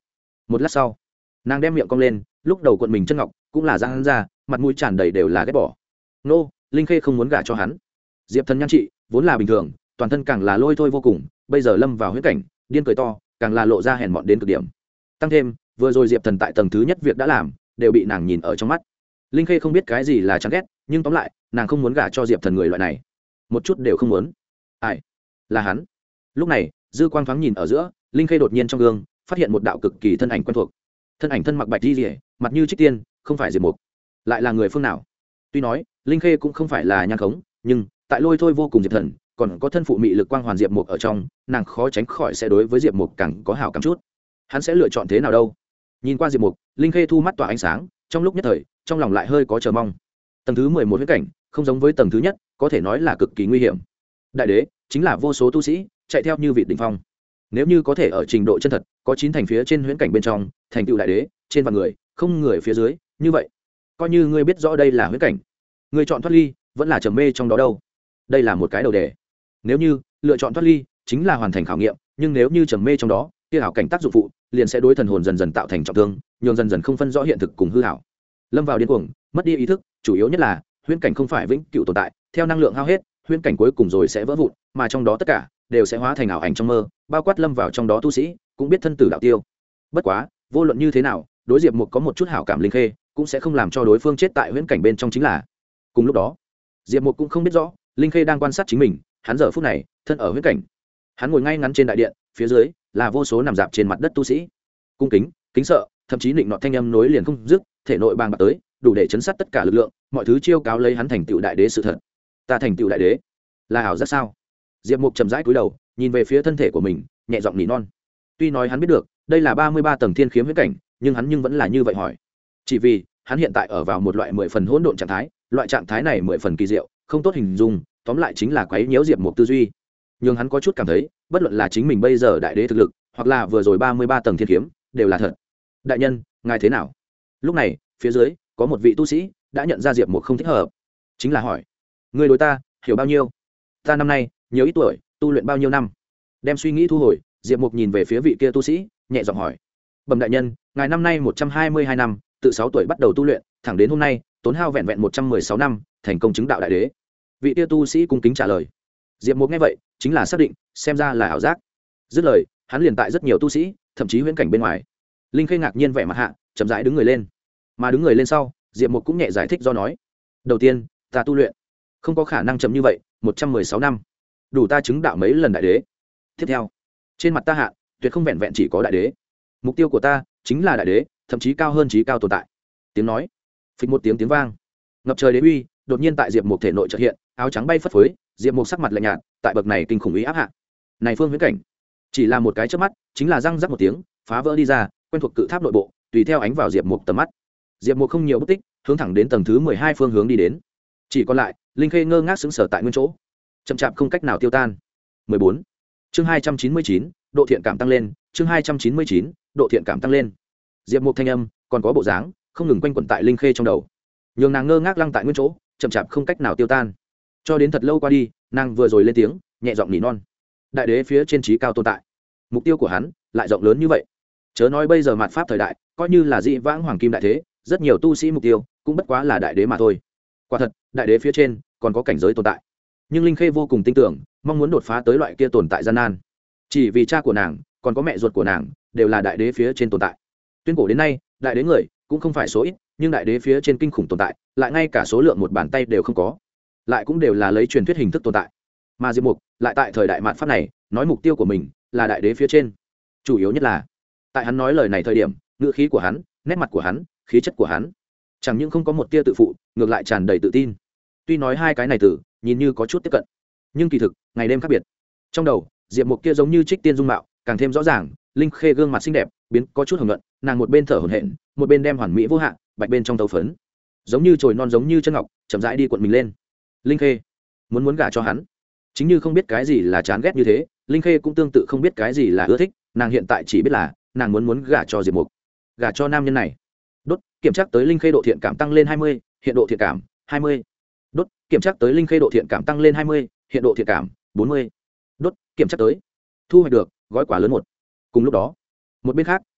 một lát sau nàng đem miệng cong lên, lúc đầu cuộn mình chân ngọc cũng là ra hắn ra, mặt mũi tràn đầy đều là ghét bỏ. Nô, Linh Khê không muốn gả cho hắn. Diệp Thần nhan trị vốn là bình thường, toàn thân càng là lôi thôi vô cùng, bây giờ lâm vào huyễn cảnh, điên cười to, càng là lộ ra hèn mọn đến cực điểm. Tăng thêm vừa rồi Diệp Thần tại tầng thứ nhất việc đã làm đều bị nàng nhìn ở trong mắt. Linh Khê không biết cái gì là chán ghét, nhưng tóm lại nàng không muốn gả cho Diệp Thần người loại này, một chút đều không muốn. Ai? Là hắn. Lúc này dư quang thoáng nhìn ở giữa, Linh Khê đột nhiên trong gương phát hiện một đạo cực kỳ thân ảnh quen thuộc. Thân ảnh thân mặc bạch y, mặt như trích tiên, không phải Diệp Mục, lại là người phương nào? Tuy nói Linh Khê cũng không phải là nhan khống, nhưng tại lôi thôi vô cùng Diệp Thần còn có thân phụ mị lực quang hoàn Diệp Mục ở trong, nàng khó tránh khỏi sẽ đối với Diệp Mục càng có hảo cảm chút. Hắn sẽ lựa chọn thế nào đâu? Nhìn qua Diệp Mục, Linh Khê thu mắt tỏa ánh sáng, trong lúc nhất thời trong lòng lại hơi có chờ mong. Tầng thứ mười một huyễn cảnh không giống với tầng thứ nhất, có thể nói là cực kỳ nguy hiểm. Đại đế chính là vô số tu sĩ chạy theo như vị đỉnh phong, nếu như có thể ở trình độ chân thật có chín thành phía trên huyễn cảnh bên trong thành tựu đại đế, trên vạn người không người phía dưới, như vậy coi như ngươi biết rõ đây là huyễn cảnh, ngươi chọn thoát ly vẫn là trầm mê trong đó đâu? Đây là một cái đầu đề. Nếu như lựa chọn thoát ly chính là hoàn thành khảo nghiệm, nhưng nếu như trầm mê trong đó, kia hảo cảnh tác dụng phụ liền sẽ đối thần hồn dần dần tạo thành trọng thương, nhường dần dần không phân rõ hiện thực cùng hư hảo, lâm vào điên cuồng, mất đi ý thức. Chủ yếu nhất là huyễn cảnh không phải vĩnh cửu tồn tại, theo năng lượng hao hết, huyễn cảnh cuối cùng rồi sẽ vỡ vụn, mà trong đó tất cả đều sẽ hóa thành ảo ảnh trong mơ, bao quát lâm vào trong đó tu sĩ cũng biết thân tử đạo tiêu. Bất quá vô luận như thế nào, đối Diệp Mục có một chút hảo cảm Linh Khê cũng sẽ không làm cho đối phương chết tại huyễn cảnh bên trong. Chính là cùng lúc đó Diệp Mục cũng không biết rõ Linh Khê đang quan sát chính mình, hắn giờ phút này thân ở huyễn cảnh, hắn ngồi ngay ngắn trên đại điện, phía dưới là vô số nằm dạp trên mặt đất tu sĩ, cung kính kính sợ, thậm chí định nọ thanh âm nối liền không dứt, thể nội bàng bạc tới đủ để chấn sát tất cả lực lượng, mọi thứ chiêu cáo lấy hắn thành tựu đại đế sự thật. Ta thành tựu đại đế là ảo giác sao? Diệp Mục chậm rãi cúi đầu nhìn về phía thân thể của mình, nhẹ giọng nỉ non. Tuy nói hắn biết được đây là ba mươi ba tầng thiên khiếm huyễn cảnh, nhưng hắn nhưng vẫn là như vậy hỏi, chỉ vì hắn hiện tại ở vào một loại mười phần hỗn độn trạng thái, loại trạng thái này mười phần kỳ diệu, không tốt hình dung, tóm lại chính là quấy nhiễu Diệp Mục tư duy. Nhưng hắn có chút cảm thấy, bất luận là chính mình bây giờ đại đế thực lực, hoặc là vừa rồi ba mươi ba tầng thiên khiếm, đều là thật. Đại nhân, ngài thế nào? Lúc này phía dưới có một vị tu sĩ đã nhận ra Diệp Mục không thích hợp, chính là hỏi: ngươi đối ta hiểu bao nhiêu? Ta năm nay nhiều ít tuổi, tu luyện bao nhiêu năm? Đem suy nghĩ thu hồi, Diệp Mục nhìn về phía vị kia tu sĩ, nhẹ giọng hỏi: bẩm đại nhân, ngài năm nay một trăm hai mươi hai năm, từ sáu tuổi bắt đầu tu luyện, thẳng đến hôm nay tốn hao vẹn vẹn một trăm mười sáu năm, thành công chứng đạo đại đế. Vị kia tu sĩ cung kính trả lời. Diệp Mục nghe vậy chính là xác định, xem ra là ảo giác. Dứt lời, hắn liền tại rất nhiều tu sĩ, thậm chí huyễn cảnh bên ngoài. Linh Khê ngạc nhiên vẻ mặt hạ, chậm rãi đứng người lên. Mà đứng người lên sau, Diệp Mục cũng nhẹ giải thích do nói: đầu tiên, ta tu luyện không có khả năng chậm như vậy, một trăm mười sáu năm đủ ta chứng đạo mấy lần đại đế. Tiếp theo, trên mặt ta hạ tuyệt không vẹn vẹn chỉ có đại đế, mục tiêu của ta chính là đại đế, thậm chí cao hơn trí cao tồn tại. Tiếng nói phịch một tiếng tiếng vang, ngập trời đế uy đột nhiên tại Diệp Mục thể nội chợt hiện, áo trắng bay phất phới, Diệp Mục sắc mặt lạnh nhạt, tại bậc này kinh khủng uy áp hạ, này phương huyễn cảnh chỉ là một cái chớp mắt, chính là răng rắc một tiếng phá vỡ đi ra, quen thuộc cự tháp nội bộ tùy theo ánh vào Diệp Mục tầm mắt. Diệp Mục không nhiều bất tích, hướng thẳng đến tầng thứ mười hai phương hướng đi đến. Chỉ còn lại Linh Khê ngơ ngác sững sờ tại nguyên chỗ, chậm chạp không cách nào tiêu tan. mười bốn chương hai trăm chín mươi chín, độ thiện cảm tăng lên. Chương hai trăm chín mươi chín, độ thiện cảm tăng lên. Diệp Mục thanh âm còn có bộ dáng không ngừng quanh quẩn tại Linh Khê trong đầu, nhường nàng ngơ ngác lăng tại nguyên chỗ, chậm chạp không cách nào tiêu tan. Cho đến thật lâu qua đi, nàng vừa rồi lên tiếng nhẹ giọng nỉ non: đại đế phía trên trí cao tồn tại, mục tiêu của hắn lại rộng lớn như vậy. Chớ nói bây giờ mạt pháp thời đại, coi như là dị vãng hoàng kim đại thế, rất nhiều tu sĩ mục tiêu cũng bất quá là đại đế mà thôi. Quả thật, đại đế phía trên còn có cảnh giới tồn tại, nhưng Linh Khê vô cùng tin tưởng, mong muốn đột phá tới loại kia tồn tại gian nan. Chỉ vì cha của nàng còn có mẹ ruột của nàng đều là đại đế phía trên tồn tại. Tuyên cổ đến nay, đại đế người cũng không phải số ít, nhưng đại đế phía trên kinh khủng tồn tại lại ngay cả số lượng một bàn tay đều không có, lại cũng đều là lấy truyền thuyết hình thức tồn tại. Mà Diệp Mục lại tại thời đại mạt pháp này nói mục tiêu của mình là đại đế phía trên. Chủ yếu nhất là tại hắn nói lời này thời điểm, ngữ khí của hắn, nét mặt của hắn, khí chất của hắn chẳng những không có một tia tự phụ, ngược lại tràn đầy tự tin. Tuy nói hai cái này từ nhìn như có chút tiếp cận, nhưng kỳ thực ngày đêm khác biệt. Trong đầu Diệp Mục kia giống như trích tiên dung mạo càng thêm rõ ràng. Linh Khê gương mặt xinh đẹp biến có chút hồng nhuận, nàng một bên thở hổn hển, một bên đem hoàn mỹ vô hạn bạch bên trong tàu phấn, giống như chồi non giống như chân ngọc, chậm rãi đi cuộn mình lên. Linh Khê muốn muốn gả cho hắn, chính như không biết cái gì là chán ghét như thế, Linh Khê cũng tương tự không biết cái gì là ưa thích. Nàng hiện tại chỉ biết là nàng muốn muốn gả cho Diệp Mục, gả cho nam nhân này. Đốt kiểm tra tới Linh Khê độ thiện cảm tăng lên hai mươi, hiện độ thiện cảm hai mươi. Đốt kiểm tra tới Linh Khê độ thiện cảm tăng lên hai mươi, hiện độ thiện cảm bốn mươi. Đốt kiểm tra tới thu hoạch được gói quả lớn một. Cùng lúc đó, một bên khác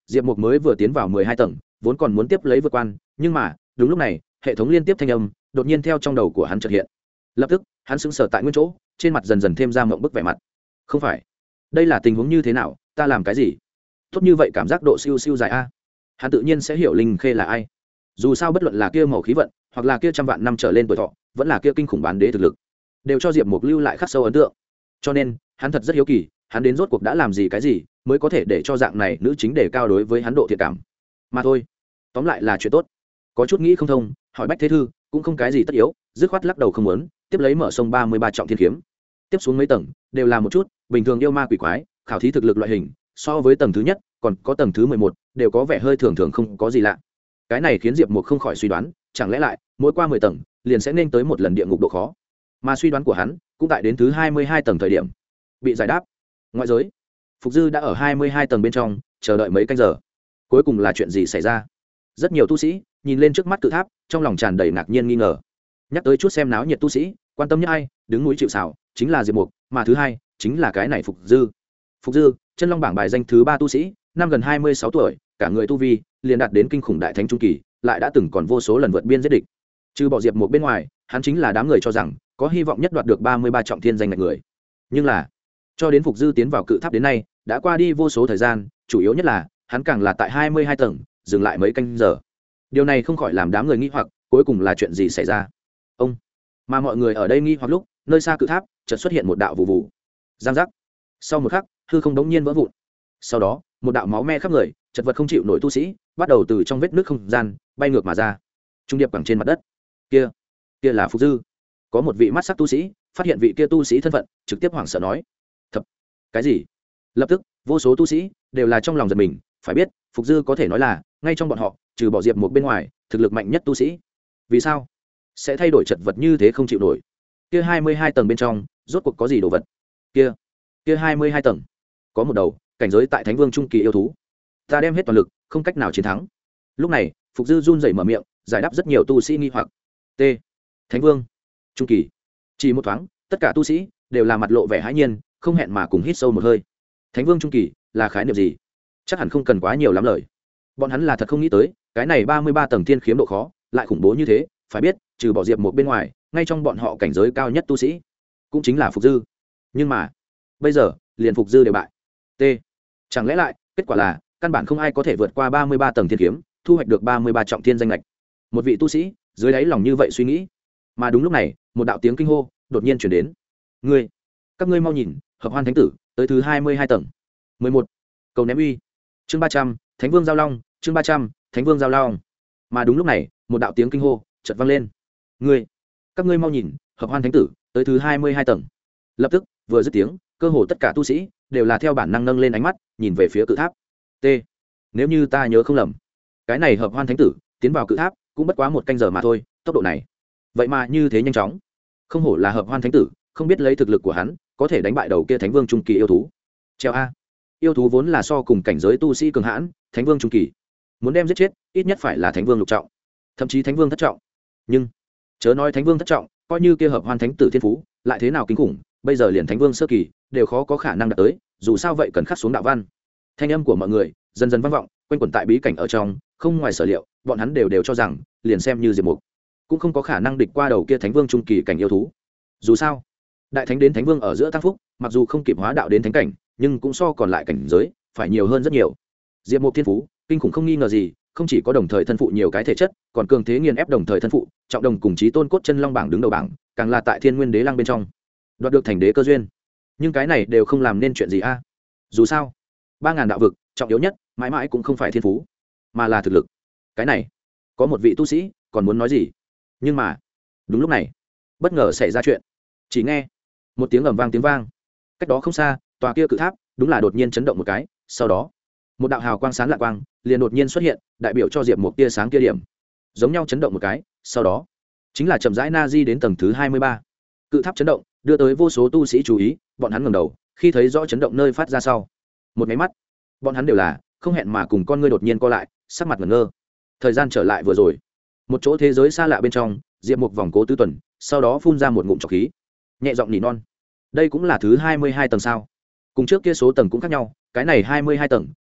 diệp mục mới vừa tiến vào mười hai tầng, vốn còn muốn tiếp lấy vượt quan, nhưng mà đúng lúc này hệ thống liên tiếp thanh âm đột nhiên theo trong đầu của hắn chợt hiện. Lập tức hắn sững sờ tại nguyên chỗ, trên mặt dần dần thêm ra mộng bức vẻ mặt. Không phải, đây là tình huống như thế nào, ta làm cái gì tốt như vậy, cảm giác độ siêu siêu dài a. Hắn tự nhiên sẽ hiểu Linh Khê là ai. Dù sao bất luận là kia màu khí vận, hoặc là kia trăm vạn năm trở lên tuổi thọ, vẫn là kia kinh khủng bán đế thực lực, đều cho diệp mục lưu lại khắc sâu ấn tượng. Cho nên hắn thật rất hiếu kỳ, hắn đến rốt cuộc đã làm gì cái gì mới có thể để cho dạng này nữ chính đề cao đối với hắn độ thiện cảm. Mà thôi, tóm lại là chuyện tốt. Có chút nghĩ không thông, hỏi Bách Thế Thư cũng không cái gì tất yếu, dứt khoát lắc đầu không muốn, tiếp lấy mở sông ba mươi ba trọng thiên kiếm. Tiếp xuống mấy tầng đều là một chút bình thường yêu ma quỷ quái, khảo thí thực lực loại hình, so với tầng thứ nhất còn có tầng thứ mười một đều có vẻ hơi thường thường không có gì lạ. Cái này khiến diệp mục không khỏi suy đoán, chẳng lẽ lại mỗi qua mười tầng liền sẽ nên tới một lần địa ngục độ khó. Mà suy đoán của hắn cũng tại đến thứ hai mươi hai tầng thời điểm bị giải đáp. Ngoại giới, Phục Dư đã ở hai mươi hai tầng bên trong chờ đợi mấy canh giờ. Cuối cùng là chuyện gì xảy ra? Rất nhiều tu sĩ nhìn lên trước mắt cự tháp, trong lòng tràn đầy ngạc nhiên nghi ngờ. Nhắc tới chút xem náo nhiệt tu sĩ, quan tâm nhất ai đứng núi chịu sào chính là diệp mục, mà thứ hai chính là cái này Phục Dư. Phục Dư, chân long bảng bài danh thứ ba tu sĩ, năm gần hai mươi sáu tuổi, cả người tu vi liền đạt đến kinh khủng đại thánh trung kỳ, lại đã từng còn vô số lần vượt biên giết địch. Trừ bỏ diệp mục bên ngoài, hắn chính là đám người cho rằng có hy vọng nhất đoạt được ba mươi ba trọng thiên danh ngạch người. Nhưng là cho đến Phục Dư tiến vào cự tháp đến nay đã qua đi vô số thời gian, chủ yếu nhất là hắn càng là tại hai mươi hai tầng dừng lại mấy canh giờ. Điều này không khỏi làm đám người nghi hoặc, cuối cùng là chuyện gì xảy ra. Ông mà mọi người ở đây nghi hoặc lúc, nơi xa cự tháp chợt xuất hiện một đạo vụ vụ giang giác. Sau một khắc, hư không đống nhiên vỡ vụn. Sau đó một đạo máu me khắp người, chật vật không chịu nổi tu sĩ bắt đầu từ trong vết nước không gian bay ngược mà ra, trung điệp cẳng trên mặt đất. Kia kia là Phục Dư. Có một vị mắt sắc tu sĩ phát hiện vị kia tu sĩ thân phận, trực tiếp hoảng sợ nói: "Thập, cái gì?" Lập tức vô số tu sĩ đều là trong lòng giật mình, phải biết Phục Dư có thể nói là ngay trong bọn họ trừ bỏ diệp một bên ngoài thực lực mạnh nhất tu sĩ. Vì sao sẽ thay đổi chật vật như thế không chịu nổi? Kia hai mươi hai tầng bên trong rốt cuộc có gì đồ vật? Kia kia hai mươi hai tầng có một đầu cảnh giới tại thánh vương trung kỳ yêu thú, ta đem hết toàn lực không cách nào chiến thắng. Lúc này Phục Dư run rẩy mở miệng, giải đáp rất nhiều tu sĩ nghi hoặc. T thánh vương trung kỳ. Chỉ một thoáng tất cả tu sĩ đều là mặt lộ vẻ hãi nhiên, không hẹn mà cùng hít sâu một hơi. Thánh vương trung kỳ là khái niệm gì? Chắc hẳn không cần quá nhiều lắm lời. Bọn hắn là thật không nghĩ tới cái này ba mươi ba tầng thiên khiếm độ khó lại khủng bố như thế. Phải biết trừ bỏ diệp một bên ngoài, ngay trong bọn họ cảnh giới cao nhất tu sĩ cũng chính là Phục Dư. Nhưng mà bây giờ liền Phục Dư đều bại. T chẳng lẽ lại kết quả là căn bản không ai có thể vượt qua ba mươi ba tầng thiên kiếm, thu hoạch được ba mươi ba trọng thiên danh lệch? Một vị tu sĩ dưới đáy lòng như vậy suy nghĩ. Mà đúng lúc này một đạo tiếng kinh hô đột nhiên chuyển đến: ngươi các ngươi mau nhìn, hợp hoan thánh tử tới thứ hai mươi hai tầng. mười một cầu ném uy. Chương ba trăm thánh vương giao long. Chương ba trăm thánh vương giao long. Mà đúng lúc này một đạo tiếng kinh hô chợt vang lên: ngươi các ngươi mau nhìn, hợp hoan thánh tử tới thứ hai mươi hai tầng. Lập tức vừa dứt tiếng, cơ hồ tất cả tu sĩ đều là theo bản năng nâng lên ánh mắt nhìn về phía cự tháp. T nếu như ta nhớ không lầm, cái này hợp hoan thánh tử tiến vào cự tháp cũng bất quá một canh giờ mà thôi, tốc độ này vậy mà như thế nhanh chóng. Không hổ là hợp hoan thánh tử, không biết lấy thực lực của hắn có thể đánh bại đầu kia thánh vương trung kỳ yêu thú. Treo a, yêu thú vốn là so cùng cảnh giới tu sĩ cường hãn, thánh vương trung kỳ muốn đem giết chết ít nhất phải là thánh vương lục trọng, thậm chí thánh vương thất trọng. Nhưng chớ nói thánh vương thất trọng, coi như kia hợp hoan thánh tử thiên phú lại thế nào kinh khủng, bây giờ liền thánh vương sơ kỳ đều khó có khả năng đạt tới. Dù sao vậy cần khắc xuống đạo văn. Thanh âm của mọi người dần dần vang vọng, quanh quẩn tại bí cảnh ở trong. Không ngoài sở liệu, bọn hắn đều đều cho rằng liền xem như diệp mục cũng không có khả năng địch qua đầu kia thánh vương trung kỳ cảnh yêu thú. Dù sao đại thánh đến thánh vương ở giữa tăng phúc, mặc dù không kịp hóa đạo đến thánh cảnh, nhưng cũng so còn lại cảnh giới phải nhiều hơn rất nhiều. Diệp mục thiên phú kinh khủng không nghi ngờ gì, không chỉ có đồng thời thân phụ nhiều cái thể chất, còn cường thế nghiền ép đồng thời thân phụ, trọng đồng cùng chí tôn cốt chân long bảng đứng đầu bảng, càng là tại thiên nguyên đế lăng bên trong đoạt được thành đế cơ duyên. Nhưng cái này đều không làm nên chuyện gì a. Dù sao ba ngàn đạo vực trọng yếu nhất mãi mãi cũng không phải thiên phú, mà là thực lực. Cái này có một vị tu sĩ còn muốn nói gì, nhưng mà đúng lúc này bất ngờ xảy ra chuyện. Chỉ nghe một tiếng ầm vang tiếng vang, cách đó không xa tòa kia cự tháp đúng là đột nhiên chấn động một cái. Sau đó một đạo hào quang sáng lạ quang liền đột nhiên xuất hiện, đại biểu cho diệp một tia sáng kia điểm giống nhau chấn động một cái. Sau đó chính là chậm rãi na di đến tầng thứ hai mươi ba. Cự tháp chấn động đưa tới vô số tu sĩ chú ý, bọn hắn ngẩng đầu khi thấy rõ chấn động nơi phát ra sau, một máy mắt bọn hắn đều là không hẹn mà cùng con ngươi đột nhiên co lại, sắc mặt ngẩn ngơ. Thời gian trở lại vừa rồi, một chỗ thế giới xa lạ bên trong, diệp một vòng cố tứ tuần, sau đó phun ra một ngụm trọc khí, nhẹ giọng nỉ non: đây cũng là thứ hai mươi hai tầng sao? Cùng trước kia số tầng cũng khác nhau, cái này hai mươi hai tầng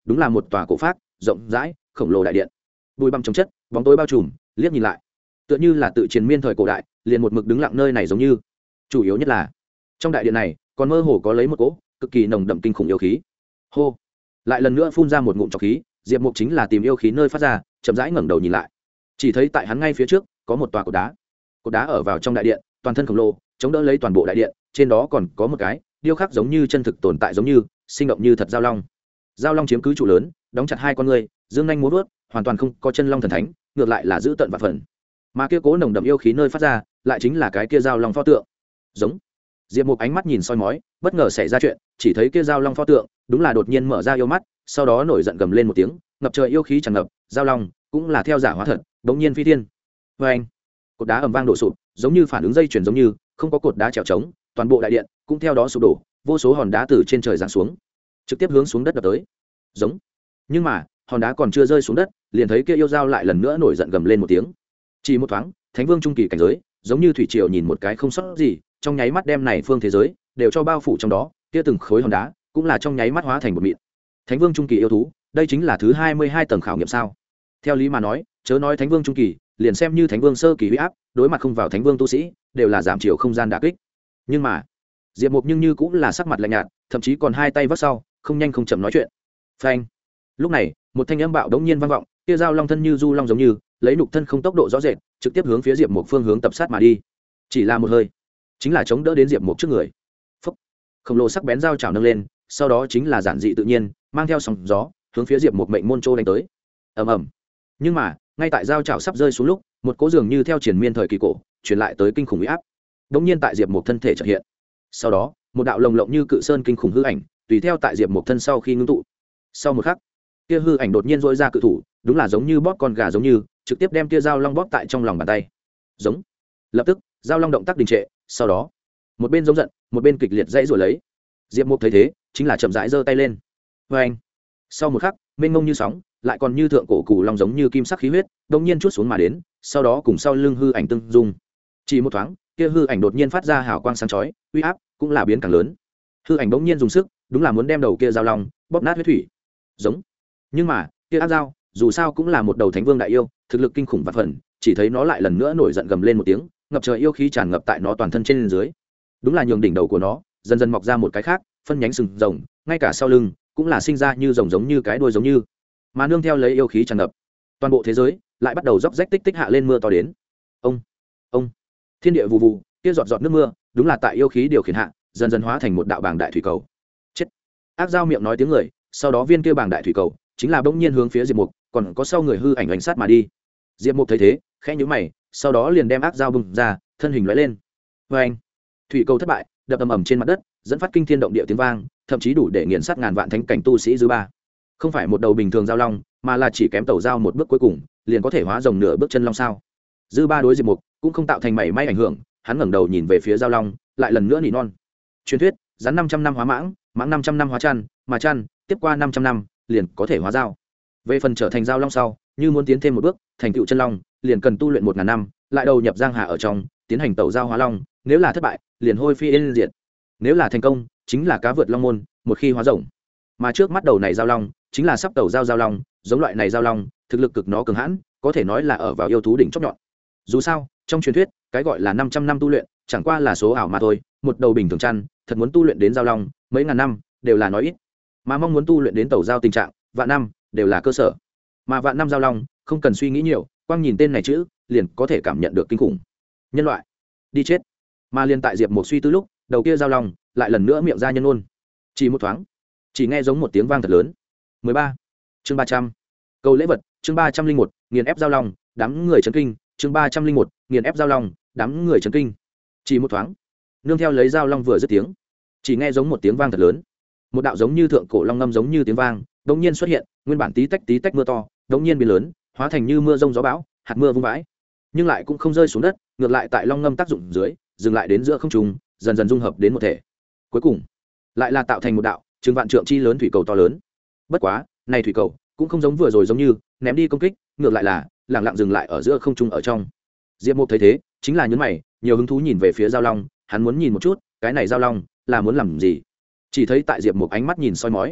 đúng là một tòa cổ phác rộng rãi khổng lồ đại điện, bụi bặm trồng chất, bóng tối bao trùm, liếc nhìn lại tựa như là tự triền miên thời cổ đại, liền một mực đứng lặng nơi này giống như. Chủ yếu nhất là trong đại điện này còn mơ hồ có lấy một cỗ cực kỳ nồng đậm kinh khủng yêu khí. Hô, lại lần nữa phun ra một ngụm trọc khí. Diệp Mục chính là tìm yêu khí nơi phát ra, chậm rãi ngẩng đầu nhìn lại, chỉ thấy tại hắn ngay phía trước có một tòa cột đá. Cột đá ở vào trong đại điện, toàn thân khổng lồ, chống đỡ lấy toàn bộ đại điện, trên đó còn có một cái điêu khắc giống như chân thực tồn tại, giống như sinh động như thật giao long. Giao long chiếm cứ trụ lớn, đóng chặt hai con ngươi, dương nhanh múa vớt, hoàn toàn không có chân long thần thánh, ngược lại là giữ tận và phần. Mà kia cố nồng đậm yêu khí nơi phát ra, lại chính là cái kia giao long pho tượng. Giống. Diệp Mục ánh mắt nhìn soi mói, bất ngờ xảy ra chuyện, chỉ thấy kia giao long pho tượng, đúng là đột nhiên mở ra yêu mắt, sau đó nổi giận gầm lên một tiếng, ngập trời yêu khí tràn ngập, giao long cũng là theo giả hóa thật, bỗng nhiên phi thiên. Oeng! Cột đá ầm vang đổ sụp, giống như phản ứng dây chuyền giống như, không có cột đá trèo trống, toàn bộ đại điện cũng theo đó sụp đổ, vô số hòn đá từ trên trời giáng xuống, trực tiếp hướng xuống đất đập tới. Giống. Nhưng mà, hòn đá còn chưa rơi xuống đất, liền thấy kia yêu dao lại lần nữa nổi giận gầm lên một tiếng. Chỉ một thoáng, Thánh Vương trung kỳ cảnh giới, giống như thủy triều nhìn một cái không sót gì, trong nháy mắt đem này phương thế giới đều cho bao phủ trong đó, kia từng khối hòn đá cũng là trong nháy mắt hóa thành một mịn. Thánh Vương trung kỳ yêu thú, đây chính là thứ hai mươi hai tầng khảo nghiệm sao? Theo lý mà nói, chớ nói Thánh Vương trung kỳ, liền xem như Thánh Vương sơ kỳ uy áp, đối mặt không vào Thánh Vương tu sĩ, đều là giảm chiều không gian đả kích. Nhưng mà, Diệp Mục nhưng như cũng là sắc mặt lạnh nhạt, thậm chí còn hai tay vắt sau, không nhanh không chậm nói chuyện. Phanh. Lúc này, một thanh âm bạo đống nhiên vang vọng, kia dao long thân như du long giống như, lấy nục thân không tốc độ rõ rệt, trực tiếp hướng phía Diệp Mục phương hướng tập sát mà đi. Chỉ là một hơi, chính là chống đỡ đến Diệp Mục trước người. Phốc. Khổng lồ sắc bén dao chảo nâng lên, sau đó chính là giản dị tự nhiên, mang theo sóng gió, hướng phía Diệp Mục mệnh môn trô đánh tới. Ầm ầm. Nhưng mà, ngay tại dao chảo sắp rơi xuống lúc, một cỗ dường như theo triển miên thời kỳ cổ, truyền lại tới kinh khủng uy áp. Đống nhiên tại Diệp Mục thân thể chợt hiện. Sau đó, một đạo lồng lộng như cự sơn kinh khủng hư ảnh, tùy theo tại Diệp Mục thân sau khi ngưng tụ. Sau một khắc, kia hư ảnh đột nhiên rỗi ra cự thủ, đúng là giống như bóp con gà giống như, trực tiếp đem kia dao long bóp tại trong lòng bàn tay. Giống. Lập tức, dao long động tác đình trệ, sau đó, một bên giống giận, một bên kịch liệt dãy rủa lấy. Diệp Mục thấy thế, chính là chậm rãi giơ tay lên. Oeng. Sau một khắc, mênh mông như sóng, lại còn như thượng cổ cù long giống như kim sắc khí huyết, đột nhiên chuốt xuống mà đến, sau đó cùng sau lưng hư ảnh tương dung. Chỉ một thoáng, kia hư ảnh đột nhiên phát ra hào quang sáng chói, uy áp cũng là biến càng lớn. Hư ảnh bỗng nhiên dùng sức, đúng là muốn đem đầu kia dao long bóp nát huyết thủy. Giống. Nhưng mà, kia ác dao, dù sao cũng là một đầu thánh vương đại yêu, thực lực kinh khủng vạn phần, chỉ thấy nó lại lần nữa nổi giận gầm lên một tiếng, ngập trời yêu khí tràn ngập tại nó toàn thân trên dưới. Đúng là nhường đỉnh đầu của nó dần dần mọc ra một cái khác, phân nhánh sừng rồng, ngay cả sau lưng cũng là sinh ra như rồng giống như cái đuôi giống như. Mà nương theo lấy yêu khí tràn ngập, toàn bộ thế giới lại bắt đầu róc rách tích tích hạ lên mưa to đến. Ông, ông, thiên địa vù vù, kia giọt giọt nước mưa, đúng là tại yêu khí điều khiển hạ, dần dần hóa thành một đạo bảng đại thủy cầu. Chết. Ác dao miệng nói tiếng người, sau đó viên kia bảng đại thủy cầu chính là bỗng nhiên hướng phía Diệp Mục, còn có sau người hư ảnh ảnh sát mà đi. Diệp Mục thấy thế, khẽ nhíu mày, sau đó liền đem ác dao bung ra, thân hình lóe lên. Oeng. Thủy cầu thất bại, đập ầm ầm trên mặt đất, dẫn phát kinh thiên động địa tiếng vang, thậm chí đủ để nghiền sát ngàn vạn thánh cảnh tu sĩ dư ba. Không phải một đầu bình thường giao long, mà là chỉ kém tẩu giao một bước cuối cùng, liền có thể hóa rồng nửa bước chân long sao? Dư ba đối Diệp Mục cũng không tạo thành mảy may ảnh hưởng, hắn ngẩng đầu nhìn về phía giao long, lại lần nữa nỉ non. Truyền thuyết, rắn năm trăm năm hóa mãng, mãng năm trăm năm hóa chăn, mà chăn tiếp qua năm trăm năm, liền có thể hóa dao. Về phần trở thành giao long sau, như muốn tiến thêm một bước, thành tựu chân long, liền cần tu luyện một ngàn năm, lại đầu nhập giang hà ở trong, tiến hành tẩu giao hóa long, nếu là thất bại, liền hôi phi yên diệt. Nếu là thành công, chính là cá vượt long môn, một khi hóa rồng. Mà trước mắt đầu này giao long, chính là sắp tẩu giao giao long, giống loại này giao long, thực lực cực nó cường hãn, có thể nói là ở vào yêu thú đỉnh chóp nhọn. Dù sao, trong truyền thuyết, cái gọi là năm trăm năm tu luyện, chẳng qua là số ảo mà thôi, một đầu bình thường chăn, thật muốn tu luyện đến giao long, mấy ngàn năm đều là nói ít. Mà mong muốn tu luyện đến tẩu giao tình trạng, vạn năm đều là cơ sở. Mà vạn năm giao long, không cần suy nghĩ nhiều, quang nhìn tên này chữ, liền có thể cảm nhận được kinh khủng. Nhân loại, đi chết. Mà liền tại Diệp Mục suy tư lúc, đầu kia giao long lại lần nữa miệng ra nhân ôn. Chỉ một thoáng, chỉ nghe giống một tiếng vang thật lớn. mười ba. Chương ba trăm. Câu lễ vật, chương ba trăm linh một, nghiền ép giao long, đám người chấn kinh, chương ba trăm linh một, nghiền ép giao long, đám người chấn kinh. Chỉ một thoáng, nương theo lấy giao long vừa dứt tiếng, chỉ nghe giống một tiếng vang thật lớn. Một đạo giống như thượng cổ long ngâm giống như tiếng vang, đột nhiên xuất hiện, nguyên bản tí tách tí tách mưa to, đột nhiên biến lớn, hóa thành như mưa rông gió bão, hạt mưa vung vãi, nhưng lại cũng không rơi xuống đất, ngược lại tại long ngâm tác dụng dưới, dừng lại đến giữa không trung, dần dần dung hợp đến một thể. Cuối cùng, lại là tạo thành một đạo chừng vạn trượng chi lớn thủy cầu to lớn. Bất quá, này thủy cầu cũng không giống vừa rồi giống như ném đi công kích, ngược lại là lặng lặng dừng lại ở giữa không trung ở trong. Diệp Mục thấy thế, chính là nhướng mày, nhiều hứng thú nhìn về phía giao long, hắn muốn nhìn một chút, cái này giao long là muốn làm gì. Chỉ thấy tại Diệp Mục ánh mắt nhìn soi mói,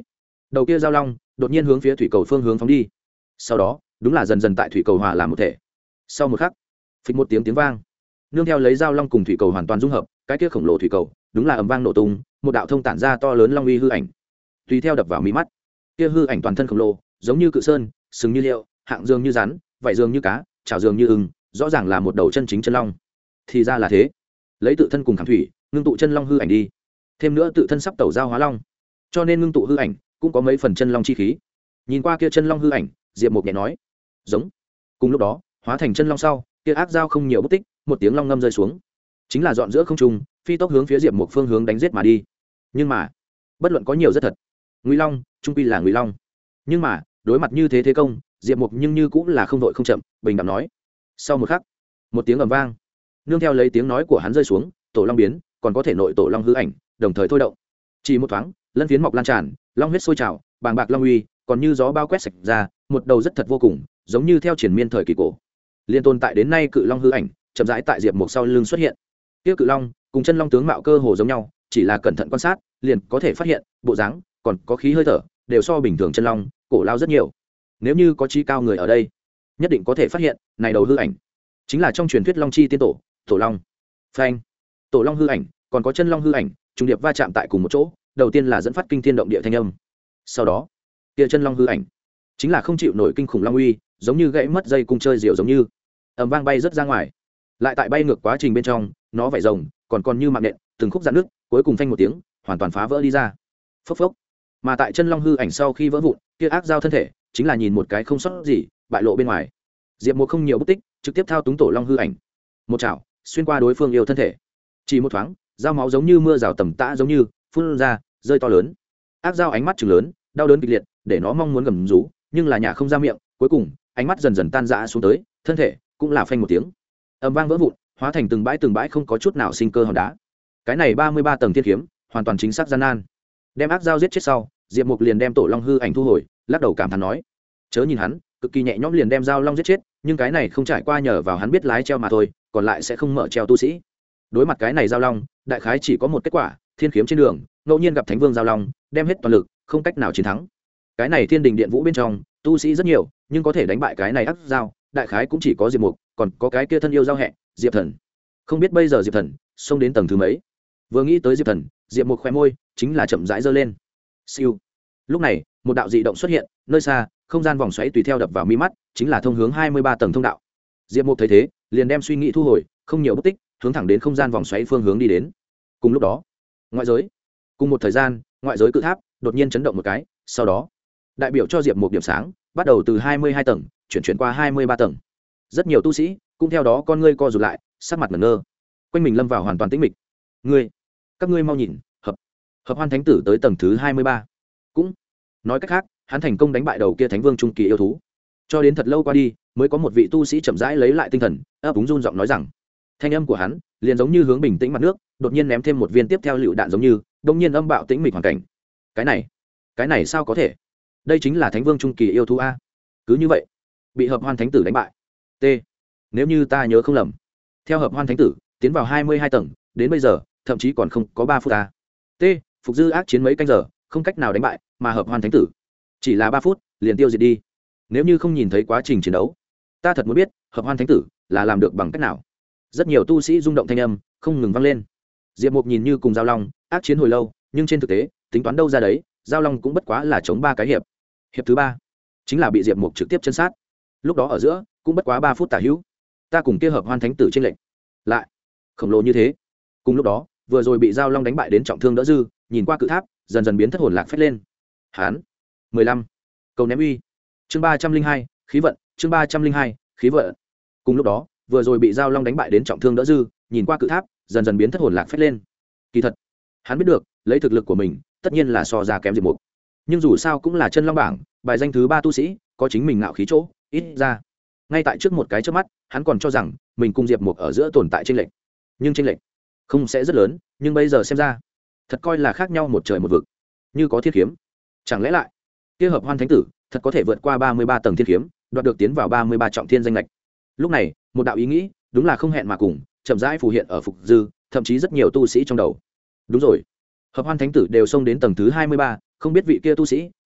đầu kia giao long đột nhiên hướng phía thủy cầu phương hướng phóng đi, sau đó đúng là dần dần tại thủy cầu hòa làm một thể. Sau một khắc, phịch một tiếng tiếng vang, nương theo lấy giao long cùng thủy cầu hoàn toàn dung hợp, cái kia khổng lồ thủy cầu đúng là ầm vang nổ tung, một đạo thông tản ra to lớn long uy hư ảnh tùy theo đập vào mí mắt. Kia hư ảnh toàn thân khổng lồ giống như cự sơn, sừng như liệu, hạng dường như rắn, vảy dường như cá, chảo dường như ưng, rõ ràng là một đầu chân chính chân long. Thì ra là thế, lấy tự thân cùng khảm thủy ngưng tụ chân long hư ảnh đi, thêm nữa tự thân sắp tẩu giao hóa long, cho nên ngưng tụ hư ảnh cũng có mấy phần chân long chi khí. Nhìn qua kia chân long hư ảnh, Diệp Mục nhẹ nói giống. Cùng lúc đó hóa thành chân long sau, kia ác dao không nhiều bất tích, một tiếng long ngâm rơi xuống, chính là dọn giữa không trung, phi tốc hướng phía Diệp Mục phương hướng đánh giết mà đi. Nhưng mà bất luận có nhiều rất thật, Ngụy Long trung quy là Ngụy Long, nhưng mà đối mặt như thế thế công, Diệp Mục nhưng như cũng là không vội không chậm, bình đẳng nói. Sau một khắc, một tiếng ầm vang, nương theo lấy tiếng nói của hắn rơi xuống, tổ long biến, còn có thể nội tổ long hư ảnh đồng thời thôi động. Chỉ một thoáng, lân phiến mọc lan tràn, long huyết sôi trào, bàng bạc long uy còn như gió bao quét sạch ra, một đầu rất thật vô cùng, giống như theo triển miên thời kỳ cổ. Liên tồn tại đến nay cự long hư ảnh chậm rãi tại Diệp Mục sau lưng xuất hiện. Kia cự long cùng chân long tướng mạo cơ hồ giống nhau, chỉ là cẩn thận quan sát, liền có thể phát hiện, bộ dáng, còn có khí hơi thở, đều so bình thường chân long cổ lao rất nhiều. Nếu như có trí cao người ở đây, nhất định có thể phát hiện, này đầu hư ảnh chính là trong truyền thuyết long chi tiên tổ, tổ long. Phanh. Tổ long hư ảnh, còn có chân long hư ảnh, trùng điệp va chạm tại cùng một chỗ, đầu tiên là dẫn phát kinh thiên động địa thanh âm. Sau đó, kia chân long hư ảnh chính là không chịu nổi kinh khủng long uy, giống như gãy mất dây cung chơi diều giống như, ầm vang bay rất ra ngoài. Lại tại bay ngược quá trình bên trong, nó vảy rồng, còn còn như mạng nện, từng khúc dạn nước, cuối cùng phanh một tiếng, hoàn toàn phá vỡ đi ra. Phốc phốc. Mà tại chân long hư ảnh sau khi vỡ vụn, kia ác dao thân thể chính là nhìn một cái không sót gì, bại lộ bên ngoài. Diệp Mục không nhiều bất tích, trực tiếp thao túng tổ long hư ảnh, một chảo xuyên qua đối phương yêu thân thể. Chỉ một thoáng, dao máu giống như mưa rào tầm tã giống như phun ra, rơi to lớn. Ác dao ánh mắt trừng lớn, đau đớn kịch liệt, để nó mong muốn gầm rú, nhưng là nhả không ra miệng, cuối cùng, ánh mắt dần dần tan rã xuống tới, thân thể cũng là phanh một tiếng, ầm vang vỡ vụn, hóa thành từng bãi từng bãi không có chút nào sinh cơ hòn đá. Cái này ba mươi ba tầng thiên kiếm, hoàn toàn chính xác gian nan. Đem ác dao giết chết sau, Diệp Mục liền đem tổ long hư ảnh thu hồi, lắc đầu cảm thán nói: "Chớ nhìn hắn, cực kỳ nhẹ nhõm liền đem dao long giết chết, nhưng cái này không trải qua nhờ vào hắn biết lái treo mà thôi, còn lại sẽ không mở treo tu sĩ." Đối mặt cái này dao long, đại khái chỉ có một kết quả, thiên kiếm trên đường, ngẫu nhiên gặp thánh vương dao long, đem hết toàn lực, không cách nào chiến thắng. Cái này thiên đình điện vũ bên trong, tu sĩ rất nhiều, nhưng có thể đánh bại cái này ác dao, đại khái cũng chỉ có Diệp Mục, còn có cái kia thân yêu giao hẹ, Diệp Thần. Không biết bây giờ Diệp Thần xông đến tầng thứ mấy. Vừa nghĩ tới Diệp Thần, Diệp Mục khóe môi chính là chậm rãi giơ lên. Siêu. Lúc này, một đạo dị động xuất hiện, nơi xa, không gian vòng xoáy tùy theo đập vào mi mắt, chính là thông hướng hai mươi ba tầng thông đạo. Diệp Mục thấy thế, liền đem suy nghĩ thu hồi, không nhiều bất tích, hướng thẳng đến không gian vòng xoáy phương hướng đi đến. Cùng lúc đó, ngoại giới, cùng một thời gian, ngoại giới cự tháp đột nhiên chấn động một cái, sau đó, đại biểu cho Diệp Mục điểm sáng, bắt đầu từ hai mươi hai tầng chuyển chuyển qua hai mươi ba tầng. Rất nhiều tu sĩ cũng theo đó con ngươi co rụt lại, sắc mặt ngẩn ngơ, quanh mình lâm vào hoàn toàn tĩnh mịch. Ngươi, các ngươi mau nhìn, hợp hợp hoan thánh tử tới tầng thứ hai mươi ba. Cũng nói cách khác, hắn thành công đánh bại đầu kia thánh vương trung kỳ yêu thú. Cho đến thật lâu qua đi, mới có một vị tu sĩ chậm rãi lấy lại tinh thần, ấp úng run giọng nói rằng, thanh âm của hắn liền giống như hướng bình tĩnh mặt nước, đột nhiên ném thêm một viên tiếp theo lựu đạn giống như, đột nhiên âm bạo tĩnh mịch hoàn cảnh. Cái này, cái này sao có thể? Đây chính là thánh vương trung kỳ yêu thú a. Cứ như vậy, bị hợp hoan thánh tử đánh bại. T. Nếu như ta nhớ không lầm, theo hợp hoan thánh tử tiến vào hai mươi hai tầng, đến bây giờ thậm chí còn không có ba phút ta. T. Phục dư ác chiến mấy canh giờ, không cách nào đánh bại, mà hợp hoan thánh tử chỉ là ba phút liền tiêu diệt đi. Nếu như không nhìn thấy quá trình chiến đấu, ta thật muốn biết hợp hoan thánh tử là làm được bằng cách nào. Rất nhiều tu sĩ rung động thanh âm không ngừng vang lên. Diệp Mục nhìn như cùng giao long ác chiến hồi lâu, nhưng trên thực tế tính toán đâu ra đấy, giao long cũng bất quá là chống ba cái hiệp. Hiệp thứ ba chính là bị Diệp Mục trực tiếp chân sát. Lúc đó ở giữa cũng bất quá ba phút tả hữu. Ta cùng kia hợp hoan thánh tử trên lệnh lại khổng lồ như thế. Cùng lúc đó, vừa rồi bị giao long đánh bại đến trọng thương đỡ dư, nhìn qua cự tháp dần dần biến thất hồn lạc phách lên. Hán mười lăm cầu ném uy. Chương ba trăm linh hai khí vận. Chương ba trăm linh hai khí vận. Cùng lúc đó, vừa rồi bị giao long đánh bại đến trọng thương đỡ dư, nhìn qua cự tháp dần dần biến thất hồn lạc phách lên. Kỳ thật, hắn biết được, lấy thực lực của mình, tất nhiên là so ra kém Diệp Mục. Nhưng dù sao cũng là chân long bảng bài danh thứ ba tu sĩ, có chính mình ngạo khí chỗ, ít ra ngay tại trước một cái trước mắt, hắn còn cho rằng mình cùng Diệp Mục ở giữa tồn tại chênh lệch. Nhưng chênh lệch không sẽ rất lớn, nhưng bây giờ xem ra, thật coi là khác nhau một trời một vực. Như có thiên kiếm, chẳng lẽ lại kia hợp hoan thánh tử thật có thể vượt qua ba mươi ba tầng thiên kiếm, đoạt được tiến vào ba mươi ba trọng thiên danh lệch. Lúc này, một đạo ý nghĩ đúng là không hẹn mà cùng, chậm rãi phù hiện ở Phục Dư, thậm chí rất nhiều tu sĩ trong đầu. Đúng rồi, hợp hoan thánh tử đều xông đến tầng thứ hai mươi ba, không biết vị kia tu sĩ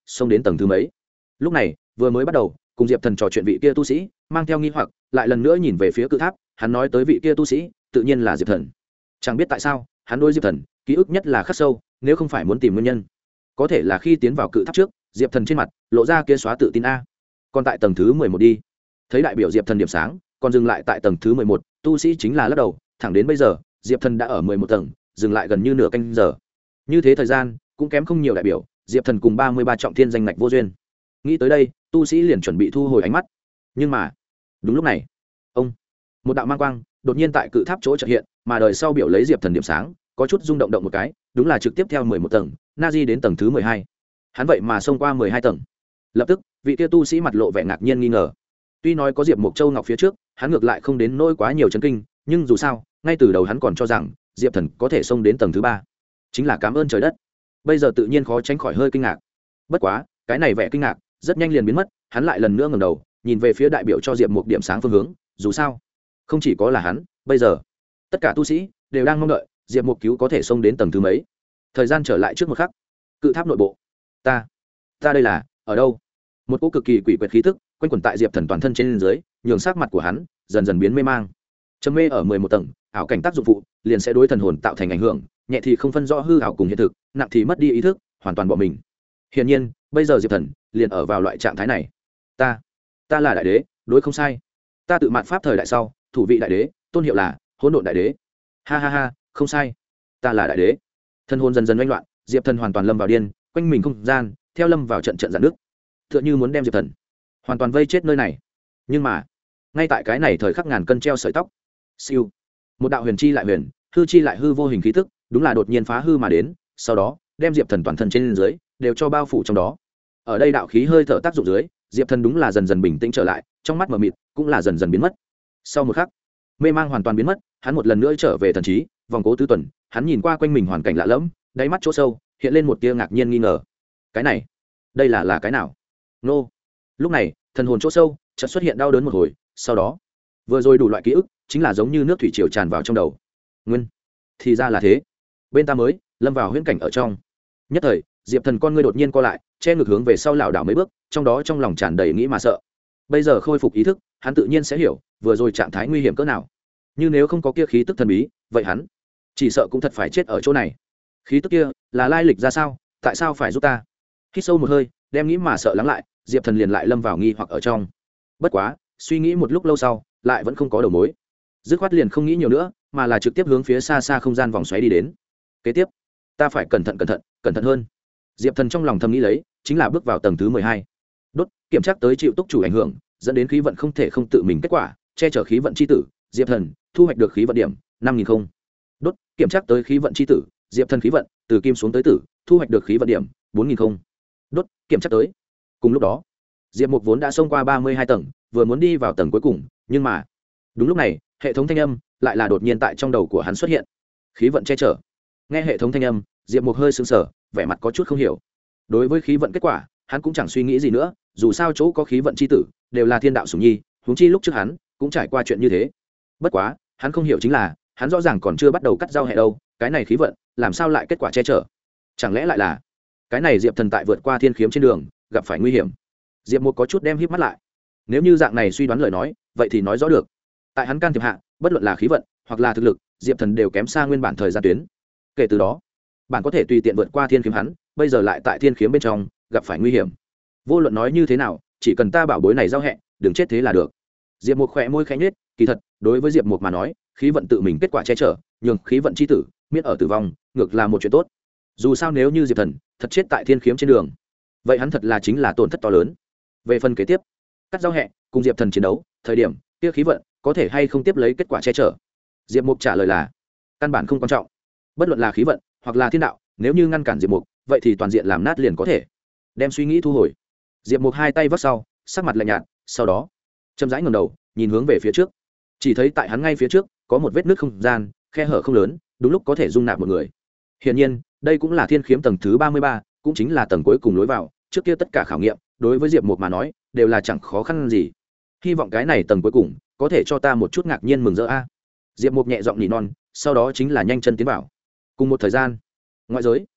xông đến tầng thứ mấy. Lúc này vừa mới bắt đầu cùng diệp thần trò chuyện vị kia tu sĩ mang theo nghi hoặc lại lần nữa nhìn về phía cự tháp, hắn nói tới vị kia tu sĩ tự nhiên là diệp thần. Chẳng biết tại sao hắn đối diệp thần ký ức nhất là khắc sâu, nếu không phải muốn tìm nguyên nhân, có thể là khi tiến vào cự tháp trước diệp thần trên mặt lộ ra kia xóa tự tin a. Còn tại tầng thứ mười một đi, thấy đại biểu diệp thần điểm sáng còn dừng lại tại tầng thứ mười một, tu sĩ chính là lắc đầu. Thẳng đến bây giờ diệp thần đã ở mười một tầng, dừng lại gần như nửa canh giờ. Như thế thời gian cũng kém không nhiều, đại biểu diệp thần cùng ba mươi ba trọng thiên danh ngạch vô duyên. Nghĩ tới đây tu sĩ liền chuẩn bị thu hồi ánh mắt, nhưng mà đúng lúc này ông một đạo mang quang đột nhiên tại cự tháp chỗ trợ hiện, mà đời sau biểu lấy diệp thần điểm sáng có chút rung động động một cái, đúng là trực tiếp theo mười một tầng na di đến tầng thứ mười hai. Hắn vậy mà xông qua mười hai tầng. Lập tức vị kia tu sĩ mặt lộ vẻ ngạc nhiên nghi ngờ. Tuy nói có diệp mộc châu ngọc phía trước, hắn ngược lại không đến nỗi quá nhiều chấn kinh, nhưng dù sao ngay từ đầu hắn còn cho rằng diệp thần có thể xông đến tầng thứ ba, chính là cảm ơn trời đất. Bây giờ tự nhiên khó tránh khỏi hơi kinh ngạc. Bất quá cái này vẻ kinh ngạc rất nhanh liền biến mất, hắn lại lần nữa ngẩng đầu nhìn về phía đại biểu cho diệp mộc điểm sáng phương hướng. Dù sao không chỉ có là hắn, bây giờ tất cả tu sĩ đều đang mong đợi diệp mộc cứu có thể xông đến tầng thứ mấy. Thời gian trở lại trước một khắc, cự tháp nội bộ, ta ta đây là ở đâu? Một cỗ cực kỳ quỷ quyệt khí tức quanh quẩn tại diệp thần toàn thân trên dưới, nhường sắc mặt của hắn dần dần biến mê mang. Trầm mê ở mười một tầng, ảo cảnh tác dụng phụ liền sẽ đối thần hồn tạo thành ảnh hưởng, nhẹ thì không phân rõ hư ảo cùng hiện thực, nặng thì mất đi ý thức, hoàn toàn bỏ mình. Hiển nhiên bây giờ diệp thần liền ở vào loại trạng thái này. ta ta là đại đế, đối không sai. Ta tự mạn pháp thời đại sau thủ vị đại đế, tôn hiệu là hỗn độn đại đế. Ha ha ha, không sai, ta là đại đế. Thân hồn dần dần oanh loạn, diệp thần hoàn toàn lâm vào điên, quanh mình không gian theo lâm vào trận trận giãn nước, tựa như muốn đem diệp thần hoàn toàn vây chết nơi này. Nhưng mà ngay tại cái này thời khắc ngàn cân treo sợi tóc, siêu, một đạo huyền chi lại huyền, hư chi lại hư vô hình khí tức đúng là đột nhiên phá hư mà đến, sau đó đem diệp thần toàn thân trên dưới đều cho bao phủ trong đó. Ở đây đạo khí hơi thở tác dụng dưới, diệp thần đúng là dần dần bình tĩnh trở lại, trong mắt mờ mịt cũng là dần dần biến mất. Sau một khắc mê mang hoàn toàn biến mất, hắn một lần nữa trở về thần trí, vòng cố tứ tuần, hắn nhìn qua quanh mình hoàn cảnh lạ lẫm, đáy mắt chỗ sâu hiện lên một tia ngạc nhiên nghi ngờ. Cái này đây là là cái nào? Nô. Lúc này thần hồn chỗ sâu chợt xuất hiện đau đớn một hồi, sau đó vừa rồi đủ loại ký ức chính là giống như nước thủy triều tràn vào trong đầu. Nguyên thì ra là thế, bên ta mới lâm vào huyễn cảnh ở trong. Nhất thời diệp thần con ngươi đột nhiên co lại, che ngược hướng về sau lảo đảo mấy bước, trong đó trong lòng tràn đầy nghĩ mà sợ. Bây giờ khôi phục ý thức, hắn tự nhiên sẽ hiểu vừa rồi trạng thái nguy hiểm cỡ nào. Nhưng nếu không có kia khí tức thần bí, vậy hắn chỉ sợ cũng thật phải chết ở chỗ này. Khí tức kia là lai lịch ra sao, tại sao phải giúp ta? Hít sâu một hơi, đem nghĩ mà sợ lắng lại, diệp thần liền lại lâm vào nghi hoặc ở trong. Bất quá suy nghĩ một lúc lâu sau lại vẫn không có đầu mối, dứt khoát liền không nghĩ nhiều nữa, mà là trực tiếp hướng phía xa xa không gian vòng xoáy đi đến. Kế tiếp ta phải cẩn thận cẩn thận cẩn thận hơn. Diệp thần trong lòng thầm nghĩ lấy, chính là bước vào tầng thứ mười hai. Đốt kiểm tra tới chịu túc chủ ảnh hưởng, dẫn đến khí vận không thể không tự mình kết quả, che chở khí vận chi tử diệp thần thu hoạch được khí vận điểm năm nghìn không. Đốt kiểm tra tới khí vận chi tử diệp thần khí vận từ kim xuống tới tử, thu hoạch được khí vận điểm bốn nghìn không. Đốt kiểm tra tới. Cùng lúc đó diệp mục vốn đã xông qua ba mươi hai tầng, vừa muốn đi vào tầng cuối cùng, nhưng mà đúng lúc này hệ thống thanh âm lại là đột nhiên tại trong đầu của hắn xuất hiện. Khí vận che chở. Nghe hệ thống thanh âm, diệp mục hơi sững sờ, vẻ mặt có chút không hiểu. Đối với khí vận kết quả hắn cũng chẳng suy nghĩ gì nữa, dù sao chỗ có khí vận chi tử đều là thiên đạo sủng nhi, huống chi lúc trước hắn cũng trải qua chuyện như thế. Bất quá hắn không hiểu chính là, hắn rõ ràng còn chưa bắt đầu cắt rau hẹ đâu, cái này khí vận làm sao lại kết quả che chở? Chẳng lẽ lại là cái này diệp thần tại vượt qua thiên khiếm trên đường gặp phải nguy hiểm? Diệp Mục có chút đem híp mắt lại. Nếu như dạng này suy đoán lời nói, vậy thì nói rõ được, tại hắn can thiệp hạ, bất luận là khí vận hoặc là thực lực, diệp thần đều kém xa nguyên bản thời gian tuyến. Kể từ đó bạn có thể tùy tiện vượt qua thiên khiếm, hắn bây giờ lại tại thiên khiếm bên trong gặp phải nguy hiểm. Vô luận nói như thế nào, chỉ cần ta bảo bối này giao hẹ, đừng chết thế là được. Diệp Mục khẽ môi khẽ nhếch, kỳ thật đối với Diệp Mục mà nói, khí vận tự mình kết quả che chở, nhường khí vận chi tử miễn ở tử vong, ngược là một chuyện tốt. Dù sao nếu như diệp thần thật chết tại thiên khiếm trên đường, vậy hắn thật là chính là tổn thất to lớn. Về phần kế tiếp cắt giao hẹ cùng diệp thần chiến đấu thời điểm, kia khí vận có thể hay không tiếp lấy kết quả che chở, Diệp Mục trả lời là căn bản không quan trọng. Bất luận là khí vận hoặc là thiên đạo, nếu như ngăn cản Diệp Mục, vậy thì toàn diện làm nát liền có thể. Đem suy nghĩ thu hồi, Diệp Mục hai tay vắt sau, sắc mặt lạnh nhạt, sau đó chậm rãi ngẩng đầu nhìn hướng về phía trước. Chỉ thấy tại hắn ngay phía trước có một vết nứt không gian, khe hở không lớn, đúng lúc có thể dung nạp một người. Hiển nhiên đây cũng là thiên khiếm tầng thứ ba mươi ba, cũng chính là tầng cuối cùng lối vào. Trước kia tất cả khảo nghiệm đối với Diệp Mục mà nói đều là chẳng khó khăn gì. Hy vọng cái này tầng cuối cùng có thể cho ta một chút ngạc nhiên mừng rỡ a. Diệp Mục nhẹ giọng nỉ non, sau đó chính là nhanh chân tiến vào. Cùng một thời gian, ngoại giới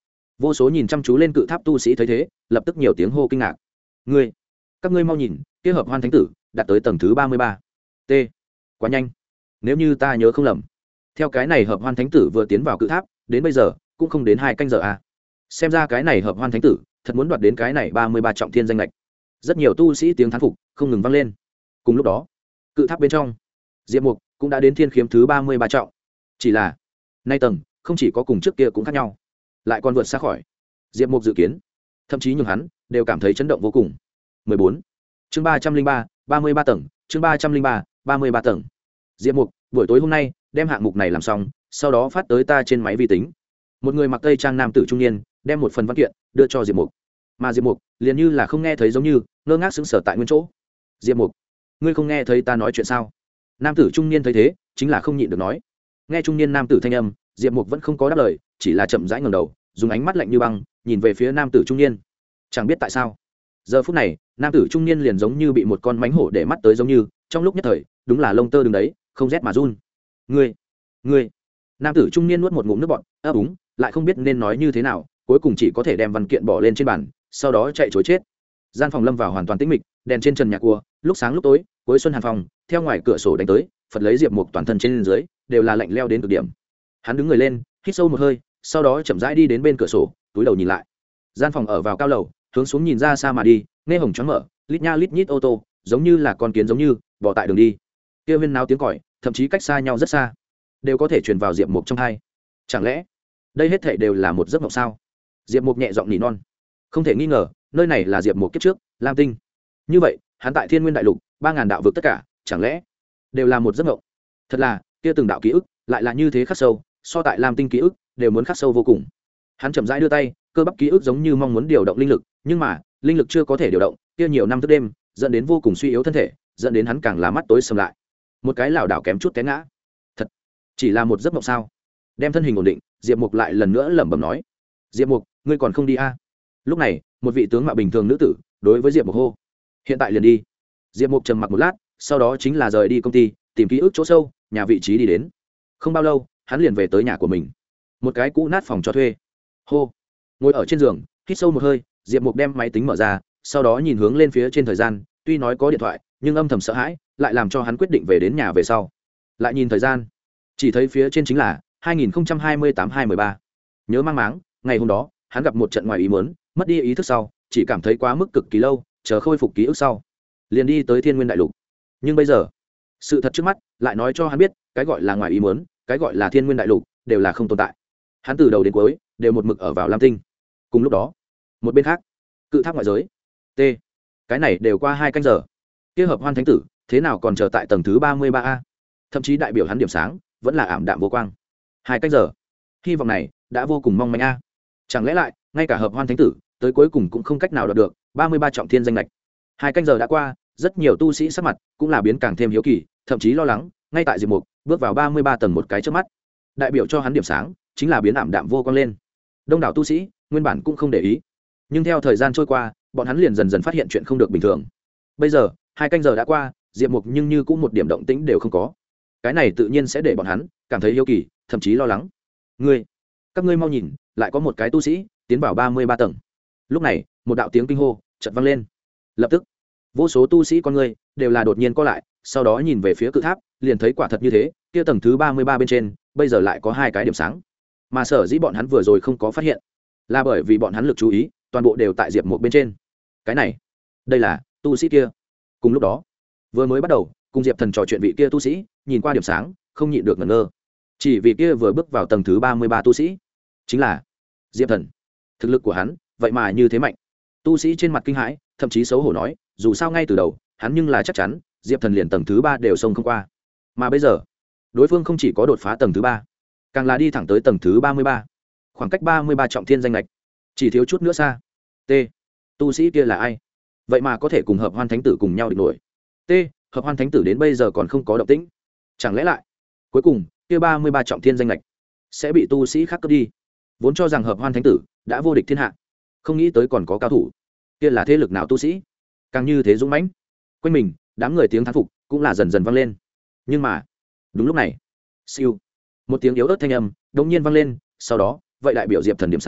vô số nhìn chăm chú lên cự tháp tu sĩ thấy thế lập tức nhiều tiếng hô kinh ngạc. Ngươi, các ngươi mau nhìn, kia hợp hoan thánh tử đạt tới tầng thứ ba mươi ba. T, quá nhanh. Nếu như ta nhớ không lầm, theo cái này hợp hoan thánh tử vừa tiến vào cự tháp đến bây giờ cũng không đến hai canh giờ à. Xem ra cái này hợp hoan thánh tử thật muốn đoạt đến cái này ba mươi ba trọng thiên danh lệch. Rất nhiều tu sĩ tiếng thán phục không ngừng vang lên. Cùng lúc đó, cự tháp bên trong, Diệp Mục cũng đã đến thiên khiếm thứ ba mươi ba trọng. Chỉ là, nay tầng không chỉ có cùng trước kia cũng khác nhau, lại còn vượt xa khỏi Diệp Mục dự kiến, thậm chí nhường hắn đều cảm thấy chấn động vô cùng. mười bốn chương ba trăm linh ba, ba mươi ba tầng, chương ba trăm linh ba, ba mươi ba tầng. Diệp Mục, buổi tối hôm nay đem hạng mục này làm xong, sau đó phát tới ta trên máy vi tính. Một người mặc tây trang nam tử trung niên đem một phần văn kiện đưa cho Diệp Mục. Mà Diệp Mục liền như là không nghe thấy giống như, ngơ ngác sững sờ tại nguyên chỗ. Diệp Mục, ngươi không nghe thấy ta nói chuyện sao? Nam tử trung niên thấy thế chính là không nhịn được nói. Nghe trung niên nam tử thanh âm, Diệp Mục vẫn không có đáp lời, chỉ là chậm rãi ngẩng đầu, dùng ánh mắt lạnh như băng nhìn về phía nam tử trung niên. Chẳng biết tại sao, giờ phút này nam tử trung niên liền giống như bị một con mánh hổ để mắt tới giống như, trong lúc nhất thời đúng là lông tơ đứng đấy không rét mà run. Ngươi, ngươi. Nam tử trung niên nuốt một ngụm nước bọt, ấp úng lại không biết nên nói như thế nào, cuối cùng chỉ có thể đem văn kiện bỏ lên trên bàn, sau đó chạy trối chết. Gian phòng lâm vào hoàn toàn tĩnh mịch, đèn trên trần nhà cua, lúc sáng lúc tối, cuối xuân hàn phòng, theo ngoài cửa sổ đánh tới, phật lấy Diệp Mục toàn thân trên dưới đều là lạnh leo đến cực điểm. Hắn đứng người lên, hít sâu một hơi, sau đó chậm rãi đi đến bên cửa sổ, túi đầu nhìn lại. Gian phòng ở vào cao lầu, hướng xuống nhìn ra xa mà đi, nghe hồng choáng mở, lít nha lít nhít ô tô, giống như là con kiến giống như bỏ tại đường đi. Kia huyên náo tiếng còi, thậm chí cách xa nhau rất xa, đều có thể truyền vào Diệp Mục trong tai. Chẳng lẽ đây hết thảy đều là một giấc mộng sao? Diệp Mục nhẹ giọng nỉ non. Không thể nghi ngờ, nơi này là Diệp Mục kiếp trước, Lam Tinh. Như vậy, hắn tại Thiên Nguyên Đại Lục, ba ngàn đạo vực tất cả, chẳng lẽ đều là một giấc mộng? Thật là, kia từng đạo ký ức, lại là như thế khắc sâu, so tại Lam Tinh ký ức, đều muốn khắc sâu vô cùng. Hắn chậm rãi đưa tay, cơ bắp ký ức giống như mong muốn điều động linh lực, nhưng mà, linh lực chưa có thể điều động, kia nhiều năm thức đêm, dẫn đến vô cùng suy yếu thân thể, dẫn đến hắn càng là mắt tối sầm lại. Một cái lảo đảo kém chút té ngã. Thật, chỉ là một giấc mộng sao? Đem thân hình ổn định, Diệp Mục lại lần nữa lẩm bẩm nói: "Diệp Mục, ngươi còn không đi a?" Lúc này, một vị tướng mạo bình thường nữ tử đối với Diệp Mục hô: "Hiện tại liền đi." Diệp Mục trầm mặc một lát, sau đó chính là rời đi công ty, tìm ký ức chỗ sâu, nhà vị trí đi đến. Không bao lâu, hắn liền về tới nhà của mình, một cái cũ nát phòng cho thuê. Hô, ngồi ở trên giường, hít sâu một hơi, Diệp Mục đem máy tính mở ra, sau đó nhìn hướng lên phía trên thời gian, tuy nói có điện thoại, nhưng âm thầm sợ hãi, lại làm cho hắn quyết định về đến nhà về sau. Lại nhìn thời gian, chỉ thấy phía trên chính là hai nghìn không trăm hai mươi tám hai mười ba. Nhớ mang máng, ngày hôm đó, hắn gặp một trận ngoài ý muốn, mất đi ý thức sau, chỉ cảm thấy quá mức cực kỳ lâu, chờ khôi phục ký ức sau, liền đi tới Thiên Nguyên Đại Lục. Nhưng bây giờ, sự thật trước mắt lại nói cho hắn biết, cái gọi là ngoài ý muốn, cái gọi là Thiên Nguyên Đại Lục, đều là không tồn tại. Hắn từ đầu đến cuối đều một mực ở vào Lam Tinh. Cùng lúc đó, một bên khác, cự tháp ngoại giới. T. Cái này đều qua hai canh giờ. Kia hợp hoan thánh tử, thế nào còn chờ tại tầng thứ ba mươi ba a? Thậm chí đại biểu hắn điểm sáng, vẫn là ảm đạm vô quang. Hai canh giờ. Hy vọng này đã vô cùng mong manh a. Chẳng lẽ lại, ngay cả hợp hoan thánh tử, tới cuối cùng cũng không cách nào đạt được ba mươi ba trọng thiên danh lệch. Hai canh giờ đã qua, rất nhiều tu sĩ sắc mặt cũng là biến càng thêm hiếu kỳ, thậm chí lo lắng, ngay tại Diệp Mục bước vào ba mươi ba tầng một cái chớp mắt, đại biểu cho hắn điểm sáng chính là biến ảm đạm vô quang lên. Đông đảo tu sĩ nguyên bản cũng không để ý, nhưng theo thời gian trôi qua, bọn hắn liền dần dần phát hiện chuyện không được bình thường. Bây giờ, hai canh giờ đã qua, Diệp Mục nhưng như cũng một điểm động tĩnh đều không có. Cái này tự nhiên sẽ để bọn hắn cảm thấy hiếu kỳ, thậm chí lo lắng. Ngươi, các ngươi mau nhìn, lại có một cái tu sĩ tiến vào ba mươi ba tầng. Lúc này, một đạo tiếng kinh hô chợt vang lên. Lập tức, vô số tu sĩ con người đều là đột nhiên co lại, sau đó nhìn về phía cự tháp, liền thấy quả thật như thế, kia tầng thứ ba mươi ba bên trên, bây giờ lại có hai cái điểm sáng. Mà sở dĩ bọn hắn vừa rồi không có phát hiện, là bởi vì bọn hắn lực chú ý toàn bộ đều tại Diệp Mục bên trên. Cái này, đây là tu sĩ kia. Cùng lúc đó, vừa mới bắt đầu cùng Diệp Thần trò chuyện vị kia tu sĩ, nhìn qua điểm sáng, không nhịn được ngẩn ngơ. Chỉ vì kia vừa bước vào tầng thứ ba mươi ba tu sĩ, chính là Diệp Thần. Thực lực của hắn, vậy mà như thế mạnh. Tu sĩ trên mặt kinh hãi, thậm chí xấu hổ nói, dù sao ngay từ đầu, hắn nhưng là chắc chắn, Diệp Thần liền tầng thứ ba đều xông không qua. Mà bây giờ, đối phương không chỉ có đột phá tầng thứ ba, càng là đi thẳng tới tầng thứ ba mươi ba. Khoảng cách ba mươi ba trọng thiên danh lệch, chỉ thiếu chút nữa xa. T. Tu sĩ kia là ai? Vậy mà có thể cùng Hợp Hoan Thánh tử cùng nhau địch nổi. T. Hợp Hoan Thánh tử đến bây giờ còn không có động tĩnh. Chẳng lẽ lại, cuối cùng, kia ba mươi ba trọng thiên danh lệch sẽ bị tu sĩ khác cướp đi? Vốn cho rằng Hợp Hoan Thánh tử đã vô địch thiên hạ, không nghĩ tới còn có cao thủ. Kia là thế lực nào tu sĩ? Càng như thế dũng mãnh. Quanh mình, đám người tiếng thán phục cũng là dần dần vang lên. Nhưng mà, đúng lúc này, siêu, một tiếng yếu ớt thanh âm đột nhiên vang lên, sau đó, vậy đại biểu Diệp Thần điểm sáng,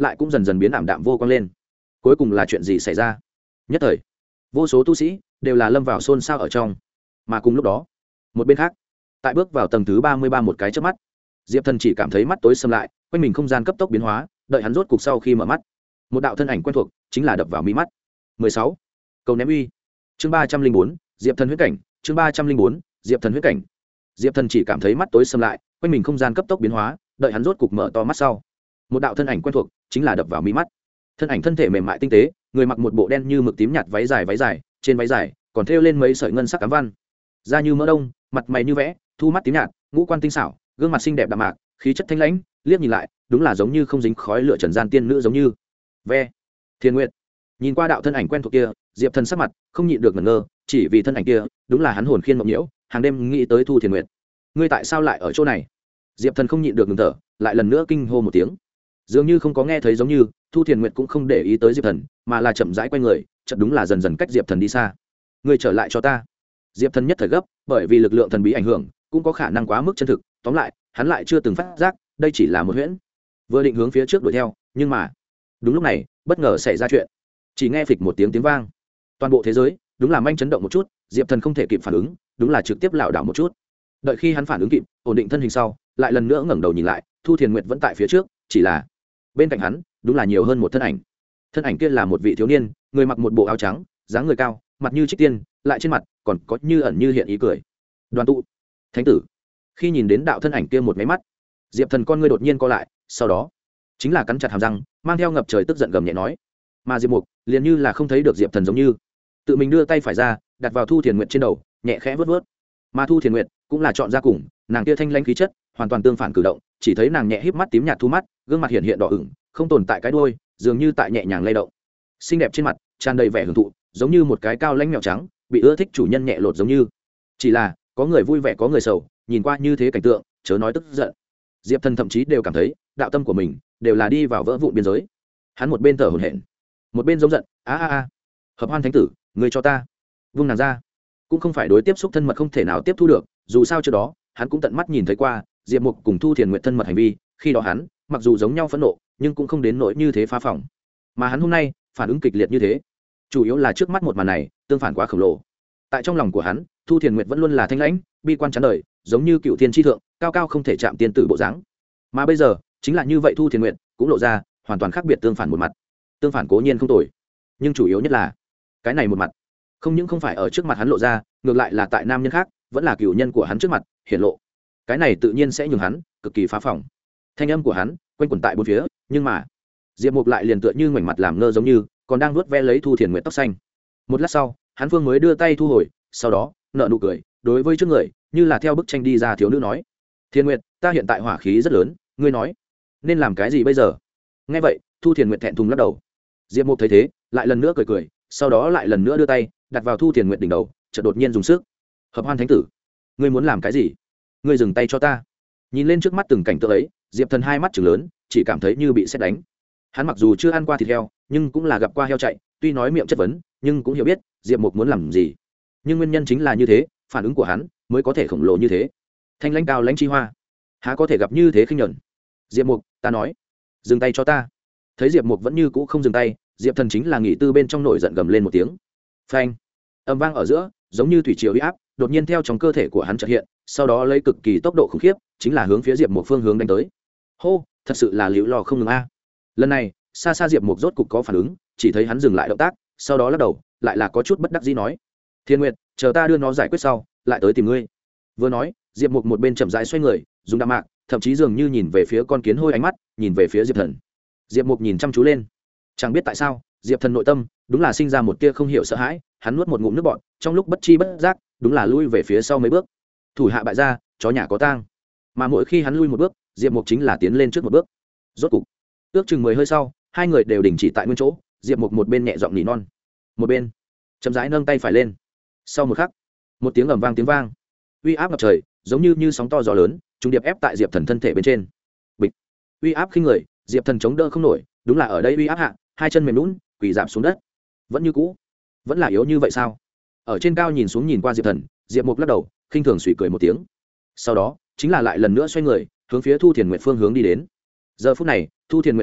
lại cũng dần dần biến ảm đạm vô quang lên. Cuối cùng là chuyện gì xảy ra? Nhất thời vô số tu sĩ đều là lâm vào xôn xao ở trong. Mà cùng lúc đó, một bên khác, tại bước vào tầng thứ ba mươi ba một cái chớp mắt, Diệp Thần chỉ cảm thấy mắt tối sầm lại, quanh mình không gian cấp tốc biến hóa, đợi hắn rốt cục sau khi mở mắt, một đạo thân ảnh quen thuộc chính là đập vào mi mắt. mười sáu Cầu ném uy. Chương ba trăm linh bốn, Diệp Thần huyết cảnh, chương ba trăm linh bốn, Diệp Thần huyết cảnh. Diệp Thần chỉ cảm thấy mắt tối sầm lại, quanh mình không gian cấp tốc biến hóa, đợi hắn rốt cục mở to mắt sau, một đạo thân ảnh quen thuộc chính là đập vào mi mắt. Thân ảnh thân thể mềm mại tinh tế, người mặc một bộ đen như mực tím nhạt váy dài váy dài, trên váy dài còn thêu lên mấy sợi ngân sắc cám văn. Da như mỡ đông, mặt mày như vẽ, thu mắt tím nhạt, ngũ quan tinh xảo, gương mặt xinh đẹp đạm mạc, khí chất thanh lãnh, liếc nhìn lại, đúng là giống như không dính khói lửa trần gian tiên nữ giống như. Ve. Thiên Nguyệt. Nhìn qua đạo thân ảnh quen thuộc kia, Diệp Thần sắc mặt không nhịn được ngẩn ngơ, chỉ vì thân ảnh kia, đúng là hắn hồn khiên mộng nhiễu, hàng đêm nghĩ tới Thu Thiên Nguyệt. Ngươi tại sao lại ở chỗ này? Diệp Thần không nhịn được ngừng thở, lại lần nữa kinh hô một tiếng. Dường như không có nghe thấy giống như, Thu Thiên Nguyệt cũng không để ý tới Diệp Thần, mà là chậm rãi quay người, chợt đúng là dần dần cách Diệp Thần đi xa. Ngươi trở lại cho ta. Diệp Thần nhất thời gấp, bởi vì lực lượng thần bí ảnh hưởng, cũng có khả năng quá mức chân thực, tóm lại, hắn lại chưa từng phát giác, đây chỉ là một huyễn. Vừa định hướng phía trước đuổi theo, nhưng mà, đúng lúc này, bất ngờ xảy ra chuyện. Chỉ nghe phịch một tiếng tiếng vang, toàn bộ thế giới đúng là manh chấn động một chút. Diệp Thần không thể kịp phản ứng, đúng là trực tiếp lảo đảo một chút. Đợi khi hắn phản ứng kịp, ổn định thân hình sau, lại lần nữa ngẩng đầu nhìn lại, Thu Thiên Nguyệt vẫn tại phía trước, chỉ là bên cạnh hắn đúng là nhiều hơn một thân ảnh. Thân ảnh kia là một vị thiếu niên, người mặc một bộ áo trắng, dáng người cao, mặt như trích tiên, lại trên mặt còn có như ẩn như hiện ý cười. Đoàn tụ, thánh tử. Khi nhìn đến đạo thân ảnh kia một máy mắt, Diệp Thần con ngươi đột nhiên co lại, sau đó chính là cắn chặt hàm răng, mang theo ngập trời tức giận gầm nhẹ nói. Mà Diệp Mục liền như là không thấy được Diệp Thần giống như, tự mình đưa tay phải ra, đặt vào Thu Thiền Nguyệt trên đầu, nhẹ khẽ vớt vớt. Mà Thu Thiền Nguyệt cũng là chọn ra cùng, nàng kia thanh lãnh khí chất, hoàn toàn tương phản cử động, chỉ thấy nàng nhẹ híp mắt tím nhạt thu mắt, gương mặt hiện hiện đỏ ửng, không tồn tại cái đuôi, dường như tại nhẹ nhàng lay động. Xinh đẹp trên mặt tràn đầy vẻ hưởng thụ, giống như một cái cao lãnh mèo trắng, bị ưa thích chủ nhân nhẹ lột giống như. Chỉ là, có người vui vẻ có người sầu, nhìn qua như thế cảnh tượng, chớ nói tức giận. Diệp Thần thậm chí đều cảm thấy, đạo tâm của mình đều là đi vào vỡ vụn biên giới. Hắn một bên thở hổn hển, một bên giống giận, a a a, Hợp Hoan thánh tử, ngươi cho ta vung nàng ra. Cũng không phải đối tiếp xúc thân mật không thể nào tiếp thu được, dù sao trước đó hắn cũng tận mắt nhìn thấy qua Diệp Mục cùng Thu Thiền Nguyệt thân mật hành vi, khi đó hắn mặc dù giống nhau phẫn nộ, nhưng cũng không đến nỗi như thế phá phỏng. Mà hắn hôm nay phản ứng kịch liệt như thế, chủ yếu là trước mắt một màn này tương phản quá khổng lồ. Tại trong lòng của hắn, Thu Thiền Nguyệt vẫn luôn là thanh lãnh, bi quan chán đời, giống như cựu thiên tri thượng, cao cao không thể chạm tiên tử bộ dáng. Mà bây giờ chính là như vậy, Thu Thiền Nguyệt cũng lộ ra hoàn toàn khác biệt, tương phản một mặt. Tương phản cố nhiên không tồi, nhưng chủ yếu nhất là cái này một mặt không những không phải ở trước mặt hắn lộ ra, ngược lại là tại nam nhân khác, vẫn là cựu nhân của hắn trước mặt hiển lộ. Cái này tự nhiên sẽ nhường hắn cực kỳ phá phỏng. Thanh âm của hắn quanh quẩn tại bốn phía, nhưng mà Diệp Mục lại liền tựa như ngoảnh mặt làm ngơ giống như, còn đang nuốt ve lấy Thu Thiền Nguyệt tóc xanh. Một lát sau, hắn phương mới đưa tay thu hồi, sau đó nợ nụ cười, đối với trước người như là theo bức tranh đi ra thiếu nữ nói: Thiên Nguyệt, ta hiện tại hỏa khí rất lớn, ngươi nói nên làm cái gì bây giờ? Nghe vậy, Thu Thiền Nguyệt thẹn thùng lắc đầu. Diệp Mục thấy thế, lại lần nữa cười cười, sau đó lại lần nữa đưa tay đặt vào Thu Thiền Nguyệt đỉnh đầu, chợt đột nhiên dùng sức. Hợp Hoan thánh tử, ngươi muốn làm cái gì? Ngươi dừng tay cho ta. Nhìn lên trước mắt từng cảnh tượng ấy, Diệp Thần hai mắt trừng lớn, chỉ cảm thấy như bị sét đánh. Hắn mặc dù chưa ăn qua thịt heo, nhưng cũng là gặp qua heo chạy, tuy nói miệng chất vấn, nhưng cũng hiểu biết Diệp Mục muốn làm gì. Nhưng nguyên nhân chính là như thế, phản ứng của hắn mới có thể khổng lồ như thế. Thanh lãnh cao lãnh chi hoa, há có thể gặp như thế khinh nhẫn. Diệp Mục, ta nói, dừng tay cho ta. Thấy Diệp Mục vẫn như cũ không dừng tay, Diệp Thần chính là nghỉ tư bên trong nổi giận gầm lên một tiếng. Phanh! Âm vang ở giữa, giống như thủy triều uy áp, đột nhiên theo trong cơ thể của hắn chợt hiện, sau đó lấy cực kỳ tốc độ khủng khiếp, chính là hướng phía Diệp Mục phương hướng đánh tới. Hô, thật sự là liễu lò không ngừng a. Lần này, xa xa Diệp Mục rốt cục có phản ứng, chỉ thấy hắn dừng lại động tác, sau đó lắc đầu, lại là có chút bất đắc dĩ nói: Thiên Nguyệt, chờ ta đưa nó giải quyết sau, lại tới tìm ngươi. Vừa nói, Diệp Mục một bên chậm rãi xoay người, dùng đạm mạc, thậm chí dường như nhìn về phía con kiến hôi ánh mắt, nhìn về phía Diệp Thần. Diệp Mục nhìn chăm chú lên, chẳng biết tại sao, Diệp Thần nội tâm đúng là sinh ra một tia không hiểu sợ hãi, hắn nuốt một ngụm nước bọt, trong lúc bất chi bất giác, đúng là lui về phía sau mấy bước. Thủ hạ bại gia, chó nhà có tang. Mà mỗi khi hắn lui một bước, Diệp Mục chính là tiến lên trước một bước. Rốt cục, ước chừng mười hơi sau, hai người đều đình chỉ tại nguyên chỗ, Diệp Mục một bên nhẹ giọng nỉ non, một bên chậm rãi nâng tay phải lên. Sau một khắc, một tiếng ầm vang tiếng vang, uy áp ngập trời, giống như như sóng to gió lớn, trùng điệp ép tại Diệp Thần thân thể bên trên. Bịch, uy áp khinh người, Diệp Thần chống đỡ không nổi, đúng là ở đây uy áp hạ, hai chân mềm nhũn, quỳ rạp xuống đất. Vẫn như cũ, vẫn là yếu như vậy sao? Ở trên cao nhìn xuống nhìn qua Diệp Thần, Diệp Mục lắc đầu, khinh thường suy cười một tiếng. Sau đó, chính là lại lần nữa xoay người, hướng phía Thu Thiền Nguyệt phương hướng đi đến. Giờ phút này, Thu Thiền Nguyệt bên cạnh,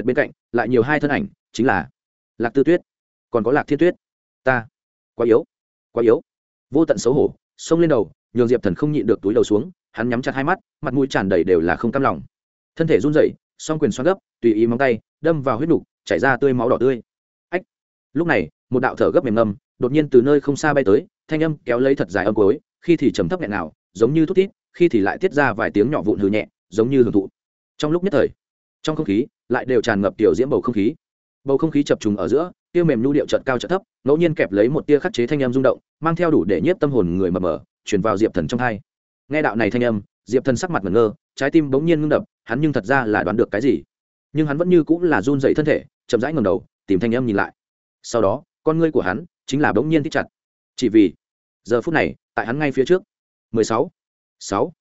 lại nhiều hai thân ảnh chính là Lạc Tư Tuyết còn có Lạc Thiên Tuyết. Ta quá yếu quá yếu. Vô tận xấu hổ xông lên đầu, nhường Diệp Thần không nhịn được túi đầu xuống, hắn nhắm chặt hai mắt, mặt mũi tràn đầy đều là không cam lòng. Thân thể run rẩy, song quyền xoắn gấp, tùy ý móng tay đâm vào huyết nục, chảy ra tươi máu đỏ tươi. Ách. Lúc này, một đạo thở gấp mềm ngâm đột nhiên từ nơi không xa bay tới, thanh âm kéo lấy thật dài âm cuối, khi thì trầm thấp nghẹn nào, giống như thút thít, khi thì lại tiết ra vài tiếng nhỏ vụn hừ nhẹ, giống như hưởng thụ. Trong lúc nhất thời, trong không khí lại đều tràn ngập tiểu diễm bầu không khí. Bầu không khí chập trùng ở giữa, tia mềm nhu điệu chợt cao chợt thấp, ngẫu nhiên kẹp lấy một tia khắc chế thanh âm rung động, mang theo đủ để nhiếp tâm hồn người mờ mờ, truyền vào Diệp Thần trong tai. Nghe đạo này thanh âm, Diệp Thần sắc mặt ngẩn ngơ, trái tim bỗng nhiên ngưng đập, hắn nhưng thật ra là đoán được cái gì, nhưng hắn vẫn như cũng là run rẩy thân thể, chậm rãi ngẩng đầu, tìm thanh âm nhìn lại. Sau đó, con ngươi của hắn chính là bỗng nhiên thích chặt, chỉ vì giờ phút này, tại hắn ngay phía trước. mười sáu, sáu,